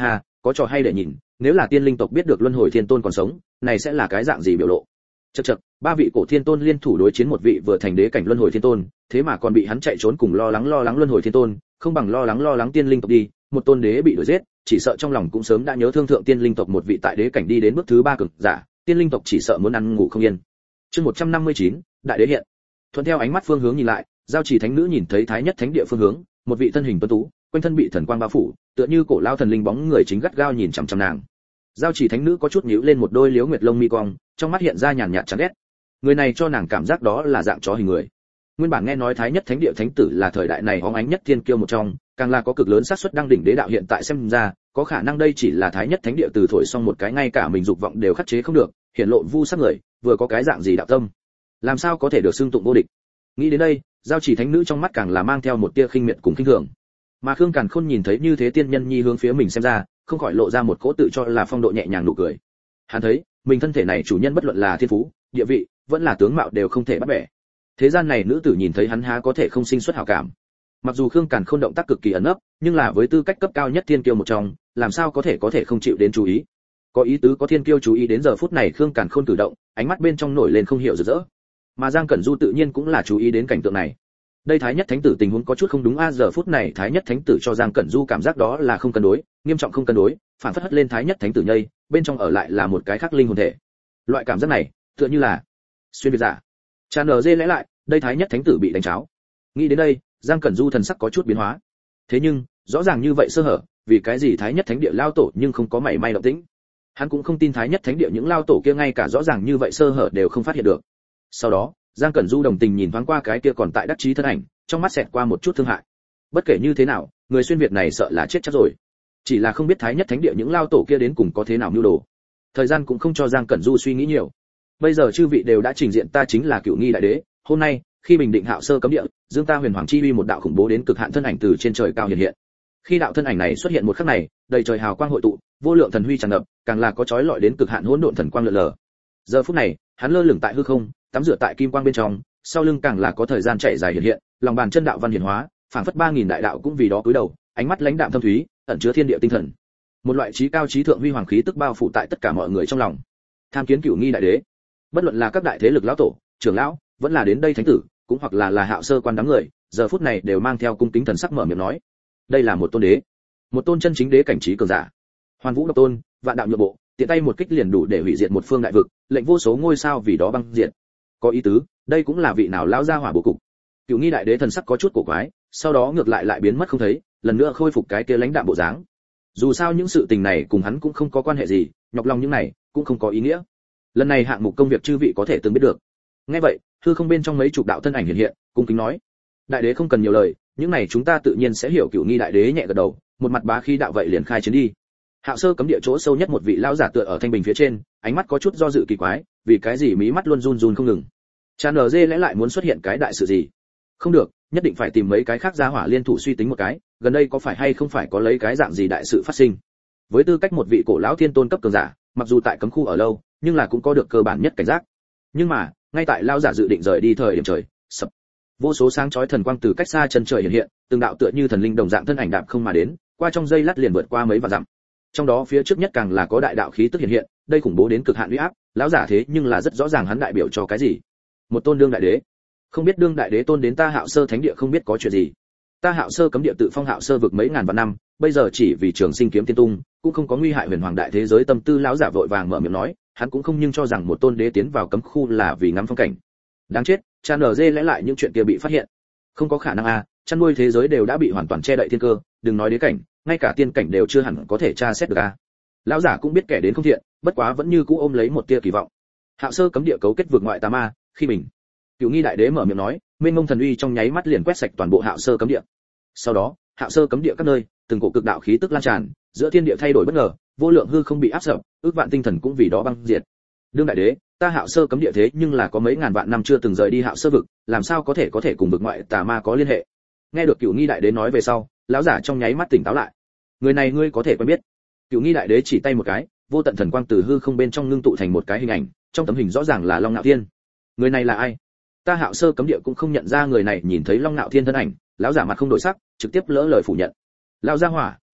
có trò hay để nhìn, nếu là tiên linh tộc biết được luân hồi thiên tôn còn sống, này sẽ là cái dạng gì biểu lộ. Chậc chậc, ba vị cổ thiên tôn liên thủ đối chiến một vị vừa thành đế cảnh luân hồi thiên tôn, thế mà còn bị hắn chạy trốn cùng lo lắng luân hồi thiên tôn, không bằng lo lắng tiên linh tộc đi, một tôn đế bị đuổi giết, chỉ sợ trong lòng cũng sớm đã nhớ thương thượng tiên linh tộc một vị tại đế cảnh đi đến bước thứ 3 cực giả, tiên linh tộc chỉ sợ muốn ăn ngủ không yên. Chương 159, đại đế hiện. Thuận theo ánh mắt phương hướng nhìn lại, giao chỉ thánh nữ nhìn thấy thái nhất thánh địa phương hướng, một vị thân hình tuấn tú, quanh thân bị thần quang bao phủ, tựa như cổ lao thần linh bóng người chính gắt gao nhìn chằm chằm nàng. Giao chỉ thánh nữ có chút nhíu lên một đôi liếu nguyệt lông mi cong, trong mắt hiện ra nhàn nhạt chán ghét. Người này cho nàng cảm giác đó là dạng chó hình người. Nguyên bản nghe nói thái nhất thánh địa thánh tử là thời đại này óng ánh nhất thiên kiêu một trong, càng là có cực lớn xác suất đăng đỉnh đế đạo, hiện tại xem ra, có khả năng đây chỉ là thái nhất thánh địa từ thổi xong một cái ngay cả mình dục vọng đều khắc chế không được, hiển lộ vu sắc người, vừa có cái dạng gì đạo tâm, làm sao có thể được xưng tụng vô địch. Nghĩ đến đây, giao chỉ thánh nữ trong mắt càng là mang theo một tia khinh miệt cùng khinh thường. Mà Khương Càn Khôn nhìn thấy như thế tiên nhân nhi hướng phía mình xem ra, không khỏi lộ ra một cỗ tự cho là phong độ nhẹ nhàng nụ cười. Hắn thấy, mình thân thể này chủ nhân bất luận là thiên phú, địa vị, vẫn là tướng mạo đều không thể bắt bẻ. Thế gian này nữ tử nhìn thấy hắn há có thể không sinh xuất hảo cảm. Mặc dù Khương Càn Khôn động tác cực kỳ ẩn ấp, nhưng là với tư cách cấp cao nhất thiên kiêu một trong, làm sao có thể không chịu đến chú ý. Có ý tứ có thiên kiêu chú ý đến giờ phút này Khương Càn Khôn cử động, ánh mắt bên trong nổi lên không hiểu rực rỡ. Mà Giang Cẩn Du tự nhiên cũng là chú ý đến cảnh tượng này. Đây thái nhất thánh tử tình huống có chút không đúng a, giờ phút này thái nhất thánh tử cho Giang Cẩn Du cảm giác đó là không cân đối, nghiêm trọng không cân đối, phản phất hất lên thái nhất thánh tử nhây, bên trong ở lại là một cái khác linh hồn thể. Loại cảm giác này, tựa như là xuyên việt giả. Chan dê lẽ lại, đây thái nhất thánh tử bị đánh cháo. Nghĩ đến đây, Giang Cẩn Du thần sắc có chút biến hóa. Thế nhưng, rõ ràng như vậy sơ hở, vì cái gì thái nhất thánh địa lao tổ nhưng không có mảy may động tĩnh. Hắn cũng không tin thái nhất thánh địa những lao tổ kia ngay cả rõ ràng như vậy sơ hở đều không phát hiện được. Sau đó, Giang Cẩn Du đồng tình nhìn thoáng qua cái kia còn tại đắc chí thân ảnh, trong mắt xẹt qua một chút thương hại. Bất kể như thế nào, người xuyên việt này sợ là chết chắc rồi. Chỉ là không biết thái nhất thánh địa những lao tổ kia đến cùng có thế nào mưu đồ. Thời gian cũng không cho Giang Cẩn Du suy nghĩ nhiều. Bây giờ chư vị đều đã trình diện, ta chính là Cửu Nghi đại đế, hôm nay, khi bình định Hạo Sơ cấm địa, dương ta huyền hoàng chi uy một đạo khủng bố đến cực hạn thân ảnh từ trên trời cao hiện hiện. Khi đạo thân ảnh này xuất hiện một khắc này, đầy trời hào quang hội tụ, vô lượng thần huy tràn ngập, càng là có chói lọi đến cực hạn hỗn độn thần quang lượn lờ. Giờ phút này, hắn lơ lửng tại hư không, tắm rửa tại kim quang bên trong, sau lưng càng là có thời gian chạy dài hiện hiện, lòng bàn chân đạo văn hiển hóa, phảng phất 3000 đại đạo cũng vì đó cúi đầu, ánh mắt lãnh đạm thâm thúy, ẩn chứa thiên địa tinh thần. Một loại trí cao trí thượng huy hoàng khí tức bao phủ tại tất cả mọi người trong lòng. Tham kiến Cửu Nghi đại đế. Bất luận là các đại thế lực lão tổ, trưởng lão, vẫn là đến đây thánh tử, cũng hoặc là Hạo Sơ quan đám người, giờ phút này đều mang theo cung kính thần sắc mở miệng nói: đây là một tôn đế, một tôn chân chính đế cảnh trí cường giả. Hoàn Vũ độc tôn, vạn đạo nhượng bộ, tiện tay một kích liền đủ để hủy diệt một phương đại vực, lệnh vô số ngôi sao vì đó băng diệt. Có ý tứ, đây cũng là vị nào lão gia hỏa bố cục. Cửu Nghi đại đế thần sắc có chút cổ quái, sau đó ngược lại biến mất không thấy, lần nữa khôi phục cái kia lãnh đạm bộ dáng. Dù sao những sự tình này cùng hắn cũng không có quan hệ gì, nhọc lòng những này cũng không có ý nghĩa. Lần này hạng mục công việc chư vị có thể từng biết được. Nghe vậy, hư không bên trong mấy chục đạo thân ảnh hiện hiện, cung kính nói: đại đế không cần nhiều lời, những này chúng ta tự nhiên sẽ hiểu. Cửu Nghi đại đế nhẹ gật đầu, một mặt bá khí đạo vậy liền khai chiến đi. Hạo Sơ cấm địa chỗ sâu nhất một vị lão giả tựa ở thanh bình phía trên, ánh mắt có chút do dự kỳ quái, vì cái gì mí mắt luôn run run không ngừng. Chan dê lẽ lại muốn xuất hiện cái đại sự gì? Không được, nhất định phải tìm mấy cái khác gia hỏa liên thủ suy tính một cái, gần đây có phải hay không phải có lấy cái dạng gì đại sự phát sinh. Với tư cách một vị cổ lão thiên tôn cấp cường giả, mặc dù tại cấm khu ở lâu, nhưng là cũng có được cơ bản nhất cảnh giác. Nhưng mà, ngay tại lão giả dự định rời đi thời điểm trời sập, vô số sáng chói thần quang từ cách xa chân trời hiện hiện, từng đạo tựa như thần linh đồng dạng thân ảnh đạp không mà đến, qua trong giây lát liền vượt qua mấy vạn dặm. Trong đó phía trước nhất càng là có đại đạo khí tức hiện hiện, đây khủng bố đến cực hạn uy áp, lão giả thế nhưng là rất rõ ràng hắn đại biểu cho cái gì. Một tôn đương đại đế. Không biết đương đại đế tôn đến ta Hạo Sơ thánh địa không biết có chuyện gì. Ta Hạo Sơ cấm địa tự phong Hạo Sơ vực mấy ngàn vạn năm, bây giờ chỉ vì trường sinh kiếm tiên tung, cũng không có nguy hại huyền hoàng đại thế giới tâm tư. Lão giả vội vàng mở miệng nói, hắn cũng không nhưng cho rằng một tôn đế tiến vào cấm khu là vì ngắm phong cảnh. Đáng chết, Chan dê lẽ lại những chuyện kia bị phát hiện. Không có khả năng a, chăn nuôi thế giới đều đã bị hoàn toàn che đậy thiên cơ, đừng nói đế cảnh, ngay cả tiên cảnh đều chưa hẳn có thể tra xét được a. Lão giả cũng biết kẻ đến không thiện, bất quá vẫn như cũ ôm lấy một tia kỳ vọng. Hạo Sơ cấm địa cấu kết vượt ngoại tà ma, khi mình. Cửu Nghi đại đế mở miệng nói, mênh mông thần uy trong nháy mắt liền quét sạch toàn bộ Hạo Sơ cấm địa. Sau đó, Hạo Sơ cấm địa các nơi, từng cổ cực đạo khí tức lan tràn, giữa thiên địa thay đổi bất ngờ, vô lượng hư không bị áp sập, ước vạn tinh thần cũng vì đó băng diệt. Đương đại đế, ta Hạo Sơ cấm địa thế nhưng là có mấy ngàn vạn năm chưa từng rời đi Hạo Sơ vực, làm sao có thể cùng vực ngoại tà ma có liên hệ. Nghe được Cửu Nghi đại đế nói về sau, lão giả trong nháy mắt tỉnh táo lại. Người này ngươi có thể quen biết. Cửu Nghi đại đế chỉ tay một cái, vô tận thần quang từ hư không bên trong ngưng tụ thành một cái hình ảnh, trong tấm hình rõ ràng là Long Nạo Thiên. Người này là ai? Ta Hạo Sơ cấm địa cũng không nhận ra người này. Nhìn thấy Long Nạo Thiên thân ảnh, lão giả mặt không đổi sắc, trực tiếp lỡ lời phủ nhận. Lão gia hỏa,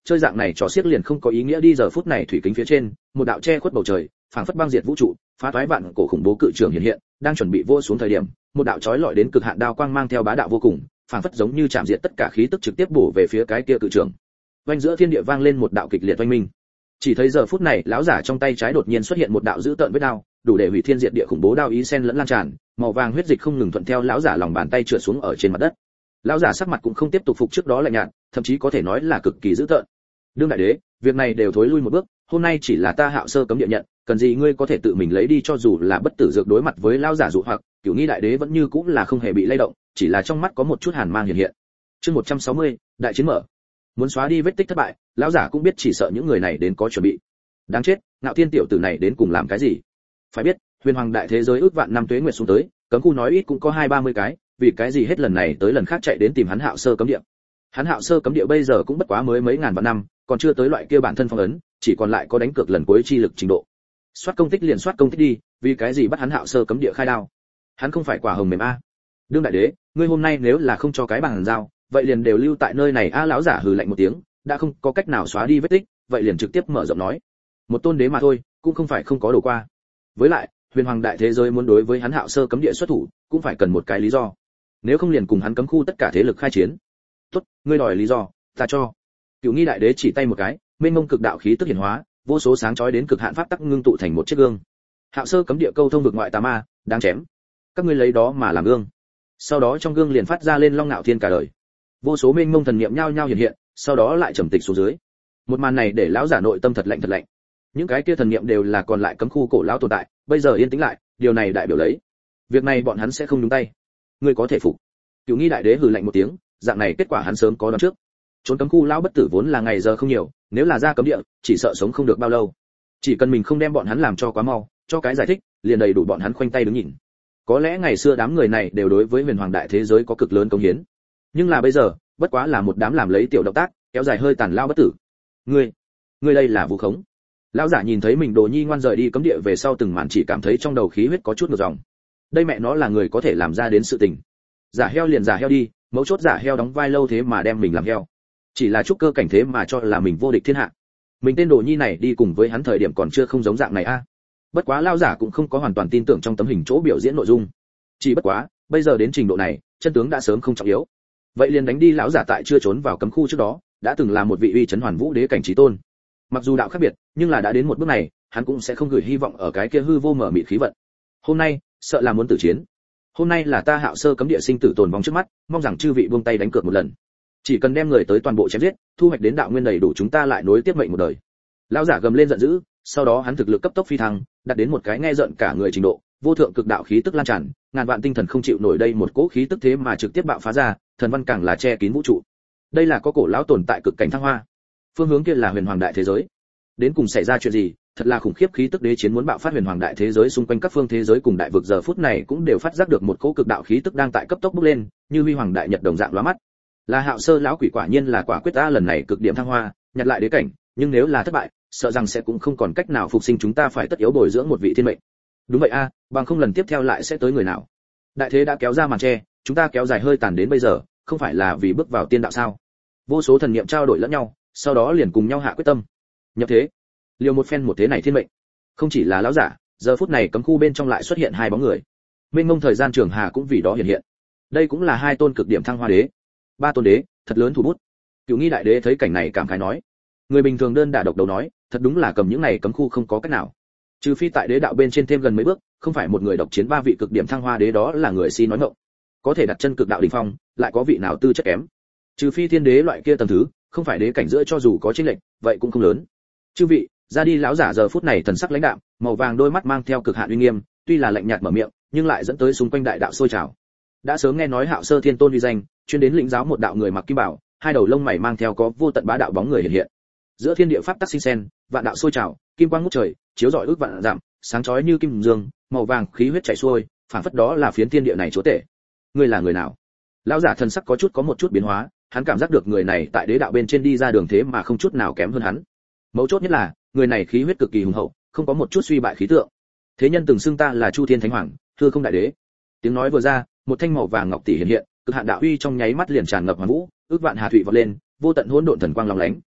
chơi dạng này trò xiếc liền không có ý nghĩa đi. Giờ phút này thủy kính phía trên, một đạo che khuất bầu trời, phảng phất băng diệt vũ trụ, phá toái vạn cổ khủng bố cự trường hiện hiện, đang chuẩn bị vô xuống thời điểm, một đạo chói lọi đến cực hạn đao quang mang theo bá đạo vô cùng, phảng phất giống như chạm diệt tất cả khí tức trực tiếp bổ về phía cái kia cự trường. Vang giữa thiên địa vang lên một đạo kịch liệt oanh minh. Chỉ thấy giờ phút này, lão giả trong tay trái đột nhiên xuất hiện một đạo dữ tợn vết đao, đủ để hủy thiên diệt địa khủng bố đao ý xen lẫn lan tràn, màu vàng huyết dịch không ngừng thuận theo lão giả lòng bàn tay trượt xuống ở trên mặt đất. Lão giả sắc mặt cũng không tiếp tục phục trước đó lạnh nhạt, thậm chí có thể nói là cực kỳ dữ tợn. Đương đại đế, việc này đều thối lui một bước, hôm nay chỉ là ta Hạo Sơ cấm địa nhận, cần gì ngươi có thể tự mình lấy đi. cho dù là bất tử dược đối mặt với lão giả dụ hoặc, Cửu Nghi đại đế vẫn như cũng là không hề bị lay động, chỉ là trong mắt có một chút hàn mang hiện hiện. Chương 160, đại chiến mở. Muốn xóa đi vết tích thất bại, lão giả cũng biết chỉ sợ những người này đến có chuẩn bị. Đáng chết, Ngạo Thiên tiểu tử này đến cùng làm cái gì? Phải biết, huyền hoàng đại thế giới ước vạn năm tuế nguyệt xuống tới, cấm khu nói ít cũng có 20-30 cái, vì cái gì hết lần này tới lần khác chạy đến tìm hắn Hạo Sơ cấm địa. Hắn Hạo Sơ cấm địa bây giờ cũng bất quá mới mấy ngàn vạn năm, còn chưa tới loại kia bản thân phong ấn, chỉ còn lại có đánh cược lần cuối chi lực trình độ. Soát công tích liền soát công tích đi, vì cái gì bắt hắn Hạo Sơ cấm địa khai đao? Hắn không phải quả hồng mềm a. Đương đại đế, ngươi hôm nay nếu là không cho cái bằng giao, vậy liền đều lưu tại nơi này a. Lão giả hừ lạnh một tiếng, đã không có cách nào xóa đi vết tích, vậy liền trực tiếp mở rộng nói. Một tôn đế mà thôi, cũng không phải không có đồ qua. Với lại, huyền hoàng đại thế giới muốn đối với hắn Hạo Sơ cấm địa xuất thủ, cũng phải cần một cái lý do. Nếu không liền cùng hắn cấm khu tất cả thế lực khai chiến. Tốt, ngươi đòi lý do, ta cho. Cửu Nghi đại đế chỉ tay một cái, mênh mông cực đạo khí tức hiển hóa, vô số sáng chói đến cực hạn pháp tắc ngưng tụ thành một chiếc gương. Hạo Sơ cấm địa câu thông vực ngoại tà ma, đáng chém. Các ngươi lấy đó mà làm gương. Sau đó trong gương liền phát ra lên long ngạo thiên cả đời. Vô số mênh mông thần niệm nhao nhao hiện hiện, sau đó lại trầm tịch xuống dưới. Một màn này để lão giả nội tâm thật lạnh thật lạnh. Những cái kia thần niệm đều là còn lại cấm khu cổ lão tồn tại, bây giờ yên tĩnh lại, điều này đại biểu lấy việc này bọn hắn sẽ không nhúng tay. Ngươi có thể phục. Cửu Nghi đại đế hừ lạnh một tiếng, dạng này kết quả hắn sớm có đoán trước. Trốn cấm khu lão bất tử vốn là ngày giờ không nhiều, nếu là ra cấm địa, chỉ sợ sống không được bao lâu. Chỉ cần mình không đem bọn hắn làm cho quá mau, cho cái giải thích, liền đầy đủ bọn hắn khoanh tay đứng nhìn. Có lẽ ngày xưa đám người này đều đối với huyền hoàng đại thế giới có cực lớn công hiến, nhưng là bây giờ, bất quá là một đám làm lấy tiểu động tác, kéo dài hơi tàn lao bất tử. Ngươi đây là vu khống. Lão giả nhìn thấy mình đồ nhi ngoan rời đi cấm địa về sau từng màn chỉ cảm thấy trong đầu khí huyết có chút ngược dòng. Đây mẹ nó là người có thể làm ra đến sự tình. Giả heo liền giả heo đi, mấu chốt giả heo đóng vai lâu thế mà đem mình làm heo. Chỉ là trúc cơ cảnh thế mà cho là mình vô địch thiên hạ. Mình tên đồ nhi này đi cùng với hắn thời điểm còn chưa không giống dạng này a. Bất quá lão giả cũng không có hoàn toàn tin tưởng trong tấm hình chỗ biểu diễn nội dung. Chỉ bất quá, bây giờ đến trình độ này, chân tướng đã sớm không trọng yếu. Vậy liền đánh đi. Lão giả tại chưa trốn vào cấm khu trước đó, đã từng là một vị uy chấn hoàn vũ đế cảnh chí tôn. Mặc dù đạo khác biệt, nhưng là đã đến một bước này, hắn cũng sẽ không gửi hy vọng ở cái kia hư vô mở mịt khí vận. Hôm nay, sợ là muốn tử chiến. Hôm nay là ta Hạo Sơ cấm địa sinh tử tồn vong trước mắt, mong rằng chư vị buông tay đánh cược một lần. Chỉ cần đem người tới toàn bộ chém giết, thu hoạch đến đạo nguyên đầy đủ chúng ta lại nối tiếp mệnh một đời. Lão giả gầm lên giận dữ, sau đó hắn thực lực cấp tốc phi thăng, đạt đến một cái nghe giận cả người trình độ, vô thượng cực đạo khí tức lan tràn, ngàn vạn tinh thần không chịu nổi đây một cỗ khí tức thế mà trực tiếp bạo phá ra, thần văn càng là che kín vũ trụ. Đây là có cổ lão tồn tại cực cảnh thăng hoa. Phương hướng kia là huyền hoàng đại thế giới. Đến cùng xảy ra chuyện gì? Thật là khủng khiếp khí tức đế chiến muốn bạo phát huyền hoàng đại thế giới, xung quanh các phương thế giới cùng đại vực giờ phút này cũng đều phát giác được một cỗ cực đạo khí tức đang tại cấp tốc bốc lên, như huy hoàng đại nhật đồng dạng lóa mắt. Là Hạo Sơ lão quỷ quả nhiên là quả quyết ta lần này cực điểm thăng hoa, nhặt lại đế cảnh, nhưng nếu là thất bại, sợ rằng sẽ cũng không còn cách nào phục sinh, chúng ta phải tất yếu bồi dưỡng một vị thiên mệnh. Đúng vậy a, bằng không lần tiếp theo lại sẽ tới người nào. Đại thế đã kéo ra màn che, chúng ta kéo dài hơi tàn đến bây giờ, không phải là vì bước vào tiên đạo sao? Vô số thần niệm trao đổi lẫn nhau, sau đó liền cùng nhau hạ quyết tâm. Nhập thế, liều một phen một thế này thiên mệnh. Không chỉ là lão giả, giờ phút này cấm khu bên trong lại xuất hiện hai bóng người. Mênh mông thời gian trường hà cũng vì đó hiện hiện. Đây cũng là hai tôn cực điểm thăng hoa đế. Ba tôn đế, thật lớn thủ bút. Cửu Nghi đại đế thấy cảnh này cảm khái nói, người bình thường đơn đả độc đấu nói, thật đúng là cầm những này cấm khu không có cách nào. Trừ phi tại đế đạo bên trên thêm gần mấy bước, không phải một người độc chiến ba vị cực điểm thăng hoa đế đó là người si nói ngọng. Có thể đặt chân cực đạo đỉnh phong, lại có vị nào tư chất kém. Trừ phi thiên đế loại kia tầng thứ, không phải đế cảnh giữa cho dù có chênh lệch, vậy cũng không lớn. Chư vị, ra đi. Lão giả giờ phút này thần sắc lãnh đạm, màu vàng đôi mắt mang theo cực hạn uy nghiêm, tuy là lạnh nhạt mở miệng, nhưng lại dẫn tới xung quanh đại đạo sôi trào. Đã sớm nghe nói Hạo Sơ Thiên Tôn uy danh, chuyên đến lĩnh giáo một đạo người mặc kim bảo, hai đầu lông mày mang theo có vô tận bá đạo bóng người hiện hiện. Giữa thiên địa pháp tắc sinh sen, vạn đạo sôi trào, kim quang ngút trời, chiếu rọi ước vạn dặm, sáng chói như kim dương, màu vàng khí huyết chảy xuôi, phản phất đó là phiến thiên địa này chúa tể. Ngươi là người nào? Lão giả thần sắc có một chút biến hóa, hắn cảm giác được người này tại đế đạo bên trên đi ra đường thế mà không chút nào kém hơn hắn. Mấu chốt nhất là, người này khí huyết cực kỳ hùng hậu, không có một chút suy bại khí tượng. Thế nhân từng xưng ta là Chu Thiên Thánh Hoàng, thưa không đại đế. Tiếng nói vừa ra, một thanh màu vàng ngọc tỷ hiện hiện, cực hạn đạo uy trong nháy mắt liền tràn ngập hoàn vũ, ước vạn hà thụy vọt lên, vô tận hỗn độn thần quang long lánh.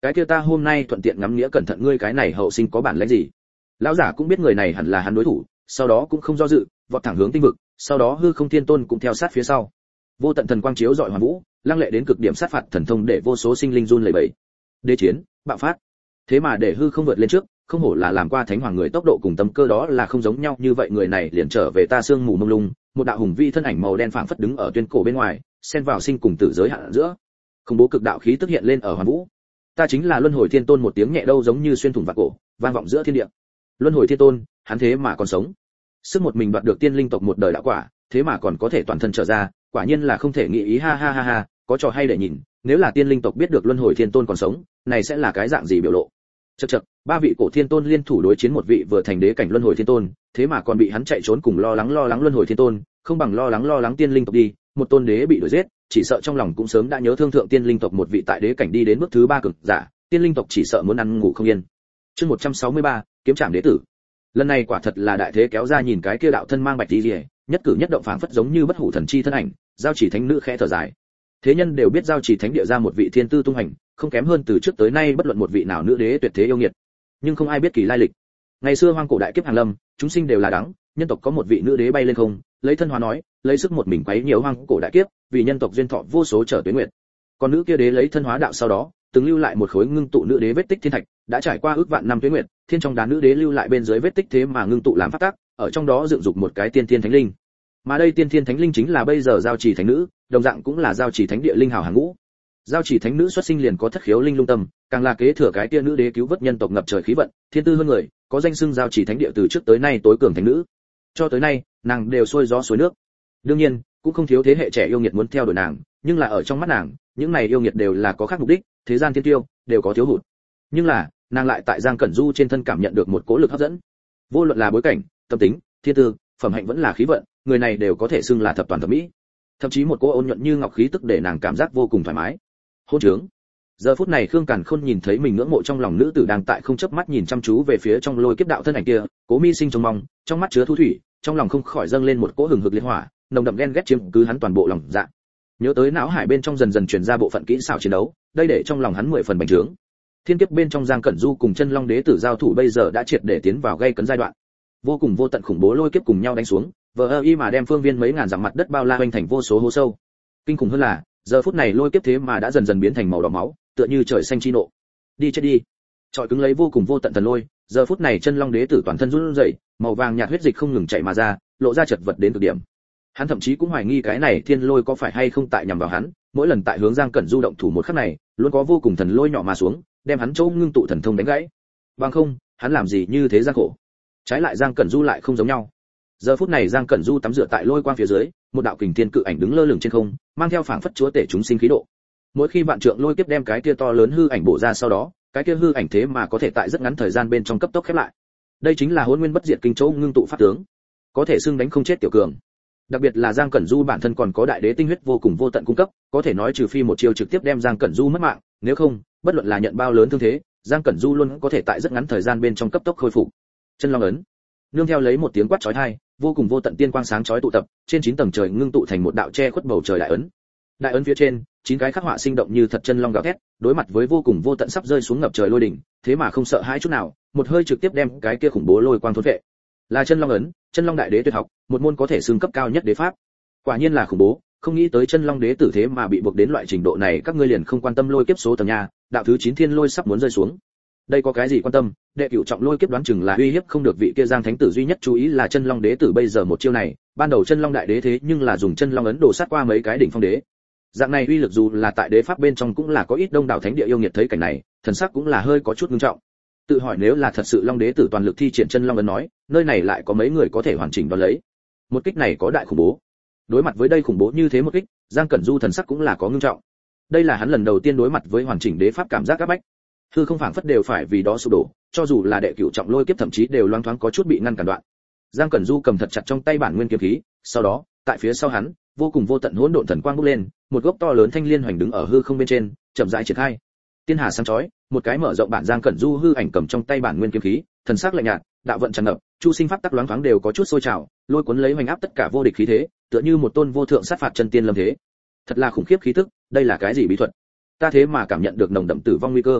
cái kia ta hôm nay thuận tiện ngắm nghĩa cẩn thận ngươi cái này hậu sinh có bản lĩnh gì. Lão giả cũng biết người này hẳn là hắn đối thủ, sau đó cũng không do dự, vọt thẳng hướng tinh vực, sau đó hư không thiên tôn cũng theo sát phía sau. Vô tận thần quang chiếu rọi hoàn vũ, lăng lệ đến cực điểm sát phạt thần thông để vô số sinh linh run lẩy bẩy. Đế chiến, bạo phát. Thế mà để hư không vượt lên trước, không hổ là làm qua thánh hoàng người, tốc độ cùng tâm cơ đó là không giống nhau. Như vậy người này liền trở về ta sương mù mông lung, một đạo hùng vĩ thân ảnh màu đen phảng phất đứng ở tuyên cổ bên ngoài, xen vào sinh cùng tử giới hạn giữa. Khủng bố cực đạo khí tức hiện lên ở hoàn vũ. Ta chính là luân hồi thiên tôn, một tiếng nhẹ đâu giống như xuyên thủng vạn cổ, vang vọng giữa thiên địa. Luân hồi thiên tôn, hắn thế mà còn sống. Sức một mình đoạt được tiên linh tộc một đời đạo quả, thế mà còn có thể toàn thân trở ra, quả nhiên là không thể nghĩ ý. Ha ha ha ha, có trò hay để nhìn, nếu là tiên linh tộc biết được luân hồi thiên tôn còn sống, này sẽ là cái dạng gì biểu lộ. Chậc chậc, ba vị cổ thiên tôn liên thủ đối chiến một vị vừa thành đế cảnh luân hồi thiên tôn, thế mà còn bị hắn chạy trốn, cùng lo lắng luân hồi thiên tôn, không bằng lo lắng tiên linh tộc đi. Một tôn đế bị đuổi giết, chỉ sợ trong lòng cũng sớm đã nhớ thương thượng tiên linh tộc một vị tại đế cảnh đi đến bước thứ 3 cực giả, tiên linh tộc chỉ sợ muốn ăn ngủ không yên. Chương 163, kiếm trảm đế tử. Lần này quả thật là đại thế kéo ra, nhìn cái kia đạo thân mang bạch y liễu, nhất cử nhất động phảng phất giống như bất hủ thần chi thân ảnh, giao chỉ thánh nữ khẽ thở dài. Thế nhân đều biết giao chỉ thánh địa ra một vị thiên tư tung hành, không kém hơn từ trước tới nay bất luận một vị nào nữ đế tuyệt thế yêu nghiệt, nhưng không ai biết kỳ lai lịch. Ngày xưa hoang cổ đại kiếp hàng lâm, chúng sinh đều là đắng, nhân tộc có một vị nữ đế bay lên không, lấy thân hóa nói, lấy sức một mình quấy nhiều hoang cổ đại kiếp, vì nhân tộc duyên thọ vô số trở tuế nguyệt. Còn nữ kia đế lấy thân hóa đạo sau đó, từng lưu lại một khối ngưng tụ nữ đế vết tích thiên thạch, đã trải qua ước vạn năm tuế nguyệt, thiên trong đá nữ đế lưu lại bên dưới vết tích thế mà ngưng tụ làm pháp tắc, ở trong đó dựng dục một cái tiên thiên thánh linh. Mà đây tiên thiên thánh linh chính là bây giờ giao chỉ thánh nữ, đồng dạng cũng là giao chỉ thánh địa linh hào hàng ngũ. Giao chỉ thánh nữ xuất sinh liền có thất khiếu linh lung tâm, càng là kế thừa cái kia nữ đế cứu vớt nhân tộc ngập trời khí vận, thiên tư hơn người, có danh xưng giao chỉ thánh địa từ trước tới nay tối cường thánh nữ. Cho tới nay, nàng đều xuôi gió xuôi nước. Đương nhiên, cũng không thiếu thế hệ trẻ yêu nghiệt muốn theo đuổi nàng, nhưng là ở trong mắt nàng, những này yêu nghiệt đều là có khác mục đích, thế gian thiên tiêu đều có thiếu hụt. Nhưng là, nàng lại tại Giang Cẩn Du trên thân cảm nhận được một cỗ lực hấp dẫn. Vô luận là bối cảnh, tâm tính, thiên tư, phẩm hạnh vẫn là khí vận, người này đều có thể xưng là thập toàn thập mỹ. Thậm chí một cỗ ôn nhuận như ngọc khí tức để nàng cảm giác vô cùng thoải mái. Hôn trướng. Giờ phút này Khương Càn Khôn nhìn thấy mình ngưỡng mộ trong lòng nữ tử đang tại không chớp mắt nhìn chăm chú về phía trong lôi kiếp đạo thân ảnh kia, Cố Mi sinh trông mong, trong mắt chứa thu thủy, trong lòng không khỏi dâng lên một cỗ hừng hực liệt hỏa, nồng đậm ghen ghét chiếm cứ hắn toàn bộ lòng dạ. Nhớ tới não hải bên trong dần dần truyền ra bộ phận kỹ xảo chiến đấu, đây để trong lòng hắn 10 phần bành trướng. Thiên kiếp bên trong Giang Cẩn Du cùng Chân Long đế tử giao thủ bây giờ đã triệt để tiến vào gây cấn giai đoạn. Vô cùng vô tận khủng bố lôi kiếp cùng nhau đánh xuống, vờ y mà đem phương viên mấy ngàn dặm mặt đất bao la hoành thành vô số hố sâu. Kinh khủng hơn là, giờ phút này lôi kiếp thế mà đã dần dần biến thành màu đỏ máu, tựa như trời xanh chi nộ. Đi chết đi. Trọi cứng lấy vô cùng vô tận thần lôi, giờ phút này Chân Long đế tử toàn thân run rẩy, màu vàng nhạt huyết dịch không ngừng chảy mà ra, lộ ra chật vật đến cực điểm. Hắn thậm chí cũng hoài nghi cái này thiên lôi có phải hay không tại nhằm vào hắn, mỗi lần tại hướng Giang Cẩn Du động thủ một khắc này, luôn có vô cùng thần lôi nhỏ mà xuống, đem hắn chỗ ngưng tụ thần thông đánh gãy. Bằng không, hắn làm gì như thế gian khổ. Trái lại Giang Cẩn Du lại không giống nhau. Giờ phút này Giang Cẩn Du tắm rửa tại lôi quang phía dưới, một đạo kình thiên cự ảnh đứng lơ lửng trên không, mang theo phảng phất chúa tể chúng sinh khí độ. Mỗi khi vạn trượng lôi kiếp đem cái kia to lớn hư ảnh bổ ra sau đó, cái kia hư ảnh thế mà có thể tại rất ngắn thời gian bên trong cấp tốc khép lại. Đây chính là Hỗn Nguyên Bất Diệt Kinh Châu ngưng tụ pháp tướng, có thể xưng đánh không chết tiểu cường. Đặc biệt là Giang Cẩn Du bản thân còn có đại đế tinh huyết vô cùng vô tận cung cấp, có thể nói trừ phi một chiêu trực tiếp đem Giang Cẩn Du mất mạng, nếu không, bất luận là nhận bao lớn thương thế, Giang Cẩn Du luôn có thể tại rất ngắn thời gian bên trong cấp tốc khôi phục. Chân Long ấn, nương theo lấy một tiếng quát chói tai, vô cùng vô tận tiên quang sáng chói tụ tập, trên 9 tầng trời ngưng tụ thành một đạo che khuất bầu trời đại ấn. Đại ấn phía trên, 9 cái khắc họa sinh động như thật chân long gào thét, đối mặt với vô cùng vô tận sắp rơi xuống ngập trời lôi đỉnh, thế mà không sợ hãi chút nào, một hơi trực tiếp đem cái kia khủng bố lôi quang thôn vệ. Là chân long ấn, chân long đại đế tuyệt học, một môn có thể xưng cấp cao nhất đế pháp. Quả nhiên là khủng bố, không nghĩ tới chân long đế tử thế mà bị buộc đến loại trình độ này, các ngươi liền không quan tâm lôi kiếp số tầng nhà, đạo thứ 9 thiên lôi sắp muốn rơi xuống. Đây có cái gì quan tâm, đệ cửu trọng lôi kiếp đoán chừng là uy hiếp không được vị kia Giang thánh tử duy nhất chú ý là chân long đế tử bây giờ một chiêu này, ban đầu chân long đại đế thế nhưng là dùng chân long ấn đổ sát qua mấy cái đỉnh phong đế. Dạng này uy lực dù là tại đế pháp bên trong cũng là có ít đông đảo thánh địa yêu nghiệt thấy cảnh này, thần sắc cũng là hơi có chút nghiêm trọng. Tự hỏi nếu là thật sự long đế tử toàn lực thi triển chân long ấn nói, nơi này lại có mấy người có thể hoàn chỉnh đón lấy. Một kích này có đại khủng bố. Đối mặt với đây khủng bố như thế một kích, Giang Cẩn Du thần sắc cũng là có nghiêm trọng. Đây là hắn lần đầu tiên đối mặt với hoàn chỉnh đế pháp cảm giác áp bách. Hư không phảng phất đều phải vì đó sụp đổ, cho dù là đệ cửu trọng lôi kiếp thậm chí đều loáng thoáng có chút bị ngăn cản đoạn. Giang Cẩn Du cầm thật chặt trong tay bản nguyên kiếm khí, sau đó, tại phía sau hắn, vô cùng vô tận hỗn độn thần quang bốc lên, một gốc to lớn thanh liên hoành đứng ở hư không bên trên, chậm rãi triển khai. Tiên hà sáng chói, một cái mở rộng bản Giang Cẩn Du hư ảnh cầm trong tay bản nguyên kiếm khí, thần sắc lạnh nhạt, đạo vận tràn ngập, chu sinh pháp tắc loáng thoáng đều có chút sôi trào, lôi cuốn lấy hoành áp tất cả vô địch khí thế, tựa như một tôn vô thượng sát phạt chân tiên lâm thế. Thật là khủng khiếp khí tức, đây là cái gì bí thuật? Ta thế mà cảm nhận được nồng đậm tử vong nguy cơ.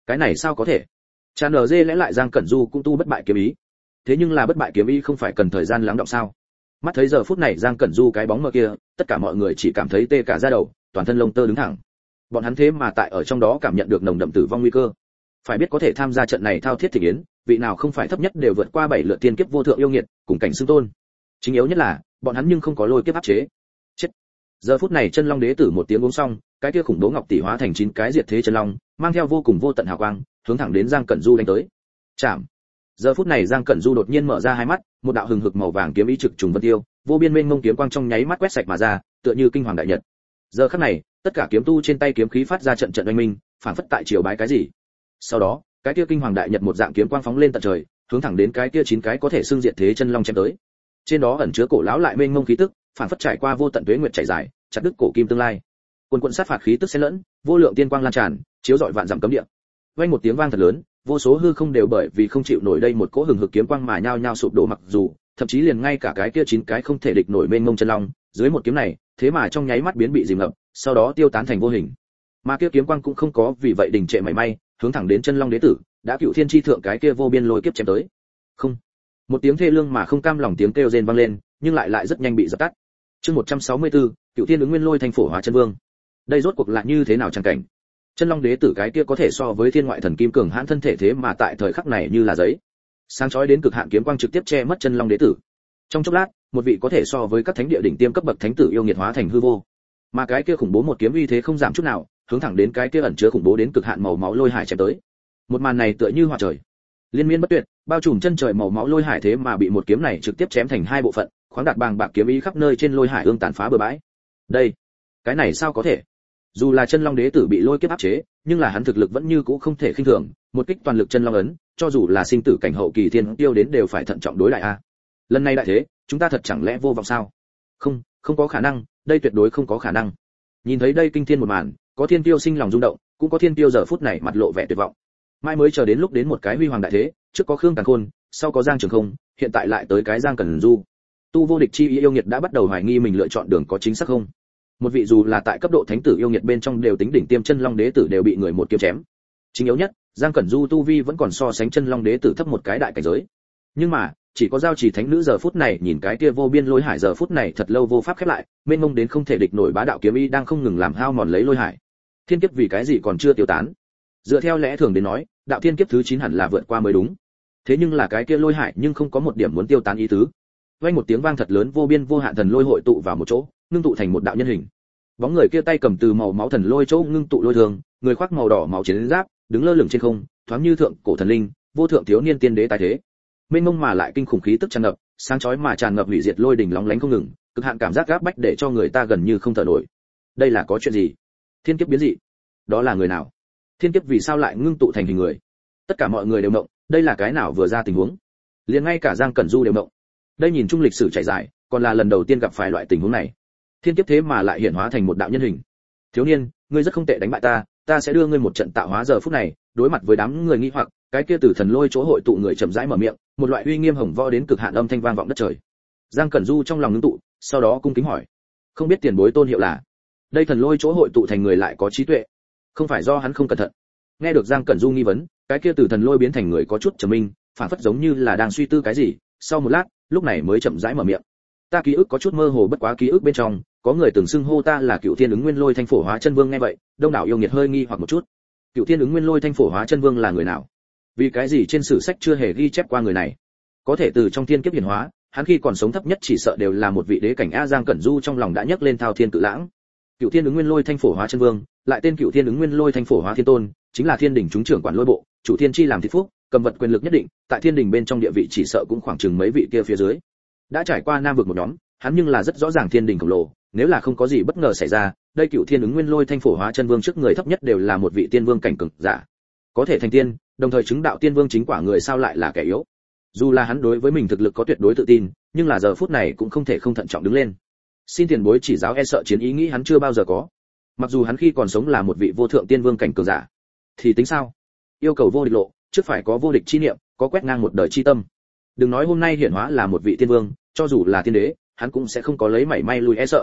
Cái này sao có thể? Cha NG lẽ lại Giang Cẩn Du cũng tu bất bại kiếm ý. Thế nhưng là bất bại kiếm ý không phải cần thời gian lắng đọng sao? Mắt thấy giờ phút này Giang Cẩn Du cái bóng mờ kia, tất cả mọi người chỉ cảm thấy tê cả da đầu, toàn thân lông tơ đứng thẳng. Bọn hắn thế mà tại ở trong đó cảm nhận được nồng đậm tử vong nguy cơ. Phải biết có thể tham gia trận này thao thiết thịnh yến, vị nào không phải thấp nhất đều vượt qua 7 lượt tiên kiếp vô thượng yêu nghiệt, cùng cảnh xưng tôn. Chính yếu nhất là, bọn hắn nhưng không có lôi kiếp áp chế. Chết. Giờ phút này Chân Long Đế tử một tiếng uống xong, cái kia khủng bố ngọc tỷ hóa thành 9 cái diệt thế chân long, mang theo vô cùng vô tận hào quang, hướng thẳng đến Giang Cẩn Du đánh tới. Chạm. Giờ phút này Giang Cẩn Du đột nhiên mở ra hai mắt, một đạo hừng hực màu vàng kiếm ý trực trùng vân tiêu, vô biên mênh mông kiếm quang trong nháy mắt quét sạch mà ra, tựa như kinh hoàng đại nhật. Giờ khắc này, tất cả kiếm tu trên tay kiếm khí phát ra trận trận oanh minh, phản phất tại triều bái cái gì. Sau đó, cái kia kinh hoàng đại nhật một dạng kiếm quang phóng lên tận trời, hướng thẳng đến cái kia 9 cái có thể xưng diệt thế chân long chém tới. Trên đó ẩn chứa cổ lão lại mênh mông khí tức, phản phất trải qua vô tận tuế nguyệt chảy dài, chặt đứt cổ kim tương lai. Quần quần sát phạt khí tức xen lẫn, vô lượng tiên quang lan tràn, chiếu rọi vạn dặm cấm địa. Vang một tiếng vang thật lớn, vô số hư không đều bởi vì không chịu nổi đây một cỗ hừng hực kiếm quang mà nhao nhao sụp đổ, mặc dù thậm chí liền ngay cả cái kia 9 cái không thể địch nổi mênh mông chân long, dưới một kiếm này, thế mà trong nháy mắt biến bị dìm ngập, sau đó tiêu tán thành vô hình. Mà kia kiếm quang cũng không có vì vậy đình trệ mảy may, hướng thẳng đến Chân Long Đế tử, đã cựu thiên chi thượng cái kia vô biên lôi kiếp chém tới. Không. Một tiếng thê lương mà không cam lòng tiếng kêu rên vang lên, nhưng lại rất nhanh bị dập tắt. Chương 164, Cựu Thiên ứng nguyên lôi thanh phổ hóa chân vương. Đây rốt cuộc là như thế nào chẳng cảnh? Chân Long Đế tử cái kia có thể so với thiên ngoại thần kim cường hãn thân thể thế mà tại thời khắc này như là giấy. Sáng chói đến cực hạn kiếm quang trực tiếp che mất Chân Long Đế tử. Trong chốc lát, một vị có thể so với các thánh địa đỉnh tiêm cấp bậc thánh tử yêu nghiệt hóa thành hư vô. Mà cái kia khủng bố một kiếm uy thế không giảm chút nào, hướng thẳng đến cái kia ẩn chứa khủng bố đến cực hạn màu máu lôi hải chém tới. Một màn này tựa như hỏa trời, liên miên bất tuyệt, bao trùm chân trời màu máu lôi hải thế mà bị một kiếm này trực tiếp chém thành hai bộ phận, khoáng đạt bàng bạc kiếm ý khắp nơi trên lôi hải ương tàn phá bừa bãi. Đây, cái này sao có thể? Dù là Chân Long Đế tử bị lôi kiếp áp chế, nhưng là hắn thực lực vẫn như cũ không thể khinh thường, một kích toàn lực Chân Long ấn, cho dù là sinh tử cảnh hậu kỳ thiên tiêu đến đều phải thận trọng đối lại a. Lần này đại thế, chúng ta thật chẳng lẽ vô vọng sao? Không, không có khả năng, đây tuyệt đối không có khả năng. Nhìn thấy đây kinh thiên một màn, có thiên tiêu sinh lòng rung động, cũng có thiên tiêu giờ phút này mặt lộ vẻ tuyệt vọng. Mai mới chờ đến lúc đến một cái huy hoàng đại thế, trước có Khương Càn Khôn, sau có Giang Trường Không, hiện tại lại tới cái Giang Cẩn Du. Tu vô địch chi ý yêu nghiệt đã bắt đầu hoài nghi mình lựa chọn đường có chính xác không. Một vị dù là tại cấp độ thánh tử yêu nghiệt bên trong đều tính đỉnh tiêm Chân Long Đế tử đều bị người một kiếm chém. Chính yếu nhất, Giang Cẩn Du tu vi vẫn còn so sánh Chân Long Đế tử thấp một cái đại cảnh giới. Nhưng mà, chỉ có Giao Chỉ thánh nữ giờ phút này nhìn cái kia vô biên lôi hải giờ phút này thật lâu vô pháp khép lại, mênh mông đến không thể địch nổi bá đạo kiếm ý đang không ngừng làm hao mòn lấy lôi hải. Thiên kiếp vì cái gì còn chưa tiêu tán? Dựa theo lẽ thường đến nói, đạo thiên kiếp thứ 9 hẳn là vượt qua mới đúng. Thế nhưng là cái kia lôi hải nhưng không có một điểm muốn tiêu tán ý tứ. Vang một tiếng vang thật lớn, vô biên vô hạn thần lôi hội tụ vào một chỗ, ngưng tụ thành một đạo nhân hình. Bóng người kia tay cầm từ màu máu thần lôi chỗ ngưng tụ lôi thường, người khoác màu đỏ máu chiến giáp, đứng lơ lửng trên không, thoáng như thượng cổ thần linh, vô thượng thiếu niên tiên đế tái thế. Mênh mông mà lại kinh khủng khí tức tràn ngập, sáng chói mà tràn ngập hủy diệt lôi đỉnh lóng lánh không ngừng, cực hạn cảm giác gáp bách để cho người ta gần như không thở nổi. Đây là có chuyện gì? Thiên kiếp biến dị? Đó là người nào? Thiên kiếp vì sao lại ngưng tụ thành hình người? Tất cả mọi người đều động, đây là cái nào vừa ra tình huống? Liền ngay cả Giang Cẩn Du đều động. Đây nhìn chung lịch sử trải dài, còn là lần đầu tiên gặp phải loại tình huống này. Thiên kiếp thế mà lại hiện hóa thành một đạo nhân hình. Thiếu niên, ngươi rất không tệ đánh bại ta, ta sẽ đưa ngươi một trận tạo hóa. Giờ phút này, đối mặt với đám người nghi hoặc, cái kia từ thần lôi chỗ hội tụ người chậm rãi mở miệng, một loại uy nghiêm hồng võ đến cực hạn âm thanh vang vọng đất trời. Giang Cẩn Du trong lòng ngưng tụ, sau đó cung kính hỏi: không biết tiền bối tôn hiệu là? Đây thần lôi chỗ hội tụ thành người lại có trí tuệ, không phải do hắn không cẩn thận. Nghe được Giang Cẩn Du nghi vấn, cái kia từ thần lôi biến thành người có chút trầm minh, phản phất giống như là đang suy tư cái gì, sau một lát, lúc này mới chậm rãi mở miệng: ta ký ức có chút mơ hồ, bất quá ký ức bên trong có người từng xưng hô ta là Cựu Thiên ứng nguyên lôi thanh phổ hóa chân vương. Nghe vậy, đông đảo yêu nghiệt hơi nghi hoặc một chút. Cựu Thiên ứng nguyên lôi thanh phổ hóa chân vương là người nào? Vì cái gì trên sử sách chưa hề ghi chép qua người này? Có thể từ trong thiên kiếp hiển hóa, hắn khi còn sống thấp nhất chỉ sợ đều là một vị đế cảnh a. Giang Cẩn Du trong lòng đã nhấc lên thao thiên cự lãng. Cựu Thiên ứng nguyên lôi thanh phổ hóa chân vương, lại tên Cựu Thiên ứng nguyên lôi thanh phổ hóa thiên tôn, chính là thiên đình chúng trưởng quản lôi bộ, chủ thiên chi làm thị phúc, cầm vật quyền lực nhất định, tại thiên đình bên trong địa vị chỉ sợ cũng khoảng chừng mấy vị kia phía dưới. Đã trải qua nam vực một nhóm, hắn nhưng là rất rõ ràng thiên đình khổng lồ, nếu là không có gì bất ngờ xảy ra, đây Cựu Thiên ứng nguyên lôi thanh phổ hóa chân vương trước người thấp nhất đều là một vị tiên vương cảnh cường giả. Có thể thành tiên, đồng thời chứng đạo tiên vương chính quả người sao lại là kẻ yếu? Dù là hắn đối với mình thực lực có tuyệt đối tự tin, nhưng là giờ phút này cũng không thể không thận trọng đứng lên. Xin tiền bối chỉ giáo, e sợ chiến ý nghĩ hắn chưa bao giờ có. Mặc dù hắn khi còn sống là một vị vô thượng tiên vương cảnh cường giả, thì tính sao? Yêu cầu vô địch lộ, trước phải có vô địch chi niệm, có quét ngang một đời chi tâm. Đừng nói hôm nay hiển hóa là một vị tiên vương, cho dù là tiên đế, hắn cũng sẽ không có lấy mảy may lui e sợ.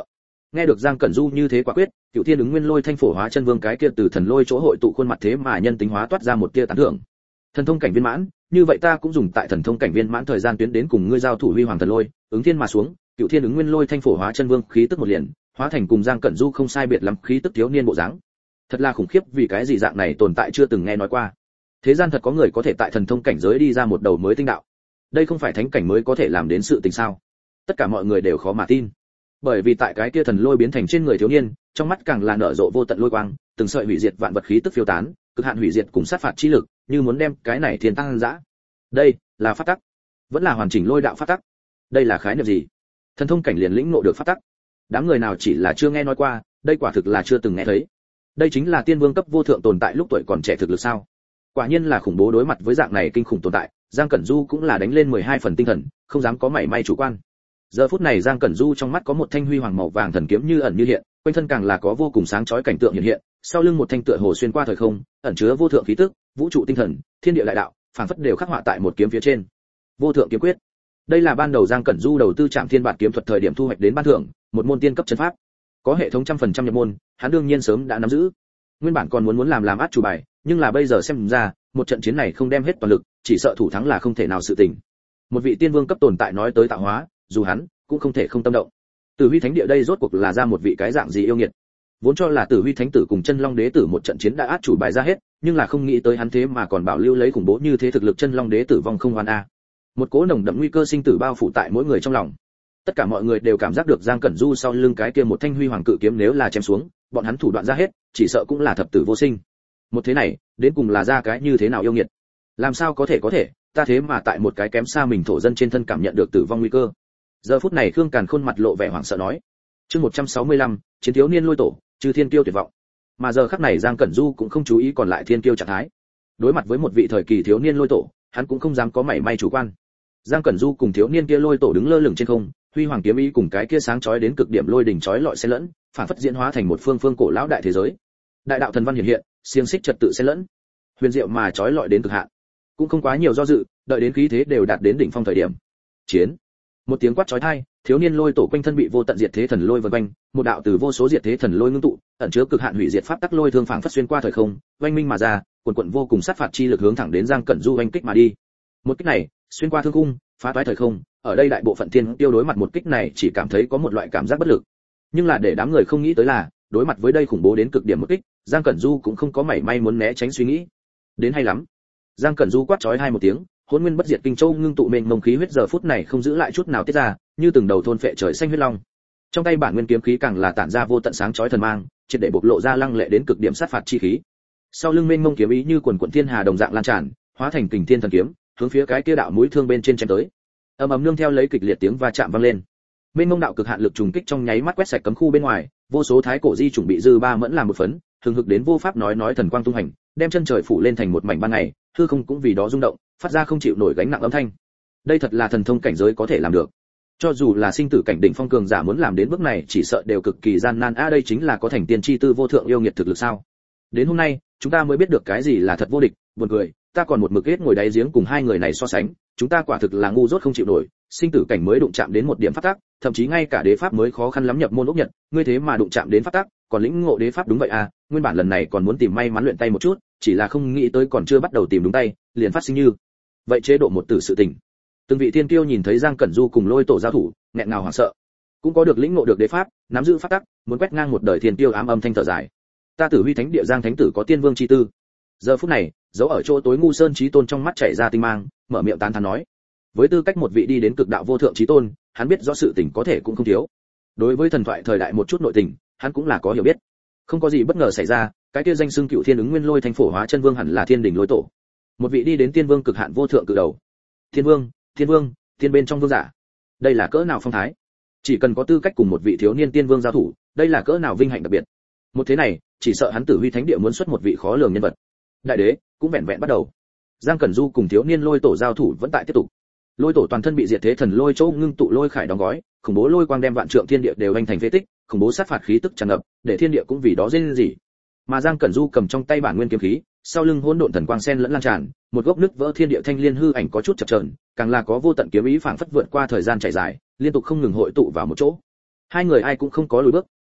Nghe được Giang Cẩn Du như thế quả quyết, Cựu Thiên ứng Nguyên Lôi Thanh Phổ Hóa Chân Vương cái kia từ thần lôi chỗ hội tụ khuôn mặt thế mà nhân tính hóa toát ra một tia tán thưởng. Thần thông cảnh viên mãn, như vậy ta cũng dùng tại thần thông cảnh viên mãn thời gian tuyến đến cùng ngươi giao thủ huy hoàng thần lôi, ứng thiên mà xuống, Cựu Thiên ứng Nguyên Lôi Thanh Phổ Hóa Chân Vương khí tức một liền, hóa thành cùng Giang Cẩn Du không sai biệt lắm khí tức thiếu niên bộ dáng. Thật là khủng khiếp, vì cái gì dạng này tồn tại chưa từng nghe nói qua. Thế gian thật có người có thể tại thần thông cảnh giới đi ra một đầu mới tinh đạo. Đây không phải thánh cảnh mới có thể làm đến sự tình sao? Tất cả mọi người đều khó mà tin. Bởi vì tại cái kia thần lôi biến thành trên người thiếu niên, trong mắt càng là nở rộ vô tận lôi quang, từng sợi hủy diệt vạn vật khí tức phiêu tán, cực hạn hủy diệt cùng sát phạt chi lực, như muốn đem cái này thiên tăng dã. Đây là pháp tắc, vẫn là hoàn chỉnh lôi đạo pháp tắc. Đây là khái niệm gì? Thần thông cảnh liền lĩnh ngộ được pháp tắc. Đám người nào chỉ là chưa nghe nói qua, đây quả thực là chưa từng nghe thấy. Đây chính là tiên vương cấp vô thượng tồn tại lúc tuổi còn trẻ thực lực sao? Quả nhiên là khủng bố, đối mặt với dạng này kinh khủng tồn tại, Giang Cẩn Du cũng là đánh lên 12 phần tinh thần, không dám có mảy may chủ quan. Giờ phút này Giang Cẩn Du trong mắt có một thanh huy hoàng màu vàng thần kiếm như ẩn như hiện, quanh thân càng là có vô cùng sáng chói cảnh tượng hiện hiện, sau lưng một thanh tựa hồ xuyên qua thời không, ẩn chứa vô thượng khí tức, vũ trụ tinh thần, thiên địa đại đạo, phảng phất đều khắc họa tại một kiếm phía trên. Vô thượng kiếm quyết. Đây là ban đầu Giang Cẩn Du đầu tư Trảm Thiên Bản kiếm thuật thời điểm thu hoạch đến ban thưởng, một môn tiên cấp chân pháp. Có hệ thống 100% nhập môn, hắn đương nhiên sớm đã nắm giữ. Nguyên bản còn muốn làm át chủ bài, nhưng là bây giờ xem ra, một trận chiến này không đem hết toàn lực, chỉ sợ thủ thắng là không thể nào sự tình. Một vị tiên vương cấp tồn tại nói tới tạo hóa, dù hắn cũng không thể không tâm động. Tử Huy Thánh Địa đây rốt cuộc là ra một vị cái dạng gì yêu nghiệt. Vốn cho là Tử Huy Thánh Tử cùng Chân Long Đế Tử một trận chiến đã át chủ bài ra hết, nhưng là không nghĩ tới hắn thế mà còn bảo lưu lấy khủng bố như thế thực lực. Chân Long Đế Tử vong không oan a. Một cỗ nồng đậm nguy cơ sinh tử bao phủ tại mỗi người trong lòng. Tất cả mọi người đều cảm giác được Giang Cẩn Du sau lưng cái kia một thanh huy hoàng cự kiếm nếu là chém xuống, bọn hắn thủ đoạn ra hết, chỉ sợ cũng là thập tử vô sinh. Một thế này, đến cùng là ra cái như thế nào yêu nghiệt? Làm sao có thể, ta thế mà tại một cái kém xa mình thổ dân trên thân cảm nhận được tử vong nguy cơ. Giờ phút này Khương Càn khuôn mặt lộ vẻ hoảng sợ nói. Chương 165, chiến thiếu niên lôi tổ, trừ thiên kiêu tuyệt vọng. Mà giờ khắc này Giang Cẩn Du cũng không chú ý còn lại thiên kiêu trạng thái. Đối mặt với một vị thời kỳ thiếu niên lôi tổ, hắn cũng không dám có mảy may chủ quan. Giang Cẩn Du cùng thiếu niên kia lôi tổ đứng lơ lửng trên không, huy hoàng kiếm ý cùng cái kia sáng chói đến cực điểm lôi đỉnh chói lọi xen lẫn, phản phất diễn hóa thành một phương cổ lão đại thế giới. Đại đạo thần văn hiện hiện, xiềng xích trật tự xen lẫn, huyền diệu mà chói lọi đến cực hạn. Cũng không quá nhiều do dự, đợi đến khí thế đều đạt đến đỉnh phong thời điểm. Chiến. Một tiếng quát chói tai, thiếu niên lôi tổ quanh thân bị vô tận diệt thế thần lôi vần quanh, một đạo từ vô số diệt thế thần lôi ngưng tụ, ẩn chứa cực hạn hủy diệt pháp tắc lôi thương phảng phất xuyên qua thời không, oanh minh mà ra, quần vô cùng sát phạt chi lực hướng thẳng đến Giang Cẩn Du oanh kích mà đi. Một kích này, xuyên qua thương cung, phá toái thời không, ở đây đại bộ phận thiên tiêu đối mặt một kích này chỉ cảm thấy có một loại cảm giác bất lực. Nhưng là để đám người không nghĩ tới là, đối mặt với đây khủng bố đến cực điểm một kích, Giang Cẩn Du cũng không có mảy may muốn né tránh suy nghĩ. Đến hay lắm. Giang Cẩn Du quát chói hai một tiếng, Hỗn Nguyên Bất Diệt Kinh Châu ngưng tụ mênh mông khí huyết giờ phút này không giữ lại chút nào tiết ra, như từng đầu thôn phệ trời xanh huyết long. Trong tay bản nguyên kiếm khí càng là tản ra vô tận sáng chói thần mang, triệt để bộc lộ ra lăng lệ đến cực điểm sát phạt chi khí. Sau lưng mênh mông kiếm ý như quần quần thiên hà đồng dạng lan tràn, hóa thành kình thiên thần kiếm, hướng phía cái kia đạo mũi thương bên trên chém tới. Ầm ầm nương theo lấy kịch liệt tiếng va chạm vang lên. Mênh mông đạo cực hạn lực trùng kích trong nháy mắt quét sạch cấm khu bên ngoài, vô số thái cổ di chủng bị dư ba mẫn làm một phấn, hừng hực đến vô pháp nói thần quang tung hành, đem chân trời phủ lên thành một mảnh ban ngày, hư không cũng vì đó rung động, phát ra không chịu nổi gánh nặng âm thanh. Đây thật là thần thông cảnh giới có thể làm được. Cho dù là sinh tử cảnh đỉnh phong cường giả muốn làm đến bước này, chỉ sợ đều cực kỳ gian nan. Đây chính là có thành tiên chi tư vô thượng yêu nghiệt thực lực sao? Đến hôm nay, chúng ta mới biết được cái gì là thật vô địch. Buồn cười, ta còn một mực hết ngồi đáy giếng cùng hai người này so sánh, chúng ta quả thực là ngu dốt không chịu nổi. Sinh tử cảnh mới đụng chạm đến một điểm pháp tắc, thậm chí ngay cả đế pháp mới khó khăn lắm nhập môn ốc nhật, ngươi thế mà đụng chạm đến pháp tắc, còn lĩnh ngộ đế pháp đúng vậy à? Nguyên bản lần này còn muốn tìm may mắn luyện tay một chút, chỉ là không nghĩ tới còn chưa bắt đầu tìm đúng tay, liền phát sinh như vậy chế độ một tử sự tình. Từng vị thiên kiêu nhìn thấy Giang Cẩn Du cùng lôi tổ giao thủ, nghẹn ngào hoảng sợ. Cũng có được lĩnh ngộ được đế pháp, nắm giữ pháp tắc, muốn quét ngang một đời thiên kiêu ám âm thanh thở dài. Ta Tử Huy Thánh Địa Giang Thánh Tử có tiên vương chi tư. Giờ phút này, giấu ở chỗ tối ngu sơn chí tôn trong mắt chảy ra tinh mang, mở miệng tán thán nói. Với tư cách một vị đi đến cực đạo vô thượng chí tôn, hắn biết rõ sự tình có thể cũng không thiếu. Đối với thần thoại thời đại một chút nội tình, hắn cũng là có hiểu biết. Không có gì bất ngờ xảy ra, cái kia danh xưng Cựu Thiên ứng Nguyên Lôi Thanh Phổ Hóa Chân Vương hẳn là thiên đỉnh lôi tổ. Một vị đi đến tiên vương cực hạn vô thượng cự đầu. Thiên vương, thiên bên trong vương giả. Đây là cỡ nào phong thái? Chỉ cần có tư cách cùng một vị thiếu niên tiên vương giao thủ, đây là cỡ nào vinh hạnh đặc biệt. Một thế này, chỉ sợ hắn Tử Huy Thánh Địa muốn xuất một vị khó lường nhân vật. Đại đế cũng vẹn vẹn bắt đầu. Giang Cẩn Du cùng thiếu niên lôi tổ giao thủ vẫn tại tiếp tục. Lôi tổ toàn thân bị diệt thế thần lôi chỗ ngưng tụ lôi khải đóng gói, khủng bố lôi quang đem vạn trượng thiên địa đều anh thành phế tích, khủng bố sát phạt khí tức tràn ngập, để thiên địa cũng vì đó rên rỉ. Mà Giang Cẩn Du cầm trong tay bản nguyên kiếm khí, sau lưng hỗn độn thần quang sen lẫn lan tràn, một gốc nứt vỡ thiên địa thanh liên hư ảnh có chút chập chờn, càng là có vô tận kiếm ý phảng phất vượt qua thời gian chảy dài, liên tục không ngừng hội tụ vào một chỗ. Hai người ai cũng không có lùi bước,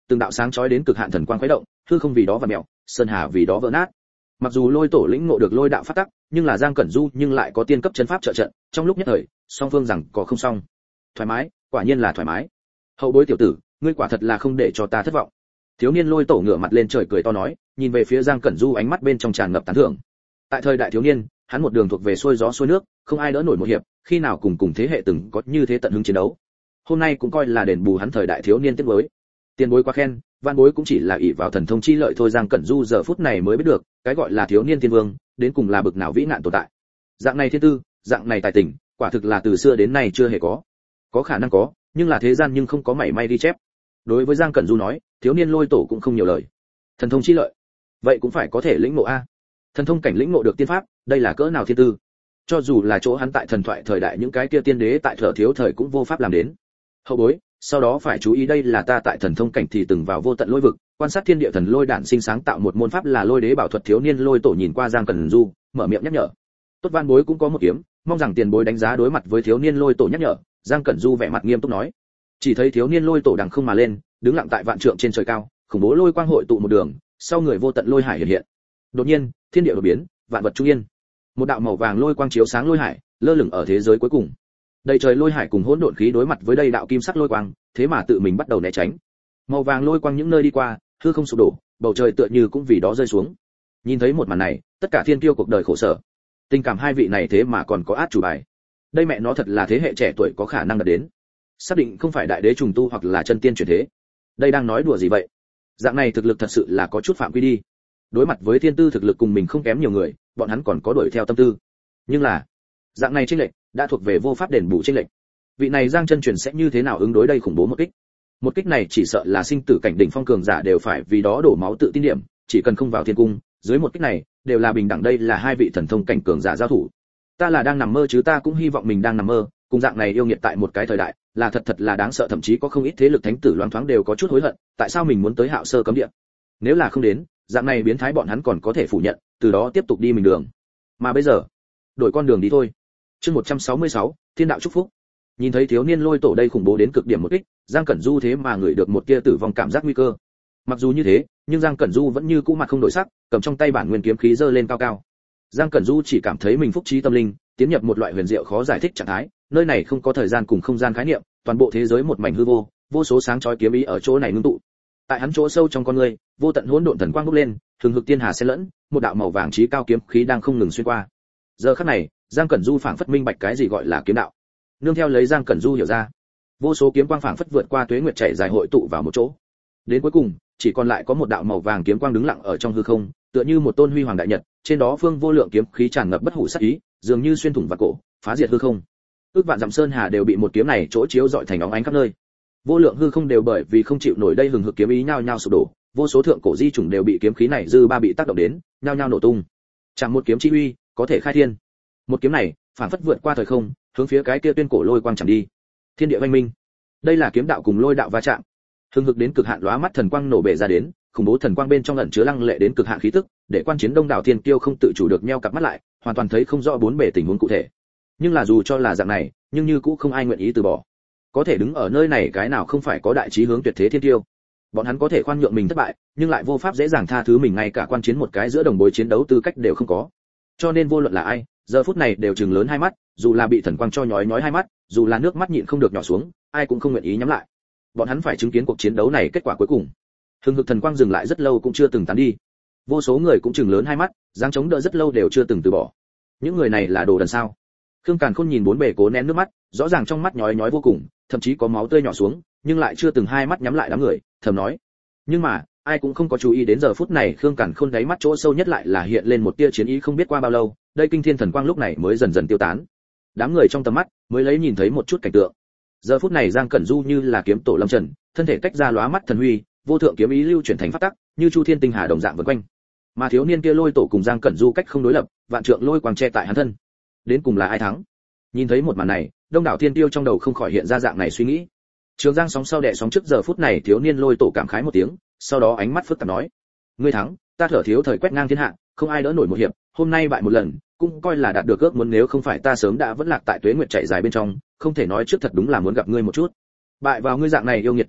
từng đạo sáng chói đến cực hạn thần quang khuấy động, hư không vì đó và mèo, sơn hà vì đó vỡ nát. Mặc dù Lôi Tổ lĩnh ngộ được lôi đạo pháp tắc, nhưng là Giang Cẩn Du nhưng lại có tiên cấp chân pháp trợ trận, trong lúc nhất thời, song phương rằng có không xong. Thoải mái, quả nhiên là thoải mái. Hậu bối tiểu tử, ngươi quả thật là không để cho ta thất vọng. Thiếu niên Lôi Tổ ngửa mặt lên trời cười to nói, nhìn về phía Giang Cẩn Du ánh mắt bên trong tràn ngập tán thưởng. Tại thời đại thiếu niên, hắn một đường thuộc về xuôi gió xuôi nước, không ai đỡ nổi một hiệp, khi nào cùng thế hệ từng có như thế tận hứng chiến đấu. Hôm nay cũng coi là đền bù hắn thời đại thiếu niên tiếc nuối. Tiền bối quá khen, van bối cũng chỉ là ỷ vào thần thông chi lợi thôi. Giang Cẩn Du giờ phút này mới biết được, cái gọi là thiếu niên tiên vương, đến cùng là bực nào vĩ nạn tồn tại. Dạng này thiên tư, dạng này tài tình, quả thực là từ xưa đến nay chưa hề có. Có khả năng có, nhưng là thế gian nhưng không có mảy may ghi chép. Đối với Giang Cẩn Du nói, thiếu niên Lôi Tổ cũng không nhiều lời. Thần thông chi lợi, vậy cũng phải có thể lĩnh ngộ a. Thần thông cảnh lĩnh ngộ được tiên pháp, đây là cỡ nào thiên tư. Cho dù là chỗ hắn tại thần thoại thời đại những cái kia tiên đế tại Thở Thiếu thời cũng vô pháp làm đến. Hậu bối, sau đó phải chú ý đây là ta tại thần thông cảnh thì từng vào vô tận lôi vực, quan sát thiên địa thần lôi đản sinh sáng tạo một môn pháp là Lôi Đế Bảo Thuật. Thiếu niên Lôi Tổ nhìn qua Giang Cẩn Du, mở miệng nhắc nhở. Tốt, van bối cũng có một kiếm, mong rằng tiền bối đánh giá. Đối mặt với thiếu niên Lôi Tổ nhắc nhở, Giang Cẩn Du vẻ mặt nghiêm túc nói. Chỉ thấy thiếu niên Lôi Tổ đằng không mà lên, đứng lặng tại vạn trượng trên trời cao, khủng bố lôi quang hội tụ một đường, sau người vô tận lôi hải hiện hiện. Đột nhiên, thiên địa đột biến, vạn vật trung yên. Một đạo màu vàng lôi quang chiếu sáng lôi hải, lơ lửng ở thế giới cuối cùng. Đầy trời lôi hải cùng hỗn độn khí đối mặt với đây đạo kim sắc lôi quang, thế mà tự mình bắt đầu né tránh. Màu vàng lôi quang những nơi đi qua, hư không sụp đổ, bầu trời tựa như cũng vì đó rơi xuống. Nhìn thấy một màn này, tất cả thiên kiêu cuộc đời khổ sở. Tình cảm hai vị này thế mà còn có át chủ bài. Đây mẹ nó thật là thế hệ trẻ tuổi có khả năng đạt đến. Xác định không phải đại đế trùng tu hoặc là chân tiên chuyển thế. Đây đang nói đùa gì vậy? Dạng này thực lực thật sự là có chút phạm quy đi. Đối mặt với thiên tư thực lực cùng mình không kém nhiều người, bọn hắn còn có đuổi theo tâm tư. Nhưng là, dạng này chênh lệch đã thuộc về vô pháp đền bù chênh lệch. Vị này Giang chân truyền sẽ như thế nào ứng đối đây khủng bố một kích? Một kích này chỉ sợ là sinh tử cảnh đỉnh phong cường giả đều phải vì đó đổ máu tự tin điểm, chỉ cần không vào thiên cung, dưới một kích này đều là bình đẳng. Đây là hai vị thần thông cảnh cường giả giao thủ. Ta là đang nằm mơ chứ? Ta cũng hy vọng mình đang nằm mơ, cùng dạng này yêu nghiệt tại một cái thời đại, là thật là đáng sợ. Thậm chí có không ít thế lực thánh tử loáng thoáng đều có chút hối hận, tại sao mình muốn tới Hạo Sơ cấm địa? Nếu là không đến, dạng này biến thái bọn hắn còn có thể phủ nhận, từ đó tiếp tục đi mình đường. Mà bây giờ, đổi con đường đi thôi. Chương 166, Thiên đạo chúc phúc. Nhìn thấy thiếu niên Lôi Tổ đây khủng bố đến cực điểm một kích, Giang Cẩn Du thế mà ngửi được một tia tử vong cảm giác nguy cơ. Mặc dù như thế, nhưng Giang Cẩn Du vẫn như cũ mặt không đổi sắc, cầm trong tay bản nguyên kiếm khí giơ lên cao cao. Giang Cẩn Du chỉ cảm thấy mình phúc trí tâm linh, tiến nhập một loại huyền diệu khó giải thích trạng thái, nơi này không có thời gian cùng không gian khái niệm, toàn bộ thế giới một mảnh hư vô, vô số sáng chói kiếm ý ở chỗ này ngưng tụ. Tại hắn chỗ sâu trong con người, vô tận hỗn độn thần quang bốc lên, thường hực tiên hà xen lẫn, một đạo màu vàng chí cao kiếm khí đang không ngừng xuyên qua. Giờ khắc này, Giang Cẩn Du phảng phất minh bạch cái gì gọi là kiếm đạo. Nương theo lấy Giang Cẩn Du hiểu ra, vô số kiếm quang phảng phất vượt qua tuế nguyệt chảy dài hội tụ vào một chỗ. Đến cuối cùng, chỉ còn lại có một đạo màu vàng kiếm quang đứng lặng ở trong hư không, tựa như một tôn huy hoàng đại nhật, trên đó phương vô lượng kiếm khí tràn ngập bất hủ sát ý, dường như xuyên thủng vạn cổ, phá diệt hư không. Ước vạn dặm sơn hà đều bị một kiếm này chỗ chiếu rọi thành óng ánh khắp nơi. Vô lượng hư không đều bởi vì không chịu nổi đây hừng hực kiếm ý nhao nhao sụp đổ, vô số thượng cổ di chủng đều bị kiếm khí này dư ba bị tác động đến, nhao nhao nổ tung. Chẳng một kiếm chi uy, có thể khai thiên. Một kiếm này, phản phất vượt qua thời không, hướng phía cái kia tuyên cổ lôi quang chẳng đi. Thiên địa vang minh. Đây là kiếm đạo cùng lôi đạo va chạm. Hừng hực đến cực hạn lóa mắt thần quang nổ bể ra đến, khủng bố thần quang bên trong ẩn chứa lăng lệ đến cực hạn khí tức, để quan chiến đông đảo thiên kiêu không tự chủ được nheo cặp mắt lại, hoàn toàn thấy không rõ bốn bề tình huống cụ thể. Nhưng là dù cho là dạng này, nhưng như cũng không ai nguyện ý từ bỏ. Có thể đứng ở nơi này cái nào không phải có đại chí hướng tuyệt thế thiên kiêu. Bọn hắn có thể khoan nhượng mình thất bại, nhưng lại vô pháp dễ dàng tha thứ mình, ngay cả quan chiến một cái giữa đồng bối chiến đấu tư cách đều không có. Cho nên vô luận là ai, giờ phút này đều trừng lớn hai mắt, dù là bị thần quang cho nhói nhói hai mắt, dù là nước mắt nhịn không được nhỏ xuống, ai cũng không nguyện ý nhắm lại. Bọn hắn phải chứng kiến cuộc chiến đấu này kết quả cuối cùng. Hừng hực thần quang dừng lại rất lâu cũng chưa từng tán đi. Vô số người cũng trừng lớn hai mắt, dáng chống đỡ rất lâu đều chưa từng từ bỏ. Những người này là đồ đần sao? Khương Càn Khôn nhìn bốn bề cố nén nước mắt, rõ ràng trong mắt nhói nhói vô cùng, thậm chí có máu tươi nhỏ xuống, nhưng lại chưa từng hai mắt nhắm lại đám người, thầm nói. Nhưng mà, ai cũng không có chú ý đến giờ phút này Khương Càn Khôn đáy mắt chỗ sâu nhất lại là hiện lên một tia chiến ý, không biết qua bao lâu, đây kinh thiên thần quang lúc này mới dần dần tiêu tán. Đám người trong tầm mắt mới lấy nhìn thấy một chút cảnh tượng. Giờ phút này Giang Cẩn Du như là kiếm tổ lâm trần, thân thể tách ra lóa mắt thần huy, vô thượng kiếm ý lưu chuyển thành pháp tắc, như chu thiên tinh hà đồng dạng vần quanh. Mà thiếu niên kia Lôi Tổ cùng Giang Cẩn Du cách không đối lập, vạn trượng lôi quang che tại hắn thân. Đến cùng là ai thắng? Nhìn thấy một màn này, đông đảo thiên tiêu trong đầu không khỏi hiện ra dạng này suy nghĩ. Trường Giang sóng sau đẻ sóng trước, giờ phút này thiếu niên Lôi Tổ cảm khái một tiếng, sau đó ánh mắt phức tạp nói: ngươi thắng, ta Thở Thiếu thời quét ngang thiên hạ, không ai đỡ nổi một hiệp, hôm nay bại một lần, cũng coi là đạt được ước muốn, nếu không phải ta sớm đã vẫn lạc tại tuế nguyệt chạy dài bên trong, không thể nói trước, thật đúng là muốn gặp ngươi một chút. Bại vào ngươi dạng này yêu nghiệt trong tay,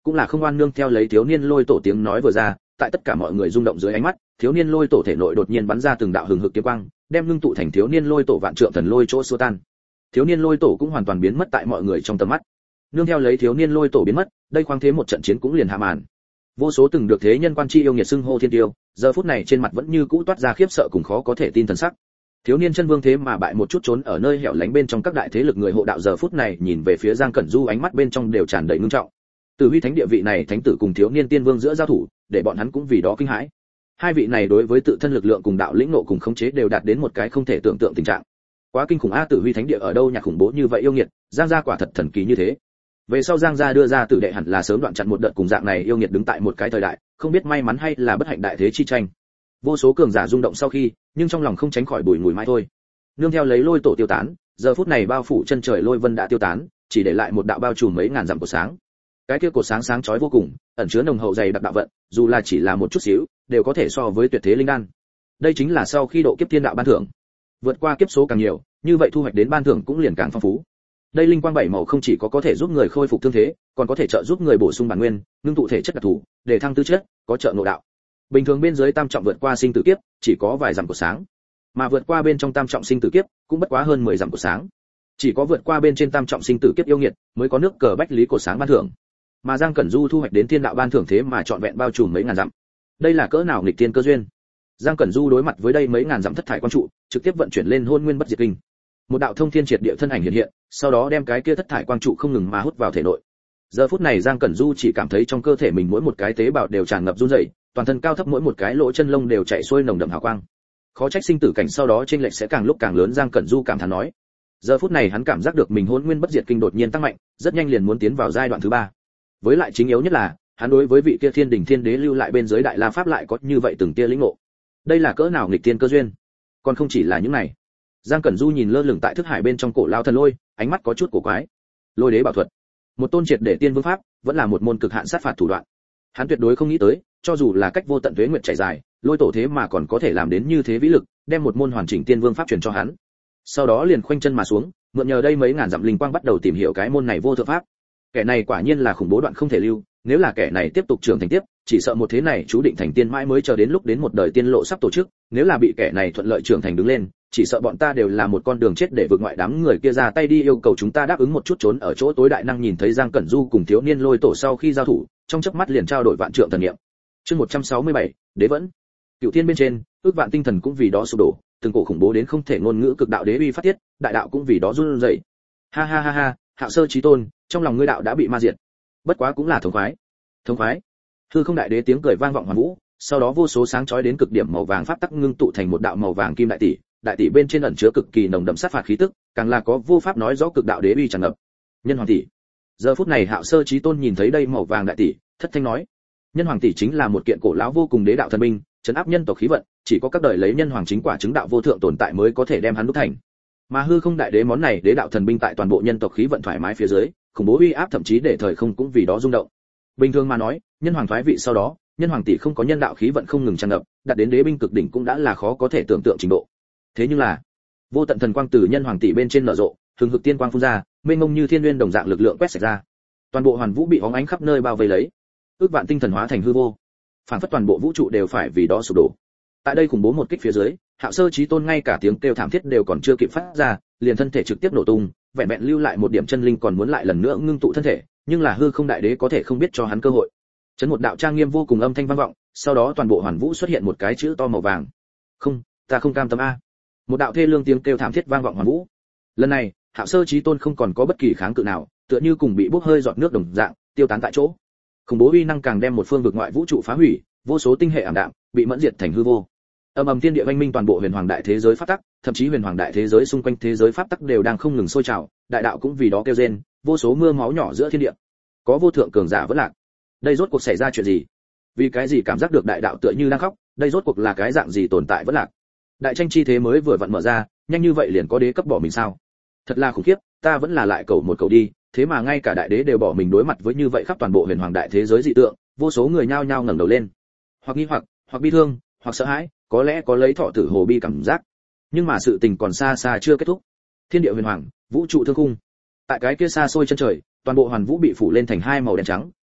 cũng là không oan nương theo lấy thiếu niên lôi tổ tiếng nói vừa ra, tại tất cả mọi người rung động dưới ánh mắt, thiếu niên lôi tổ thể nội đột nhiên bắn ra từng đạo hừng hực kiếm quang, đem ngưng tụ thành thiếu niên lôi tổ vạn trượng thần lôi chỗ xua tan. Thiếu niên lôi tổ cũng hoàn toàn biến mất tại mọi người trong tầm mắt. Nương theo lấy thiếu niên lôi tổ biến mất, đây khoáng thế một trận chiến cũng liền hạ màn. Vô số từng được thế nhân quan chi yêu nghiệt xưng hô thiên tiêu, giờ phút này trên mặt vẫn như cũ toát ra khiếp sợ cùng khó có thể tin thần sắc. Thiếu niên chân vương thế mà bại một chút trốn ở nơi hẻo lánh bên trong các đại thế lực người hộ đạo, giờ phút này nhìn về phía Giang Cẩn Du, ánh mắt bên trong đều tràn đầy ngưng trọng. Từ Huy Thánh địa vị này thánh tử cùng thiếu niên tiên vương giữa giao thủ, để bọn hắn cũng vì đó kinh hãi. Hai vị này đối với tự thân lực lượng cùng đạo lĩnh ngộ cùng khống chế đều đạt đến một cái không thể tưởng tượng tình trạng. Quá kinh khủng a, Tử Huy Thánh địa ở đâu nhạc khủng bố như vậy yêu nghiệt, Giang gia quả thật thần kỳ như thế. Về sau Giang gia đưa ra tử đệ hẳn là sớm đoạn chặn một đợt cùng dạng này yêu nghiệt đứng tại một cái thời đại, không biết may mắn hay là bất hạnh đại thế chi tranh. Vô số cường giả rung động sau khi, nhưng trong lòng không tránh khỏi bùi ngùi mãi thôi. Nương theo lấy lôi tổ tiêu tán, giờ phút này bao phủ chân trời lôi vân đã tiêu tán, chỉ để lại một đạo bao trùm mấy ngàn dặm của sáng. Cái kia cột sáng sáng chói vô cùng, ẩn chứa nồng hậu dày đặc đạo vận, dù là chỉ là một chút xíu, đều có thể so với tuyệt thế linh đan. Đây chính là sau khi độ kiếp thiên đạo ban thưởng. Vượt qua kiếp số càng nhiều, như vậy thu hoạch đến ban thưởng cũng liền càng phong phú. Đây linh quang bảy màu không chỉ có thể giúp người khôi phục thương thế, còn có thể trợ giúp người bổ sung bản nguyên, ngưng tụ thể chất đặc thù, để thăng tư chất, có trợ ngộ đạo. Bình thường bên dưới tam trọng vượt qua sinh tử kiếp, chỉ có vài dặm của sáng, mà vượt qua bên trong tam trọng sinh tử kiếp, cũng bất quá hơn 10 dặm của sáng. Chỉ có vượt qua bên trên tam trọng sinh tử kiếp yêu nghiệt, mới có nước cờ bách lý của sáng ban thưởng. Mà Giang Cẩn Du thu hoạch đến thiên đạo ban thưởng thế mà trọn vẹn bao trùm mấy ngàn dặm. Đây là cỡ nào nghịch thiên cơ duyên. Giang Cẩn Du đối mặt với đây mấy ngàn dặm thất thải quan trụ, trực tiếp vận chuyển lên hôn nguyên bất diệt kinh. Một đạo thông thiên triệt địa thân ảnh hiện hiện, sau đó đem cái kia thất thải quang trụ không ngừng mà hút vào thể nội. Giờ phút này Giang Cẩn Du chỉ cảm thấy trong cơ thể mình mỗi một cái tế bào đều tràn ngập run rẩy, toàn thân cao thấp mỗi một cái lỗ chân lông đều chạy xuôi nồng đậm hào quang. Khó trách sinh tử cảnh sau đó chênh lệch sẽ càng lúc càng lớn, Giang Cẩn Du cảm thán nói. Giờ phút này hắn cảm giác được mình hôn nguyên bất diệt kinh đột nhiên tăng mạnh, rất nhanh liền muốn tiến vào giai đoạn thứ 3. Với lại chính yếu nhất là, hắn đối với vị kia Thiên Đình Thiên Đế lưu lại bên dưới Đại La Pháp lại có như vậy từng tia lĩnh ngộ. Đây là cỡ nào nghịch thiên cơ duyên. Còn không chỉ là những này. Giang Cẩn Du nhìn lơ lửng tại thức hải bên trong cổ lao thần lôi, ánh mắt có chút cổ quái. Lôi đế bảo thuật, một tôn triệt để tiên vương pháp, vẫn là một môn cực hạn sát phạt thủ đoạn. Hắn tuyệt đối không nghĩ tới, cho dù là cách vô tận tuế nguyệt chảy dài, lôi tổ thế mà còn có thể làm đến như thế vĩ lực, đem một môn hoàn chỉnh tiên vương pháp truyền cho hắn. Sau đó liền khoanh chân mà xuống, mượn nhờ đây mấy ngàn dặm linh quang bắt đầu tìm hiểu cái môn này vô thượng pháp. Kẻ này quả nhiên là khủng bố đoạn không thể lưu, nếu là kẻ này tiếp tục trưởng thành tiếp, chỉ sợ một thế này chú định thành tiên mãi mới chờ đến lúc đến một đời tiên lộ sắp tổ chức, nếu là bị kẻ này thuận lợi trưởng thành đứng lên, chỉ sợ bọn ta đều là một con đường chết để vượt ngoại đám người kia ra tay đi yêu cầu chúng ta đáp ứng một chút trốn ở chỗ tối. Đại năng nhìn thấy Giang Cẩn Du cùng thiếu niên lôi tổ sau khi giao thủ, trong chớp mắt liền trao đổi vạn trượng thần niệm. Chương 167, Đế vẫn. Cửu thiên bên trên, ước vạn tinh thần cũng vì đó sụp đổ, từng cổ khủng bố đến không thể ngôn ngữ cực đạo đế uy phát tiết, đại đạo cũng vì đó run rẩy. Ha ha ha ha, Hạo Sơ Chí Tôn, trong lòng ngươi đạo đã bị ma diệt. Bất quá cũng là thống khoái. Thống khoái. Hư Không Đại Đế tiếng cười vang vọng hoàn vũ, sau đó vô số sáng chói đến cực điểm màu vàng pháp tắc ngưng tụ thành một đạo màu vàng kim đại tỷ bên trên ẩn chứa cực kỳ nồng đậm sát phạt khí tức, càng là có vô pháp nói rõ cực đạo đế uy tràn ngập. Nhân Hoàng tỷ. Giờ phút này Hạo Sơ Chí Tôn nhìn thấy đây màu vàng đại tỷ, thất thanh nói: Nhân Hoàng tỷ chính là một kiện cổ lão vô cùng đế đạo thần binh, trấn áp nhân tộc khí vận, chỉ có các đời lấy nhân hoàng chính quả chứng đạo vô thượng tồn tại mới có thể đem hắn đúc thành. Mà Hư Không Đại Đế món này đế đạo thần binh tại toàn bộ nhân tộc khí vận thoải mái phía dưới, khủng bố uy áp thậm chí để thời không cũng vì đó rung động. Bình thường mà nói, nhân hoàng thoái vị sau đó, nhân hoàng tỷ không có nhân đạo khí vận không ngừng tràn ngập, đạt đến đế binh cực đỉnh cũng đã là khó có thể tưởng tượng trình độ. Thế nhưng là, vô tận thần quang từ nhân hoàng tỷ bên trên nở rộ, hừng hực tiên quang phun ra, mênh mông như thiên nguyên đồng dạng lực lượng quét sạch ra. Toàn bộ hoàn vũ bị bóng ánh khắp nơi bao vây lấy, ước vạn tinh thần hóa thành hư vô, phản phất toàn bộ vũ trụ đều phải vì đó sụp đổ. Tại đây khủng bố một kích phía dưới, Hạo Sơ Chí Tôn ngay cả tiếng kêu thảm thiết đều còn chưa kịp phát ra, liền thân thể trực tiếp nổ tung, vẹn vẹn lưu lại một điểm chân linh còn muốn lại lần nữa ngưng tụ thân thể, nhưng là Hư Không Đại Đế có thể không biết cho hắn cơ hội. Chấn một đạo trang nghiêm vô cùng âm thanh vang vọng, sau đó toàn bộ hoàn vũ xuất hiện một cái chữ to màu vàng. Không, ta không cam tâm a. Một đạo thê lương tiếng kêu thảm thiết vang vọng hoàn vũ. Lần này, Hạo Sơ Chí Tôn không còn có bất kỳ kháng cự nào, tựa như cùng bị bốc hơi giọt nước đồng dạng, tiêu tán tại chỗ. Khủng bố uy năng càng đem một phương vực ngoại vũ trụ phá hủy, vô số tinh hệ ảm đạm, bị mẫn diệt thành hư vô. Ầm ầm thiên địa vang minh, toàn bộ huyền hoàng đại thế giới pháp tắc, thậm chí huyền hoàng đại thế giới xung quanh thế giới pháp tắc đều đang không ngừng sôi trào, đại đạo cũng vì đó kêu rên, vô số mưa máu nhỏ giữa thiên địa. Có vô thượng cường giả vẫn lạc. Đây rốt cuộc xảy ra chuyện gì? Vì cái gì cảm giác được đại đạo tựa như đang khóc, đây rốt cuộc là cái dạng gì tồn tại vẫn lạc? Đại tranh chi thế mới vừa vặn mở ra, nhanh như vậy liền có đế cấp bỏ mình sao? Thật là khủng khiếp, ta vẫn là lại cầu một cầu đi, thế mà ngay cả đại đế đều bỏ mình đối mặt với như vậy khắp toàn bộ huyền hoàng đại thế giới dị tượng, vô số người nhao nhao ngẩng đầu lên. Hoặc nghi hoặc bi thương, hoặc sợ hãi, có lẽ có lấy thọ tử hồ bi cảm giác. Nhưng mà sự tình còn xa xa chưa kết thúc. Thiên địa huyền hoàng, vũ trụ thương khung. Tại cái kia xa xôi chân trời, toàn bộ hoàn vũ bị phủ lên thành hai màu đen trắng,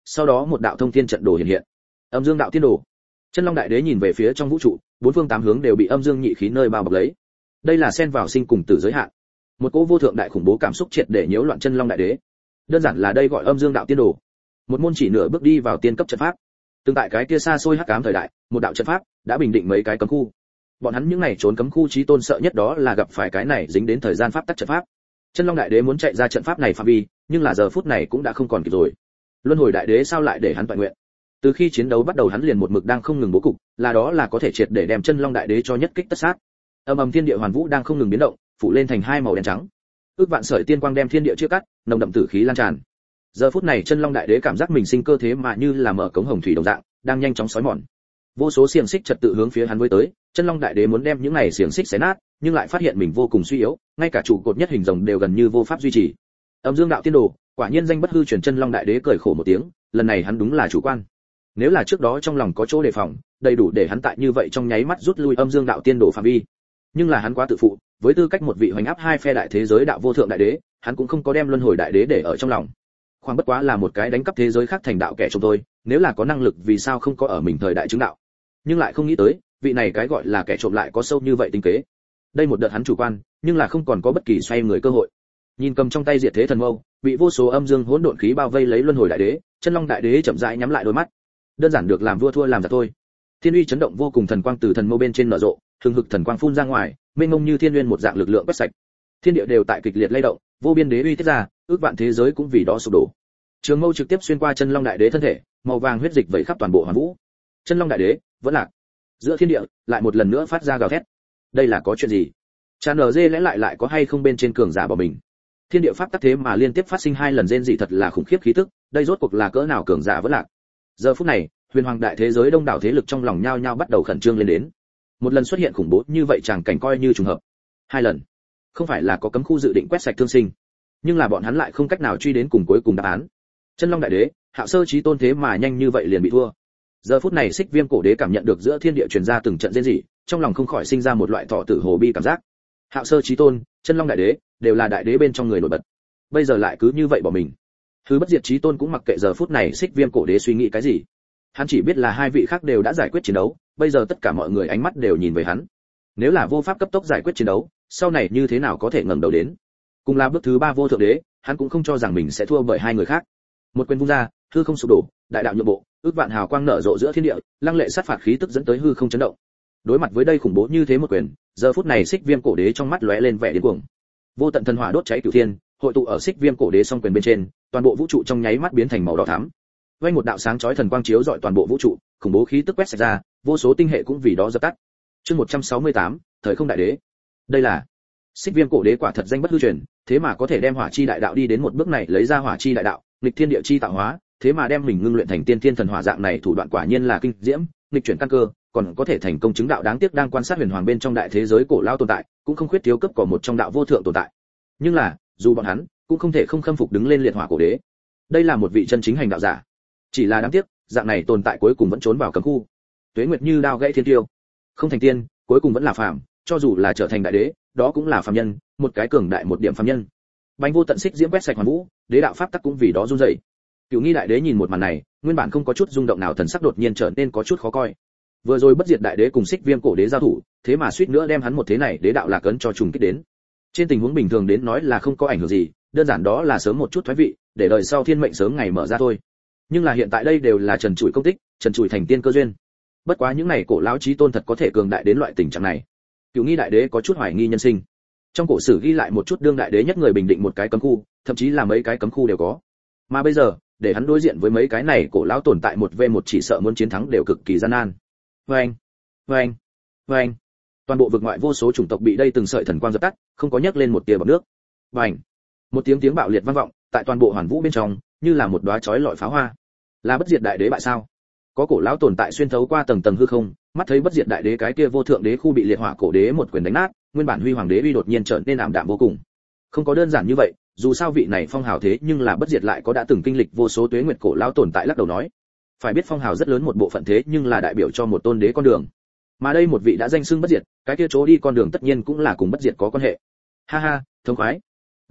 sau đó một đạo thông thiên trận đồ hiện hiện. Âm Dương đạo tiên đồ. Chân Long Đại Đế nhìn về phía trong vũ trụ, bốn phương tám hướng đều bị âm dương nhị khí nơi bao bọc lấy. Đây là xen vào sinh cùng tử giới hạn. Một cỗ vô thượng đại khủng bố cảm xúc triệt để nhiễu loạn Chân Long Đại Đế. Đơn giản là đây gọi âm dương đạo tiên đồ. Một môn chỉ nửa bước đi vào tiên cấp trận pháp. Tương tại cái kia xa xôi hắc ám thời đại, một đạo trận pháp đã bình định mấy cái cấm khu. Bọn hắn những này trốn cấm khu chí tôn sợ nhất đó là gặp phải cái này dính đến thời gian pháp tắc trận pháp. Chân Long Đại Đế muốn chạy ra trận pháp này phạm vi, nhưng là giờ phút này cũng đã không còn kịp rồi. Luân Hồi Đại Đế sao lại để hắn toàn nguyện? Từ khi chiến đấu bắt đầu hắn liền một mực đang không ngừng bố cục, là đó là có thể triệt để đem Chân Long Đại Đế cho nhất kích tất sát. Âm ầm thiên địa hoàn vũ đang không ngừng biến động, phủ lên thành hai màu đen trắng. Ước vạn sợi tiên quang đem thiên địa chia cắt, nồng đậm tử khí lan tràn. Giờ phút này Chân Long Đại Đế cảm giác mình sinh cơ thế mà như là mở cống hồng thủy đồng dạng, đang nhanh chóng xói mòn. Vô số xiềng xích trật tự hướng phía hắn với tới, Chân Long Đại Đế muốn đem những này xiềng xích xé nát, nhưng lại phát hiện mình vô cùng suy yếu, ngay cả trụ cột nhất hình rồng đều gần như vô pháp duy trì. Âm Dương đạo tiên đồ, quả nhiên danh bất hư truyền. Chân Long Đại Đế cười khổ một tiếng, lần này hắn đúng là chủ quan. Nếu là trước đó trong lòng có chỗ đề phòng, đầy đủ để hắn tại như vậy trong nháy mắt rút lui Âm Dương đạo tiên đồ phạm vi. Nhưng là hắn quá tự phụ, với tư cách một vị hoành áp hai phe đại thế giới đạo vô thượng đại đế, hắn cũng không có đem Luân Hồi Đại Đế để ở trong lòng. Khoảng bất quá là một cái đánh cắp thế giới khác thành đạo kẻ trộm thôi, nếu là có năng lực vì sao không có ở mình thời đại chứng đạo. Nhưng lại không nghĩ tới, vị này cái gọi là kẻ trộm lại có sâu như vậy tính kế. Đây một đợt hắn chủ quan, nhưng là không còn có bất kỳ xoay người cơ hội. Nhìn cầm trong tay diệt thế thần mâu, bị vô số âm dương hỗn độn khí bao vây lấy Luân Hồi Đại Đế, Chân Long Đại Đế chậm rãi nhắm lại đôi mắt. Đơn giản được làm vua thua làm giặc thôi. Thiên uy chấn động vô cùng, thần quang từ thần mâu bên trên nở rộ, hừng hực thần quang phun ra ngoài, mênh mông như thiên nguyên một dạng lực lượng quét sạch. Thiên địa đều tại kịch liệt lay động, vô biên đế uy tiết ra, ước vạn thế giới cũng vì đó sụp đổ. Trường mâu trực tiếp xuyên qua Chân Long Đại Đế thân thể, màu vàng huyết dịch vẩy khắp toàn bộ hoàn vũ. Chân Long Đại Đế vẫn lạc. Giữa thiên địa lại một lần nữa phát ra gào thét. Đây là có chuyện gì? Cha NG lẽ lại có hay không bên trên cường giả bỏ mình? Thiên địa pháp tắc thế mà liên tiếp phát sinh hai lần rên dị thật là khủng khiếp khí tức, đây rốt cuộc là cỡ nào cường giả vẫn lạc. Giờ phút này, huyền hoàng đại thế giới đông đảo thế lực trong lòng nhao nhao bắt đầu khẩn trương lên đến. Một lần xuất hiện khủng bố như vậy chẳng cảnh coi như trùng hợp. Hai lần, không phải là có cấm khu dự định quét sạch thương sinh, nhưng là bọn hắn lại không cách nào truy đến cùng cuối cùng đáp án. Chân Long Đại Đế, Hạo Sơ Chí Tôn thế mà nhanh như vậy liền bị thua. Giờ phút này Xích Viêm Cổ Đế cảm nhận được giữa thiên địa truyền ra từng trận rên rỉ, trong lòng không khỏi sinh ra một loại thọ tử hồ bi cảm giác. Hạo Sơ Chí Tôn, Chân Long Đại Đế đều là đại đế bên trong người nổi bật, bây giờ lại cứ như vậy bỏ mình. Hư Bất Diệt Chí Tôn cũng mặc kệ giờ phút này Xích Viêm Cổ Đế suy nghĩ cái gì, hắn chỉ biết là hai vị khác đều đã giải quyết chiến đấu, bây giờ tất cả mọi người ánh mắt đều nhìn về hắn. Nếu là vô pháp cấp tốc giải quyết chiến đấu, sau này như thế nào có thể ngẩng đầu đến? Cùng là bước thứ ba vô thượng đế, hắn cũng không cho rằng mình sẽ thua bởi hai người khác. Một quyền vung ra, hư không sụp đổ, đại đạo nhượng bộ, ước vạn hào quang nở rộ giữa thiên địa, lăng lệ sát phạt khí tức dẫn tới hư không chấn động. Đối mặt với đây khủng bố như thế một quyền, giờ phút này Xích Viêm Cổ Đế trong mắt lóe lên vẻ điên cuồng. Vô tận thần hỏa đốt cháy cửu thiên, hội tụ ở Xích Viêm Cổ Đế song quyền bên trên, toàn bộ vũ trụ trong nháy mắt biến thành màu đỏ thắm. Vây một đạo sáng chói thần quang chiếu rọi toàn bộ vũ trụ, khủng bố khí tức quét sạch ra, vô số tinh hệ cũng vì đó dập tắt. Chương 168, thời không đại đế. Đây là Xích Viêm Cổ Đế quả thật danh bất hư truyền, thế mà có thể đem hỏa chi đại đạo đi đến một bước này, lấy ra hỏa chi đại đạo, nghịch thiên địa chi tạo hóa, thế mà đem mình ngưng luyện thành tiên thiên thần hỏa dạng này, thủ đoạn quả nhiên là kinh diễm, nghịch chuyển căn cơ, còn có thể thành công chứng đạo. Đáng tiếc đang quan sát huyền hoàng bên trong đại thế giới cổ lao tồn tại, cũng không khuyết thiếu cấp của một trong đạo vô thượng tồn tại. Nhưng là, dù bọn hắn cũng không thể không khâm phục đứng lên liệt hỏa cổ đế. Đây là một vị chân chính hành đạo giả. Chỉ là đáng tiếc, dạng này tồn tại cuối cùng vẫn trốn vào cấm khu. Tuế nguyệt như đao gãy thiên tiêu, không thành tiên, cuối cùng vẫn là phàm, cho dù là trở thành đại đế, đó cũng là phàm nhân, một cái cường đại một điểm phàm nhân. Bánh vô tận xích diễm quét sạch hoàn vũ, đế đạo pháp tắc cũng vì đó run rẩy. Cửu Nghi đại đế nhìn một màn này, nguyên bản không có chút rung động nào, thần sắc đột nhiên trở nên có chút khó coi. Vừa rồi Bất Diệt đại đế cùng Xích Viêm Cổ Đế giao thủ, thế mà suýt nữa đem hắn một thế này đế đạo lạc ấn cho trùng kích đến. Trên tình huống bình thường đến nói là không có ảnh hưởng gì, đơn giản đó là sớm một chút thoái vị, để đời sau thiên mệnh sớm ngày mở ra thôi. Nhưng là hiện tại đây đều là trần trụi công tích, trần trụi thành tiên cơ duyên. Bất quá những này cổ lão chí tôn thật có thể cường đại đến loại tình trạng này. Cửu Nghi đại đế có chút hoài nghi nhân sinh. Trong cổ sử ghi lại một chút đương đại đế nhất người bình định một cái cấm khu, thậm chí là mấy cái cấm khu đều có. Mà bây giờ, để hắn đối diện với mấy cái này cổ lão tồn tại 1v1 chỉ sợ muốn chiến thắng đều cực kỳ gian nan. Vâng, vâng, vâng. Toàn bộ vực ngoại vô số chủng tộc bị đây từng sợi thần quang dập tắt, không có nhấc lên một tia bọt nước. Bành! Một tiếng bạo liệt vang vọng, tại toàn bộ hoàn vũ bên trong, như là một đóa chói lọi pháo hoa. Là Bất Diệt đại đế bại sao? Có cổ lão tồn tại xuyên thấu qua tầng tầng hư không, mắt thấy Bất Diệt đại đế cái kia vô thượng đế khu bị liệt hỏa cổ đế một quyền đánh nát, nguyên bản huy hoàng đế uy đột nhiên trở nên ảm đạm vô cùng. Không có đơn giản như vậy, dù sao vị này phong hào thế nhưng là Bất Diệt lại có đã từng kinh lịch vô số tuế nguyệt cổ lão tồn tại lắc đầu nói. Phải biết phong hào rất lớn một bộ phận thế nhưng là đại biểu cho một tôn đế con đường. Mà đây một vị đã danh xưng Bất Diệt, cái kia chỗ đi con đường tất nhiên cũng là cùng Bất Diệt có quan hệ. Ha ha, thống khoái.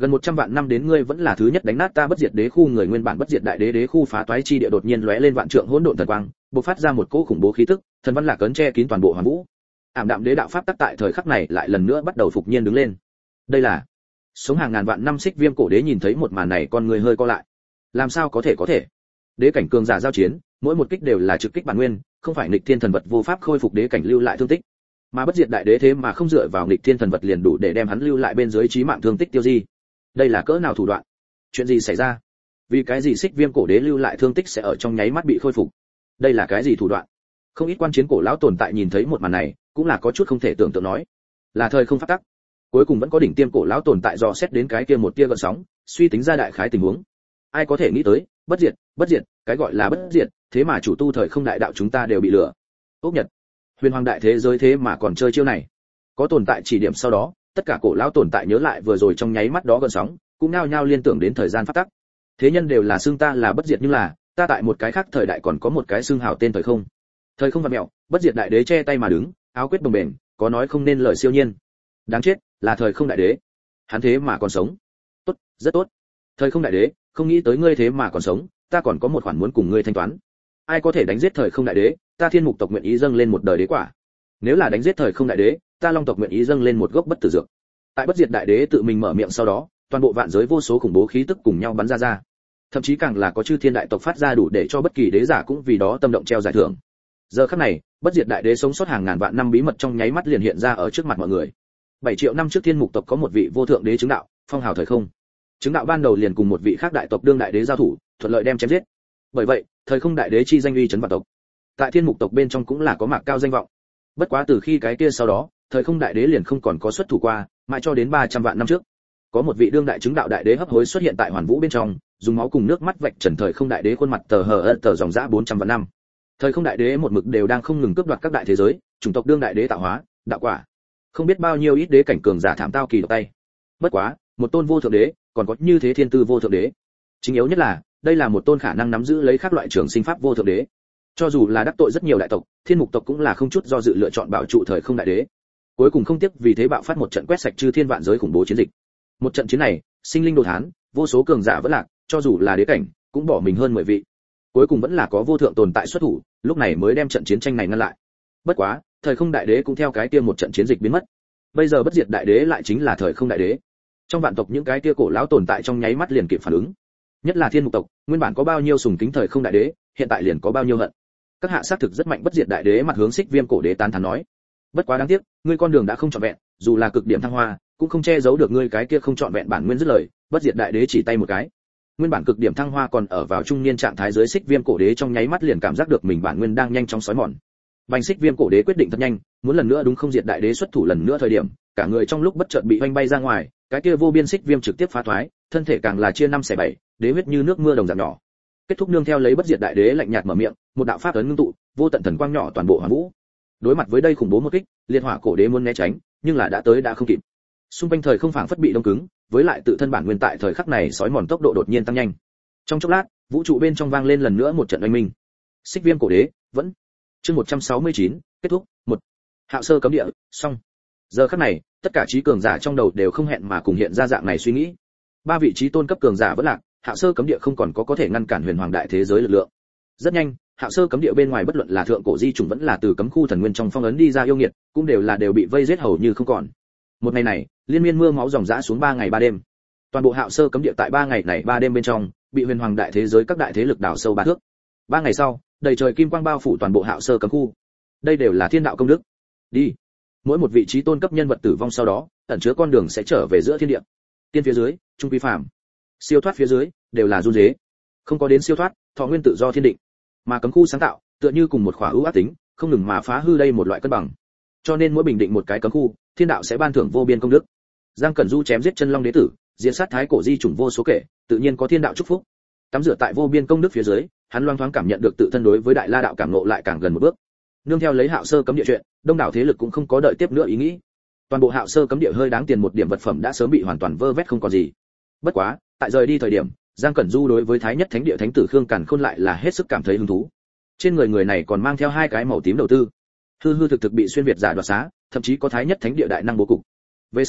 Gần 100 vạn năm đến ngươi vẫn là thứ nhất đánh nát ta bất diệt đế khu người. Nguyên bản bất diệt đại đế đế khu phá toái chi địa đột nhiên lóe lên vạn trượng hỗn độn thần quang, bộc phát ra một cỗ khủng bố khí tức, thần văn lạc cấn che kín toàn bộ hoàn vũ. Ảm đạm đế đạo pháp tắc tại thời khắc này lại lần nữa bắt đầu phục nhiên đứng lên. Đây là sống hàng ngàn vạn năm Xích Viêm cổ đế nhìn thấy một màn này con người hơi co lại. Làm sao có thể? Đế cảnh cường giả giao chiến, mỗi một kích đều là trực kích bản nguyên, không phải nghịch thiên thần vật vô pháp khôi phục đế cảnh lưu lại thương tích. Mà bất diệt đại đế thế mà không dựa vào nghịch thiên thần vật liền đủ để đem hắn lưu lại bên dưới chí mạng thương tích tiêu di. Đây là cỡ nào thủ đoạn? Chuyện gì xảy ra? Vì cái gì Xích Viêm cổ đế lưu lại thương tích sẽ ở trong nháy mắt bị khôi phục? Đây là cái gì thủ đoạn? Không ít quan chiến cổ lão tồn tại nhìn thấy một màn này, cũng là có chút không thể tưởng tượng nói. Là thời không pháp tắc. Cuối cùng vẫn có đỉnh tiêm cổ lão tồn tại dò xét đến cái kia một tia gợn sóng, suy tính ra đại khái tình huống. Ai có thể nghĩ tới, bất diệt, cái gọi là bất diệt, thế mà chủ tu thời không đại đạo chúng ta đều bị lừa. Ốc Nhật, huyền hoàng đại thế giới thế mà còn chơi chiêu này. Có tồn tại chỉ điểm sau đó, tất cả cổ lão tồn tại nhớ lại vừa rồi trong nháy mắt đó gợn sóng, cũng nao nhao liên tưởng đến thời gian pháp tắc. Thế nhân đều là xưng ta là bất diệt nhưng là, ta tại một cái khác thời đại còn có một cái xưng hào tên thời không. Thời không vặn mẹo, bất diệt đại đế che tay mà đứng, áo quyết bồng bềnh, có nói không nên lời siêu nhiên. Đáng chết, là thời không đại đế. Hắn thế mà còn sống. Tốt, rất tốt. Thời không đại đế, không nghĩ tới ngươi thế mà còn sống, ta còn có một khoản muốn cùng ngươi thanh toán. Ai có thể đánh giết thời không đại đế, ta Thiên Mục tộc nguyện ý dâng lên một đời đế quả. Nếu là đánh giết thời không đại đế, ta Long tộc nguyện ý dâng lên một gốc bất tử dược. Tại bất diệt đại đế tự mình mở miệng sau đó, toàn bộ vạn giới vô số khủng bố khí tức cùng nhau bắn ra. Thậm chí càng là có chư thiên đại tộc phát ra đủ để cho bất kỳ đế giả cũng vì đó tâm động treo giải thưởng. Giờ khắc này, bất diệt đại đế sống sót hàng ngàn vạn năm bí mật trong nháy mắt liền hiện ra ở trước mặt mọi người. 7 triệu năm trước Thiên Mục tộc có một vị vô thượng đế chứng đạo, phong hào thời không. Chứng đạo ban đầu liền cùng một vị khác đại tộc đương đại đế giao thủ, thuận lợi đem chém giết. Bởi vậy, thời không đại đế chi danh uy chấn vạn tộc. Tại Thiên Mục tộc bên trong cũng là có mạc cao danh vọng. Bất quá từ khi cái kia sau đó, thời không đại đế liền không còn có xuất thủ qua, mãi cho đến 300 vạn năm trước. Có một vị đương đại chứng đạo đại đế hấp hối xuất hiện tại hoàn vũ bên trong, dùng máu cùng nước mắt vạch trần thời không đại đế khuôn mặt tờ dòng dã 400 vạn năm. Thời không đại đế một mực đều đang không ngừng cướp đoạt các đại thế giới, chủng tộc đương đại đế tạo hóa, đạo quả. Không biết bao nhiêu ít đế cảnh cường giả thảm tao kỳ độc tay. Bất quá, một tôn vô thượng đế, còn có như thế thiên tư vô thượng đế. Chính yếu nhất là, đây là một tôn khả năng nắm giữ lấy các loại trường sinh pháp vô thượng đế. Cho dù là đắc tội rất nhiều đại tộc, Thiên Mục tộc cũng là không chút do dự lựa chọn bảo trụ thời không đại đế. Cuối cùng không tiếc vì thế bạo phát một trận quét sạch chư thiên vạn giới khủng bố chiến dịch. Một trận chiến này, sinh linh đồ thán, vô số cường giả vẫn lạc, cho dù là đế cảnh, cũng bỏ mình hơn 10 vị. Cuối cùng vẫn là có vô thượng tồn tại xuất thủ, lúc này mới đem trận chiến tranh này ngăn lại. Bất quá, thời không đại đế cũng theo cái kia một trận chiến dịch biến mất. Bây giờ bất diệt đại đế lại chính là thời không đại đế. Trong vạn tộc những cái kia cổ lão tồn tại trong nháy mắt liền kịp phản ứng. Nhất là Thiên Mục tộc, nguyên bản có bao nhiêu sùng kính thời không đại đế, hiện tại liền có bao nhiêu hận. Các hạ xác thực rất mạnh. Bất diệt đại đế mặt hướng Xích Viêm cổ đế tán thán nói. Bất quá đáng tiếc, ngươi con đường đã không trọn vẹn, dù là cực điểm thăng hoa, cũng không che giấu được ngươi cái kia không trọn vẹn bản nguyên dứt lời. Bất diệt đại đế chỉ tay một cái. Nguyên bản cực điểm thăng hoa còn ở vào trung niên trạng thái dưới Xích Viêm cổ đế trong nháy mắt liền cảm giác được mình bản nguyên đang nhanh chóng xói mòn. Bành Xích Viêm cổ đế quyết định thật nhanh, muốn lần nữa đúng không diệt đại đế xuất thủ lần nữa thời điểm, cả người trong lúc bất chợt bị vanh bay ra ngoài, cái kia vô biên Xích Viêm trực tiếp phá thoái, thân thể càng là chia 5 xẻ 7, đế huyết như nước mưa đồng dạng nhỏ. Kết thúc nương theo lấy bất diệt đại đế lạnh nhạt mở miệng, một đạo pháp ấn ngưng tụ, vô tận thần quang nhỏ toàn bộ hoàn vũ. Đối mặt với đây khủng bố một kích, liệt hỏa cổ đế muốn né tránh, nhưng là đã tới đã không kịp. Xung quanh thời không phảng phất bị đông cứng, với lại tự thân bản nguyên tại thời khắc này sói mòn tốc độ đột nhiên tăng nhanh. Trong chốc lát, vũ trụ bên trong vang lên lần nữa một trận oanh minh. Xích Viêm cổ đế vẫn. Chương 169, kết thúc. 1. Hạo sơ cấm địa, xong. Giờ khắc này, tất cả trí cường giả trong đầu đều không hẹn mà cùng hiện ra dạng này suy nghĩ. 3 vị trí tôn cấp cường giả vẫn lạc, Hạo sơ cấm địa không còn có thể ngăn cản huyền hoàng đại thế giới lực lượng. Rất nhanh, Hạo sơ cấm địa bên ngoài bất luận là thượng cổ di trùng vẫn là từ cấm khu thần nguyên trong phong ấn đi ra yêu nghiệt, cũng đều bị vây giết hầu như không còn. Một ngày này, liên miên mưa máu ròng rã xuống 3 ngày 3 đêm. Toàn bộ Hạo sơ cấm địa tại 3 ngày này 3 đêm bên trong, bị huyền hoàng đại thế giới các đại thế lực đào sâu 3 thước. 3 ngày sau, đầy trời kim quang bao phủ toàn bộ Hạo sơ cấm khu. Đây đều là thiên đạo công đức. Đi. Mỗi một vị trí tôn cấp nhân vật tử vong sau đó, ẩn chứa con đường sẽ trở về giữa thiên địa. Tiên phía dưới, trung quy phàm. Siêu thoát phía dưới, đều là run rế. Không có đến siêu thoát, thọ nguyên tự do thiên định. Mà cấm khu sáng tạo, tựa như cùng một khỏa ưu ác tính, không ngừng mà phá hư đây một loại cân bằng. Cho nên mỗi bình định một cái cấm khu, thiên đạo sẽ ban thưởng vô biên công đức. Giang Cẩn Du chém giết chân long đế tử, diệt sát thái cổ di chủng vô số kể, tự nhiên có thiên đạo chúc phúc. Tắm rửa tại vô biên công đức phía dưới, hắn loang thoáng cảm nhận được tự thân đối với đại la đạo cảm ngộ lại càng gần một bước. Nương theo lấy Hạo sơ cấm địa chuyện, đông đảo thế lực cũng không có đợi tiếp nữa ý nghĩ. Toàn bộ Hạo sơ cấm địa hơi đáng tiền một điểm vật phẩm đã sớm bị hoàn toàn vơ vét không còn gì. Bất quá, tại rời đi thời điểm, Giang Cẩn Du đối với Thái Nhất Thánh Địa Thánh tử Khương Càn Khôn lại là hết sức cảm thấy hứng thú. Trên người này còn mang theo 2 cái màu tím đầu tư. Hư thực bị xuyên việt giả đoạt xá, thậm chí có Thái Nhất Thánh Địa đại năng bố cục. Về sau,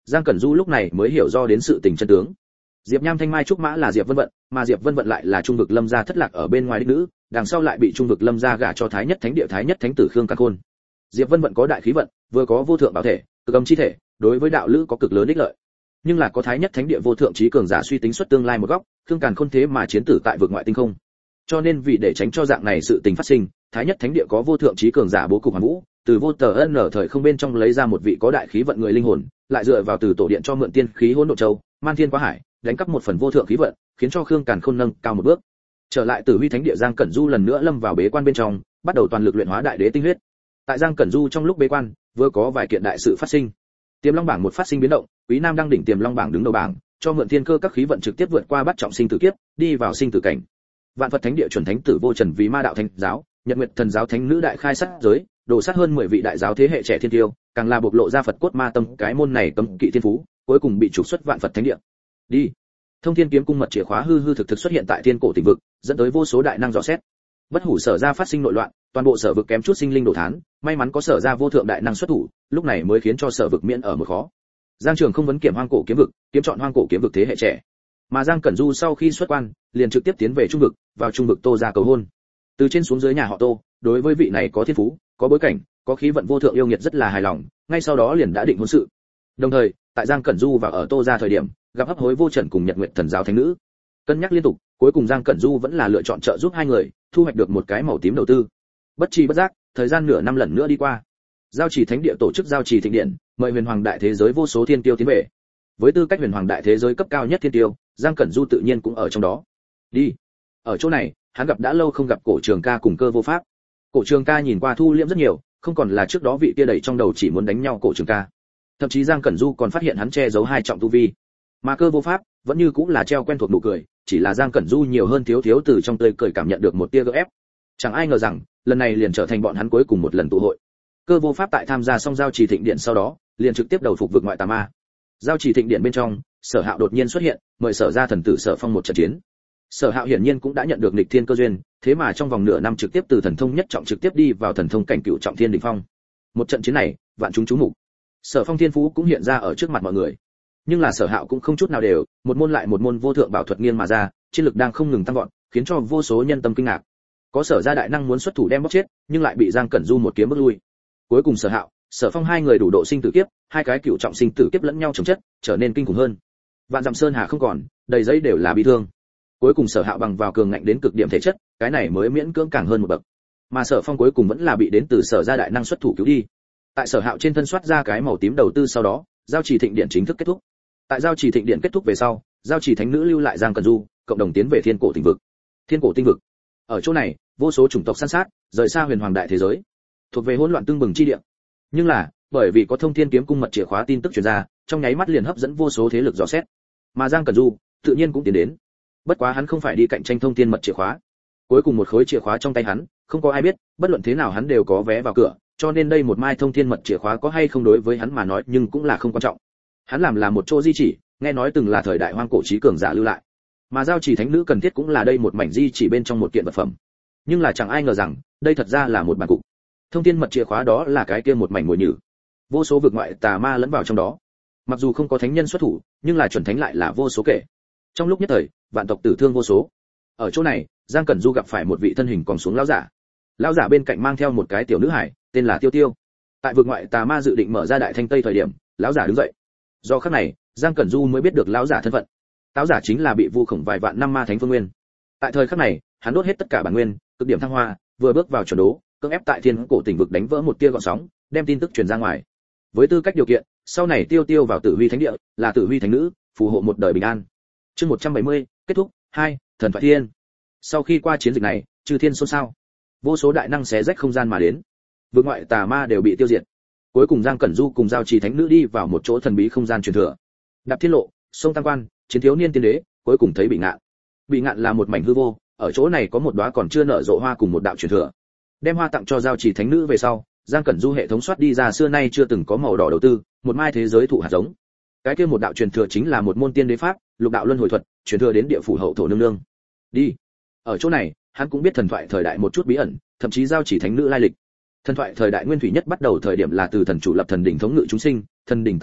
Giang Cẩn Du lúc này mới hiểu do đến sự tình chân tướng. Diệp Nham Thanh Mai trúc mã là Diệp Vân Vận, mà Diệp Vân Vận lại là trung vực Lâm gia thất lạc ở bên ngoài đích nữ, đằng sau lại bị trung vực Lâm gia gả cho Thái Nhất Thánh Địa Thái Nhất Thánh tử Khương Càn Khôn. Diệp Vân Vận có đại khí vận, vừa có vô thượng bảo thể, cực âm chi thể, đối với đạo lữ có cực lớn ích lợi. Nhưng là có Thái Nhất Thánh Địa vô thượng trí cường giả suy tính xuất tương lai một góc, Khương Càn Khôn thế mà chiến tử tại vực ngoại tinh không. Cho nên vì để tránh cho dạng này sự tình phát sinh, Thái Nhất Thánh Địa có vô thượng trí cường giả bố cục hoàn vũ, từ vô tờ ân ở thời không bên trong lấy ra một vị có đại khí vận người linh hồn, lại dựa vào từ tổ điện cho mượn tiên khí hỗn độn châu, man thiên quá hải, đánh cắp một phần vô thượng khí vận, khiến cho Khương Càn Khôn nâng cao một bước. Trở lại Tử Huy Thánh Địa, Giang Cẩn Du lần nữa lâm vào bế quan bên trong, bắt đầu toàn lực luyện hóa đại đế tinh huyết. Tại Giang Cẩn Du trong lúc bế quan, vừa có vài kiện đại sự phát sinh. Tiềm Long bảng một phát sinh biến động, Quý Nam đang đỉnh Tiềm Long bảng đứng đầu bảng, cho mượn thiên cơ các khí vận trực tiếp vượt qua bắt trọng sinh tử kiếp, đi vào sinh tử cảnh. Vạn Phật Thánh Địa chuẩn thánh tử Vô Trần vì Ma đạo thánh giáo, Nhật Nguyệt Thần giáo thánh nữ đại khai sát giới, đổ sát hơn 10 vị đại giáo thế hệ trẻ thiên tiêu, càng là bộc lộ ra Phật cốt ma tâm cái môn này cấm kỵ thiên phú, cuối cùng bị trục xuất Vạn Phật Thánh Địa. Đi. Thông Thiên kiếm cung mật chìa khóa hư hư thực thực xuất hiện tại thiên cổ tỉnh vực, dẫn tới vô số đại năng dò xét. Bất hủ sở ra phát sinh nội loạn, toàn bộ sở vực kém chút sinh linh đổ thán, may mắn có sở ra vô thượng đại năng xuất thủ, lúc này mới khiến cho sở vực miễn ở một khó. Giang Trường không vấn kiểm hoang cổ kiếm vực, kiếm chọn hoang cổ kiếm vực thế hệ trẻ. Mà Giang Cẩn Du sau khi xuất quan, liền trực tiếp tiến về trung vực, vào trung vực Tô gia cầu hôn. Từ trên xuống dưới nhà họ Tô, đối với vị này có thiên phú, có bối cảnh, có khí vận vô thượng yêu nghiệt rất là hài lòng, ngay sau đó liền đã định hôn sự. Đồng thời, tại Giang Cẩn Du và ở Tô gia thời điểm, gặp hấp hối Vô Trần cùng Nhật Nguyệt Thần giáo thánh nữ. Cân nhắc liên tục, cuối cùng Giang Cẩn Du vẫn là lựa chọn trợ giúp hai người, thu hoạch được một cái màu tím đầu tư. Bất chi bất giác, thời gian nửa năm lần nữa đi qua. Giao Chỉ Thánh Địa tổ chức Giao Chỉ Thịnh Điện, mời huyền hoàng đại thế giới vô số thiên tiêu tiến về. Với tư cách huyền hoàng đại thế giới cấp cao nhất thiên tiêu, Giang Cẩn Du tự nhiên cũng ở trong đó. Đi. Ở chỗ này, hắn gặp đã lâu không gặp Cổ Trường Ca cùng Cơ Vô Pháp. Cổ Trường Ca nhìn qua thu liễm rất nhiều, không còn là trước đó vị kia đầy trong đầu chỉ muốn đánh nhau Cổ Trường Ca. Thậm chí Giang Cẩn Du còn phát hiện hắn che giấu hai trọng tu vi. Mà Cơ Vô Pháp vẫn như cũng là treo quen thuộc nụ cười, chỉ là Giang Cẩn Du nhiều hơn thiếu thiếu từ trong tươi cười cảm nhận được một tia gượng ép. Chẳng ai ngờ rằng, lần này liền trở thành bọn hắn cuối cùng một lần tụ hội. Cơ Vô Pháp tại tham gia xong Giao Chỉ Thịnh Điện sau đó, liền trực tiếp đầu phục vực ngoại tà ma. Giao Chỉ Thịnh Điện bên trong, Sở Hạo đột nhiên xuất hiện, mời Sở gia thần tử Sở Phong một trận chiến. Sở Hạo hiển nhiên cũng đã nhận được nghịch thiên cơ duyên, thế mà trong vòng nửa năm trực tiếp từ thần thông nhất trọng trực tiếp đi vào thần thông cảnh cửu trọng thiên đỉnh phong. Một trận chiến này, vạn chúng chú mục. Sở Phong thiên phú cũng hiện ra ở trước mặt mọi người. Nhưng là Sở Hạo cũng không chút nào đều, một môn lại một môn vô thượng bảo thuật nghiêng mà ra, chiến lực đang không ngừng tăng vọt, khiến cho vô số nhân tâm kinh ngạc. Có Sở gia đại năng muốn xuất thủ đem bóc chết, nhưng lại bị Giang Cẩn Du một kiếm bước lui. Cuối cùng Sở Hạo, Sở Phong hai người đủ độ sinh tử kiếp, hai cái cửu trọng sinh tử kiếp lẫn nhau chồng chất, trở nên kinh khủng hơn. Vạn dặm sơn hà không còn, đầy giấy đều là bi thương. Cuối cùng Sở Hạo bằng vào cường ngạnh đến cực điểm thể chất, cái này mới miễn cưỡng càng hơn một bậc. Mà Sở Phong cuối cùng vẫn là bị đến từ Sở gia đại năng xuất thủ cứu đi. Tại Sở Hạo trên thân soát ra cái màu tím đầu tư sau đó, Giao Chỉ Thịnh Điện chính thức kết thúc. Tại Giao Chỉ Thịnh Điện kết thúc về sau, Giao Chỉ thánh nữ lưu lại Giang Cẩn Du, cộng đồng tiến về Thiên Cổ Tinh vực. Thiên Cổ Tinh vực. Ở chỗ này, vô số chủng tộc săn sát, rời xa huyền hoàng đại thế giới, thuộc về hỗn loạn tương bừng chi địa. Nhưng là, bởi vì có Thông Thiên kiếm cung mật chìa khóa tin tức truyền ra, trong nháy mắt liền hấp dẫn vô số thế lực dò xét. Mà Giang Cẩn Du, tự nhiên cũng tiến đến. Bất quá hắn không phải đi cạnh tranh Thông Thiên mật chìa khóa. Cuối cùng một khối chìa khóa trong tay hắn, không có ai biết, bất luận thế nào hắn đều có vé vào cửa, cho nên đây một mai Thông Thiên mật chìa khóa có hay không đối với hắn mà nói, nhưng cũng là không quan trọng. Hắn làm là một chỗ di chỉ, nghe nói từng là thời đại hoang cổ trí cường giả lưu lại. Mà Giao Chỉ thánh nữ cần thiết cũng là đây một mảnh di chỉ bên trong một kiện vật phẩm. Nhưng là chẳng ai ngờ rằng, đây thật ra là một bản cục. Thông Thiên mật chìa khóa đó là cái kia một mảnh mồi nhử. Vô số vực ngoại tà ma lẫn vào trong đó. Mặc dù không có thánh nhân xuất thủ, nhưng là chuẩn thánh lại là vô số kể. Trong lúc nhất thời, vạn tộc tử thương vô số. Ở chỗ này, Giang Cẩn Du gặp phải một vị thân hình còn xuống lão giả. Lão giả bên cạnh mang theo một cái tiểu nữ hải, tên là Tiêu Tiêu. Tại vực ngoại tà ma dự định mở ra đại thanh tây thời điểm, lão giả đứng dậy. Do khắc này, Giang Cẩn Du mới biết được lão giả thân phận. Lão giả chính là bị vu khổng vài vạn năm ma thánh Phương Nguyên. Tại thời khắc này, hắn đốt hết tất cả bản nguyên, cực điểm thăng hoa, vừa bước vào chuẩn đố, cưỡng ép tại Thiên Cổ Tỉnh vực đánh vỡ một tia gợn sóng, đem tin tức truyền ra ngoài. Với tư cách điều kiện, sau này Tiêu Tiêu vào Tử Huy Thánh Địa, là Tử Huy Thánh Nữ, phù hộ một đời bình an. Chương 170, kết thúc. 2. Thần thoại thiên. Sau khi qua chiến dịch này, chư thiên xôn xao. Vô số đại năng xé rách không gian mà đến. Vực ngoại tà ma đều bị tiêu diệt. Cuối cùng Giang Cẩn Du cùng Giao Chỉ thánh nữ đi vào một chỗ thần bí không gian truyền thừa. Đạp thiên lộ, sông Tam Quan, chiến thiếu niên tiên đế, cuối cùng thấy Bị Ngạn. Bị Ngạn là một mảnh hư vô, ở chỗ này có một đóa còn chưa nở rộ hoa cùng một đạo truyền thừa. Đem hoa tặng cho Giao Chỉ thánh nữ về sau, Giang Cẩn Du hệ thống soát đi ra xưa nay chưa từng có màu đỏ đầu tư, một mai thế giới thụ hạt giống. Cái kia một đạo truyền thừa chính là một môn tiên đế pháp, lục đạo luân hồi thuật, truyền thừa đến địa phủ hậu thổ nương nương. Đi. Ở chỗ này, hắn cũng biết thần thoại thời đại một chút bí ẩn, thậm chí Giao Chỉ thánh nữ lai lịch. Thần thoại thời đại nguyên thủy nhất bắt đầu thời điểm là từ thần chủ lập thần đỉnh thống ngự chúng sinh, thần đỉnh tàn bạo,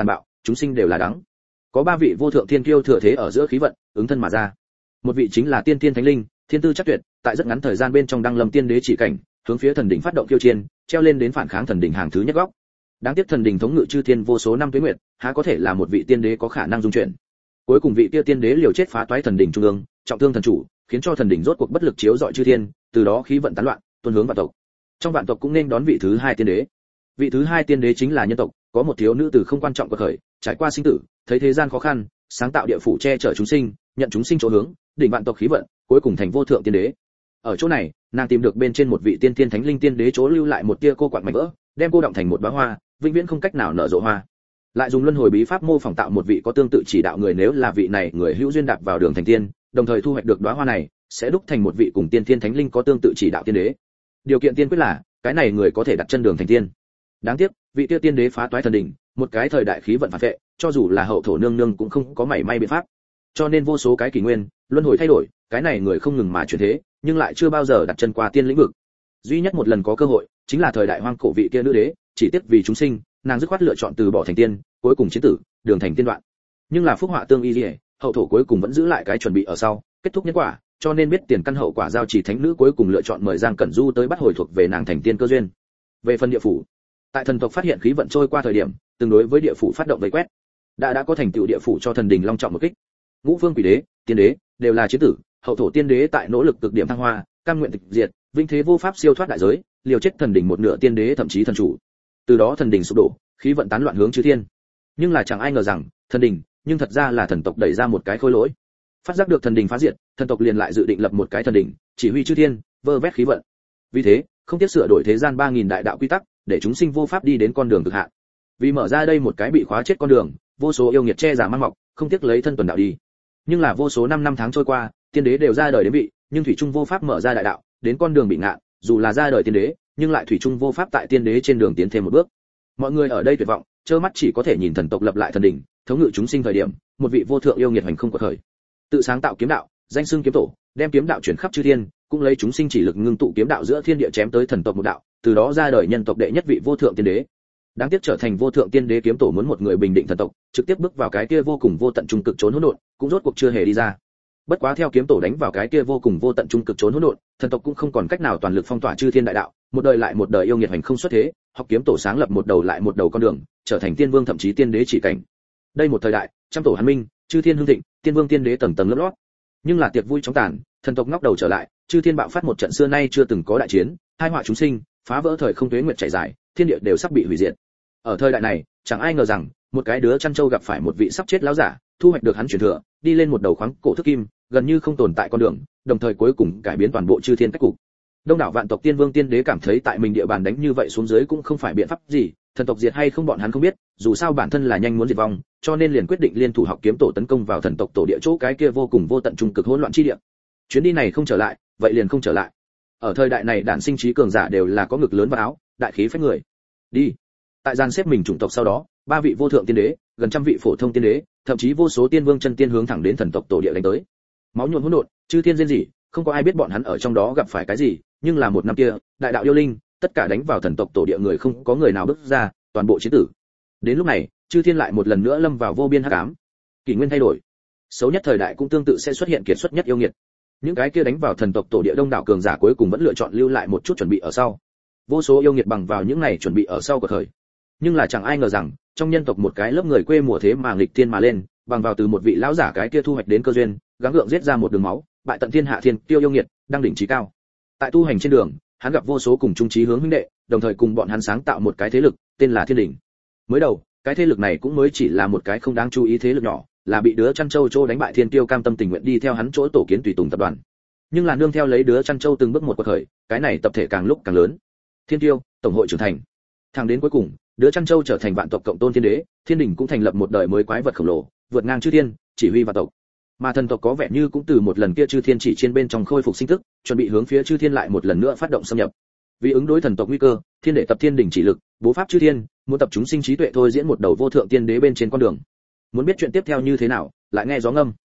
chúng sinh đều là đắng. Có 3 vị vô thượng thiên kiêu thừa thế ở giữa khí vận, ứng thân mà ra. Một vị chính là tiên tiên thánh linh, thiên tư chắc tuyệt, tại rất ngắn thời gian bên trong đăng lâm tiên đế chỉ cảnh, hướng phía thần đỉnh phát động kiêu chiên, treo lên đến phản kháng thần đỉnh hàng thứ nhất góc. Đáng tiếc thần đỉnh thống ngự chư thiên vô số năm tuế nguyệt, há có thể là một vị tiên đế có khả năng dung chuyển. Cuối cùng vị kia tiên đế liều chết phá toái thần đỉnh trung ương, trọng thương thần chủ, khiến cho thần đỉnh rốt cuộc bất lực chiếu rọi chư thiên, từ đó khí vận tán loạn, tuôn hướng vạn tộc. Trong vạn tộc cũng nên đón vị thứ 2 tiên đế. Vị thứ 2 tiên đế chính là nhân tộc, có một thiếu nữ từ không quan trọng của khởi, trải qua sinh tử, thấy thế gian khó khăn, sáng tạo địa phủ che chở chúng sinh, nhận chúng sinh chỗ hướng, đỉnh vạn tộc khí vận, cuối cùng thành vô thượng tiên đế. Ở chỗ này, nàng tìm được bên trên một vị tiên tiên thánh linh tiên đế chỗ lưu lại một tia cô quạng mảnh vỡ, đem cô động thành một đóa hoa, vĩnh viễn không cách nào nở rộ hoa. Lại dùng luân hồi bí pháp mô phỏng tạo một vị có tương tự chỉ đạo người, nếu là vị này người hữu duyên đạp vào đường thành tiên, đồng thời thu hoạch được đóa hoa này, sẽ đúc thành một vị cùng tiên tiên thánh linh có tương tự chỉ đạo tiên đế. Điều kiện tiên quyết là cái này người có thể đặt chân đường thành tiên. Đáng tiếc, vị tiêu tiên đế phá toái thần đỉnh, một cái thời đại khí vận phản vệ, cho dù là hậu thổ nương nương cũng không có mảy may biện pháp. Cho nên vô số cái kỷ nguyên, luân hồi thay đổi, cái này người không ngừng mà chuyển thế, nhưng lại chưa bao giờ đặt chân qua tiên lĩnh vực. Duy nhất một lần có cơ hội, chính là thời đại hoang cổ vị kia nữ đế, chỉ tiếc vì chúng sinh, nàng dứt khoát lựa chọn từ bỏ thành tiên, cuối cùng chiến tử, đường thành tiên đoạn. Nhưng là phúc họa tương y, hậu thổ cuối cùng vẫn giữ lại cái chuẩn bị ở sau, kết thúc nhân quả, cho nên biết tiền căn hậu quả, giao chỉ thánh nữ cuối cùng lựa chọn mời Giang Cẩn Du tới bắt hồi thuộc về nàng thành tiên cơ duyên. Về phần địa phủ, tại thần tộc phát hiện khí vận trôi qua thời điểm, tương đối với địa phủ phát động vây quét, đã có thành tựu địa phủ cho thần đình long trọng một kích. Ngũ phương quỷ đế, tiên đế đều là chiến tử, hậu thổ tiên đế tại nỗ lực cực điểm thăng hoa, cam nguyện tịch diệt, vinh thế vô pháp siêu thoát đại giới, liều chết thần đình một nửa tiên đế thậm chí thần chủ. Từ đó thần đình sụp đổ, khí vận tán loạn hướng chư thiên. Nhưng là chẳng ai ngờ rằng, thần đình, nhưng thật ra là thần tộc đẩy ra một cái khôi lỗi. Phát giác được thần đình phá diệt, thần tộc liền lại dự định lập một cái thần đình, chỉ huy chư thiên, vơ vét khí vận. Vì thế, không tiếc sửa đổi thế gian 3000 đại đạo quy tắc, để chúng sinh vô pháp đi đến con đường cực hạn. Vì mở ra đây một cái bị khóa chết con đường, vô số yêu nghiệt che giả mang mọc, không tiếc lấy thân tuần đạo đi. Nhưng là vô số năm tháng trôi qua, tiên đế đều ra đời đến vị, nhưng thủy trung vô pháp mở ra đại đạo, đến con đường bị ngạn, dù là ra đời tiên đế, nhưng lại thủy chung vô pháp tại tiên đế trên đường tiến thêm một bước. Mọi người ở đây tuyệt vọng, trơ mắt chỉ có thể nhìn thần tộc lập lại thần đỉnh, thống ngự chúng sinh thời điểm, một vị vô thượng yêu nghiệt hành không có khởi. Tự sáng tạo kiếm đạo, danh xưng kiếm tổ, đem kiếm đạo chuyển khắp chư thiên, cũng lấy chúng sinh chỉ lực ngưng tụ kiếm đạo giữa thiên địa chém tới thần tộc một đạo, từ đó ra đời nhân tộc đệ nhất vị vô thượng tiên đế. Đáng tiếc trở thành vô thượng tiên đế kiếm tổ muốn một người bình định thần tộc, trực tiếp bước vào cái kia vô cùng vô tận trung cực trốn hỗn độn, cũng rốt cuộc chưa hề đi ra. Bất quá theo kiếm tổ đánh vào cái kia vô cùng vô tận trung cực trốn hỗn độn, thần tộc cũng không còn cách nào toàn lực phong tỏa chư thiên đại đạo, một đời lại một đời yêu nghiệt hành không xuất thế, học kiếm tổ sáng lập một đầu lại một đầu con đường, trở thành tiên vương thậm chí tiên đế chỉ cảnh. Đây một thời đại, trăm tổ hàn minh, chư thiên hưng thịnh, tiên vương tiên đế tầng tầng lớp lót. Nhưng là tiệc vui chóng tàn, thần tộc ngóc đầu trở lại, chư thiên bạo phát một trận xưa nay chưa từng có đại chiến, hai họa chúng sinh, phá vỡ thời không tuế nguyệt chảy dài, thiên địa đều sắp bị hủy diệt. Ở thời đại này, chẳng ai ngờ rằng, một cái đứa chăn trâu gặp phải một vị sắp chết lão giả, thu hoạch được hắn truyền thừa, đi lên một đầu khoáng cổ thức kim, gần như không tồn tại con đường, đồng thời cuối cùng cải biến toàn bộ chư thiên cách cục. Đông đảo vạn tộc tiên vương tiên đế cảm thấy tại mình địa bàn đánh như vậy xuống dưới cũng không phải biện pháp gì, thần tộc diệt hay không bọn hắn không biết, dù sao bản thân là nhanh muốn diệt vong, cho nên liền quyết định liên thủ học kiếm tổ tấn công vào thần tộc tổ địa chỗ cái kia vô cùng vô tận trung cực hỗn loạn chi địa. Chuyến đi này không trở lại, vậy liền không trở lại. Ở thời đại này đản sinh trí cường giả đều là có ngực lớn và áo, đại khí phách người. Đi. Tại gian xếp mình chủng tộc sau đó, 3 vị vô thượng tiên đế, gần trăm vị phổ thông tiên đế, thậm chí vô số tiên vương chân tiên hướng thẳng đến thần tộc tổ địa đánh tới. Máu nhuộm hỗn độn, chư thiên rên rỉ, không có ai biết bọn hắn ở trong đó gặp phải cái gì, nhưng là một năm kia, đại đạo yêu linh, tất cả đánh vào thần tộc tổ địa người không có người nào bước ra, toàn bộ chiến tử. Đến lúc này, chư thiên lại một lần nữa lâm vào vô biên hắc ám. Kỷ nguyên thay đổi, xấu nhất thời đại cũng tương tự sẽ xuất hiện kiệt xuất nhất yêu nghiệt. Những cái kia đánh vào thần tộc tổ địa đông đảo cường giả cuối cùng vẫn lựa chọn lưu lại một chút chuẩn bị ở sau. Vô số yêu nghiệt bằng vào những này chuẩn bị ở sau của thời. Nhưng là chẳng ai ngờ rằng, trong nhân tộc một cái lớp người quê mùa thế mà nghịch thiên mà lên, bằng vào từ một vị lão giả cái kia thu hoạch đến cơ duyên, gắng gượng giết ra một đường máu, bại tận thiên hạ thiên tiêu yêu nghiệt, đang đỉnh trí cao. Tại tu hành trên đường, hắn gặp vô số cùng chung chí hướng huynh đệ, đồng thời cùng bọn hắn sáng tạo một cái thế lực, tên là Thiên Đỉnh. Mới đầu, cái thế lực này cũng mới chỉ là một cái không đáng chú ý thế lực nhỏ, là bị đứa chăn trâu đánh bại thiên tiêu cam tâm tình nguyện đi theo hắn chỗ tổ kiến tùy tùng tập đoàn. Nhưng là nương theo lấy đứa chăn trâu từng bước một quật khởi, cái này tập thể càng lúc càng lớn. Thiên tiêu, tổng hội trưởng thành. Thẳng đến cuối cùng, đứa chăn trâu trở thành vạn tộc cộng tôn thiên đế, Thiên Đỉnh cũng thành lập một đời mới quái vật khổng lồ, vượt ngang chư thiên, chỉ huy vạn tộc. Mà thần tộc có vẻ như cũng từ một lần kia chư thiên chỉ trên bên trong khôi phục sinh tức, chuẩn bị hướng phía chư thiên lại một lần nữa phát động xâm nhập. Vì ứng đối thần tộc nguy cơ, thiên đệ tập Thiên Đỉnh chỉ lực, bố pháp chư thiên, muốn tập chúng sinh trí tuệ thôi diễn một đầu vô thượng tiên đế bên trên con đường. Muốn biết chuyện tiếp theo như thế nào, lại nghe gió ngâm.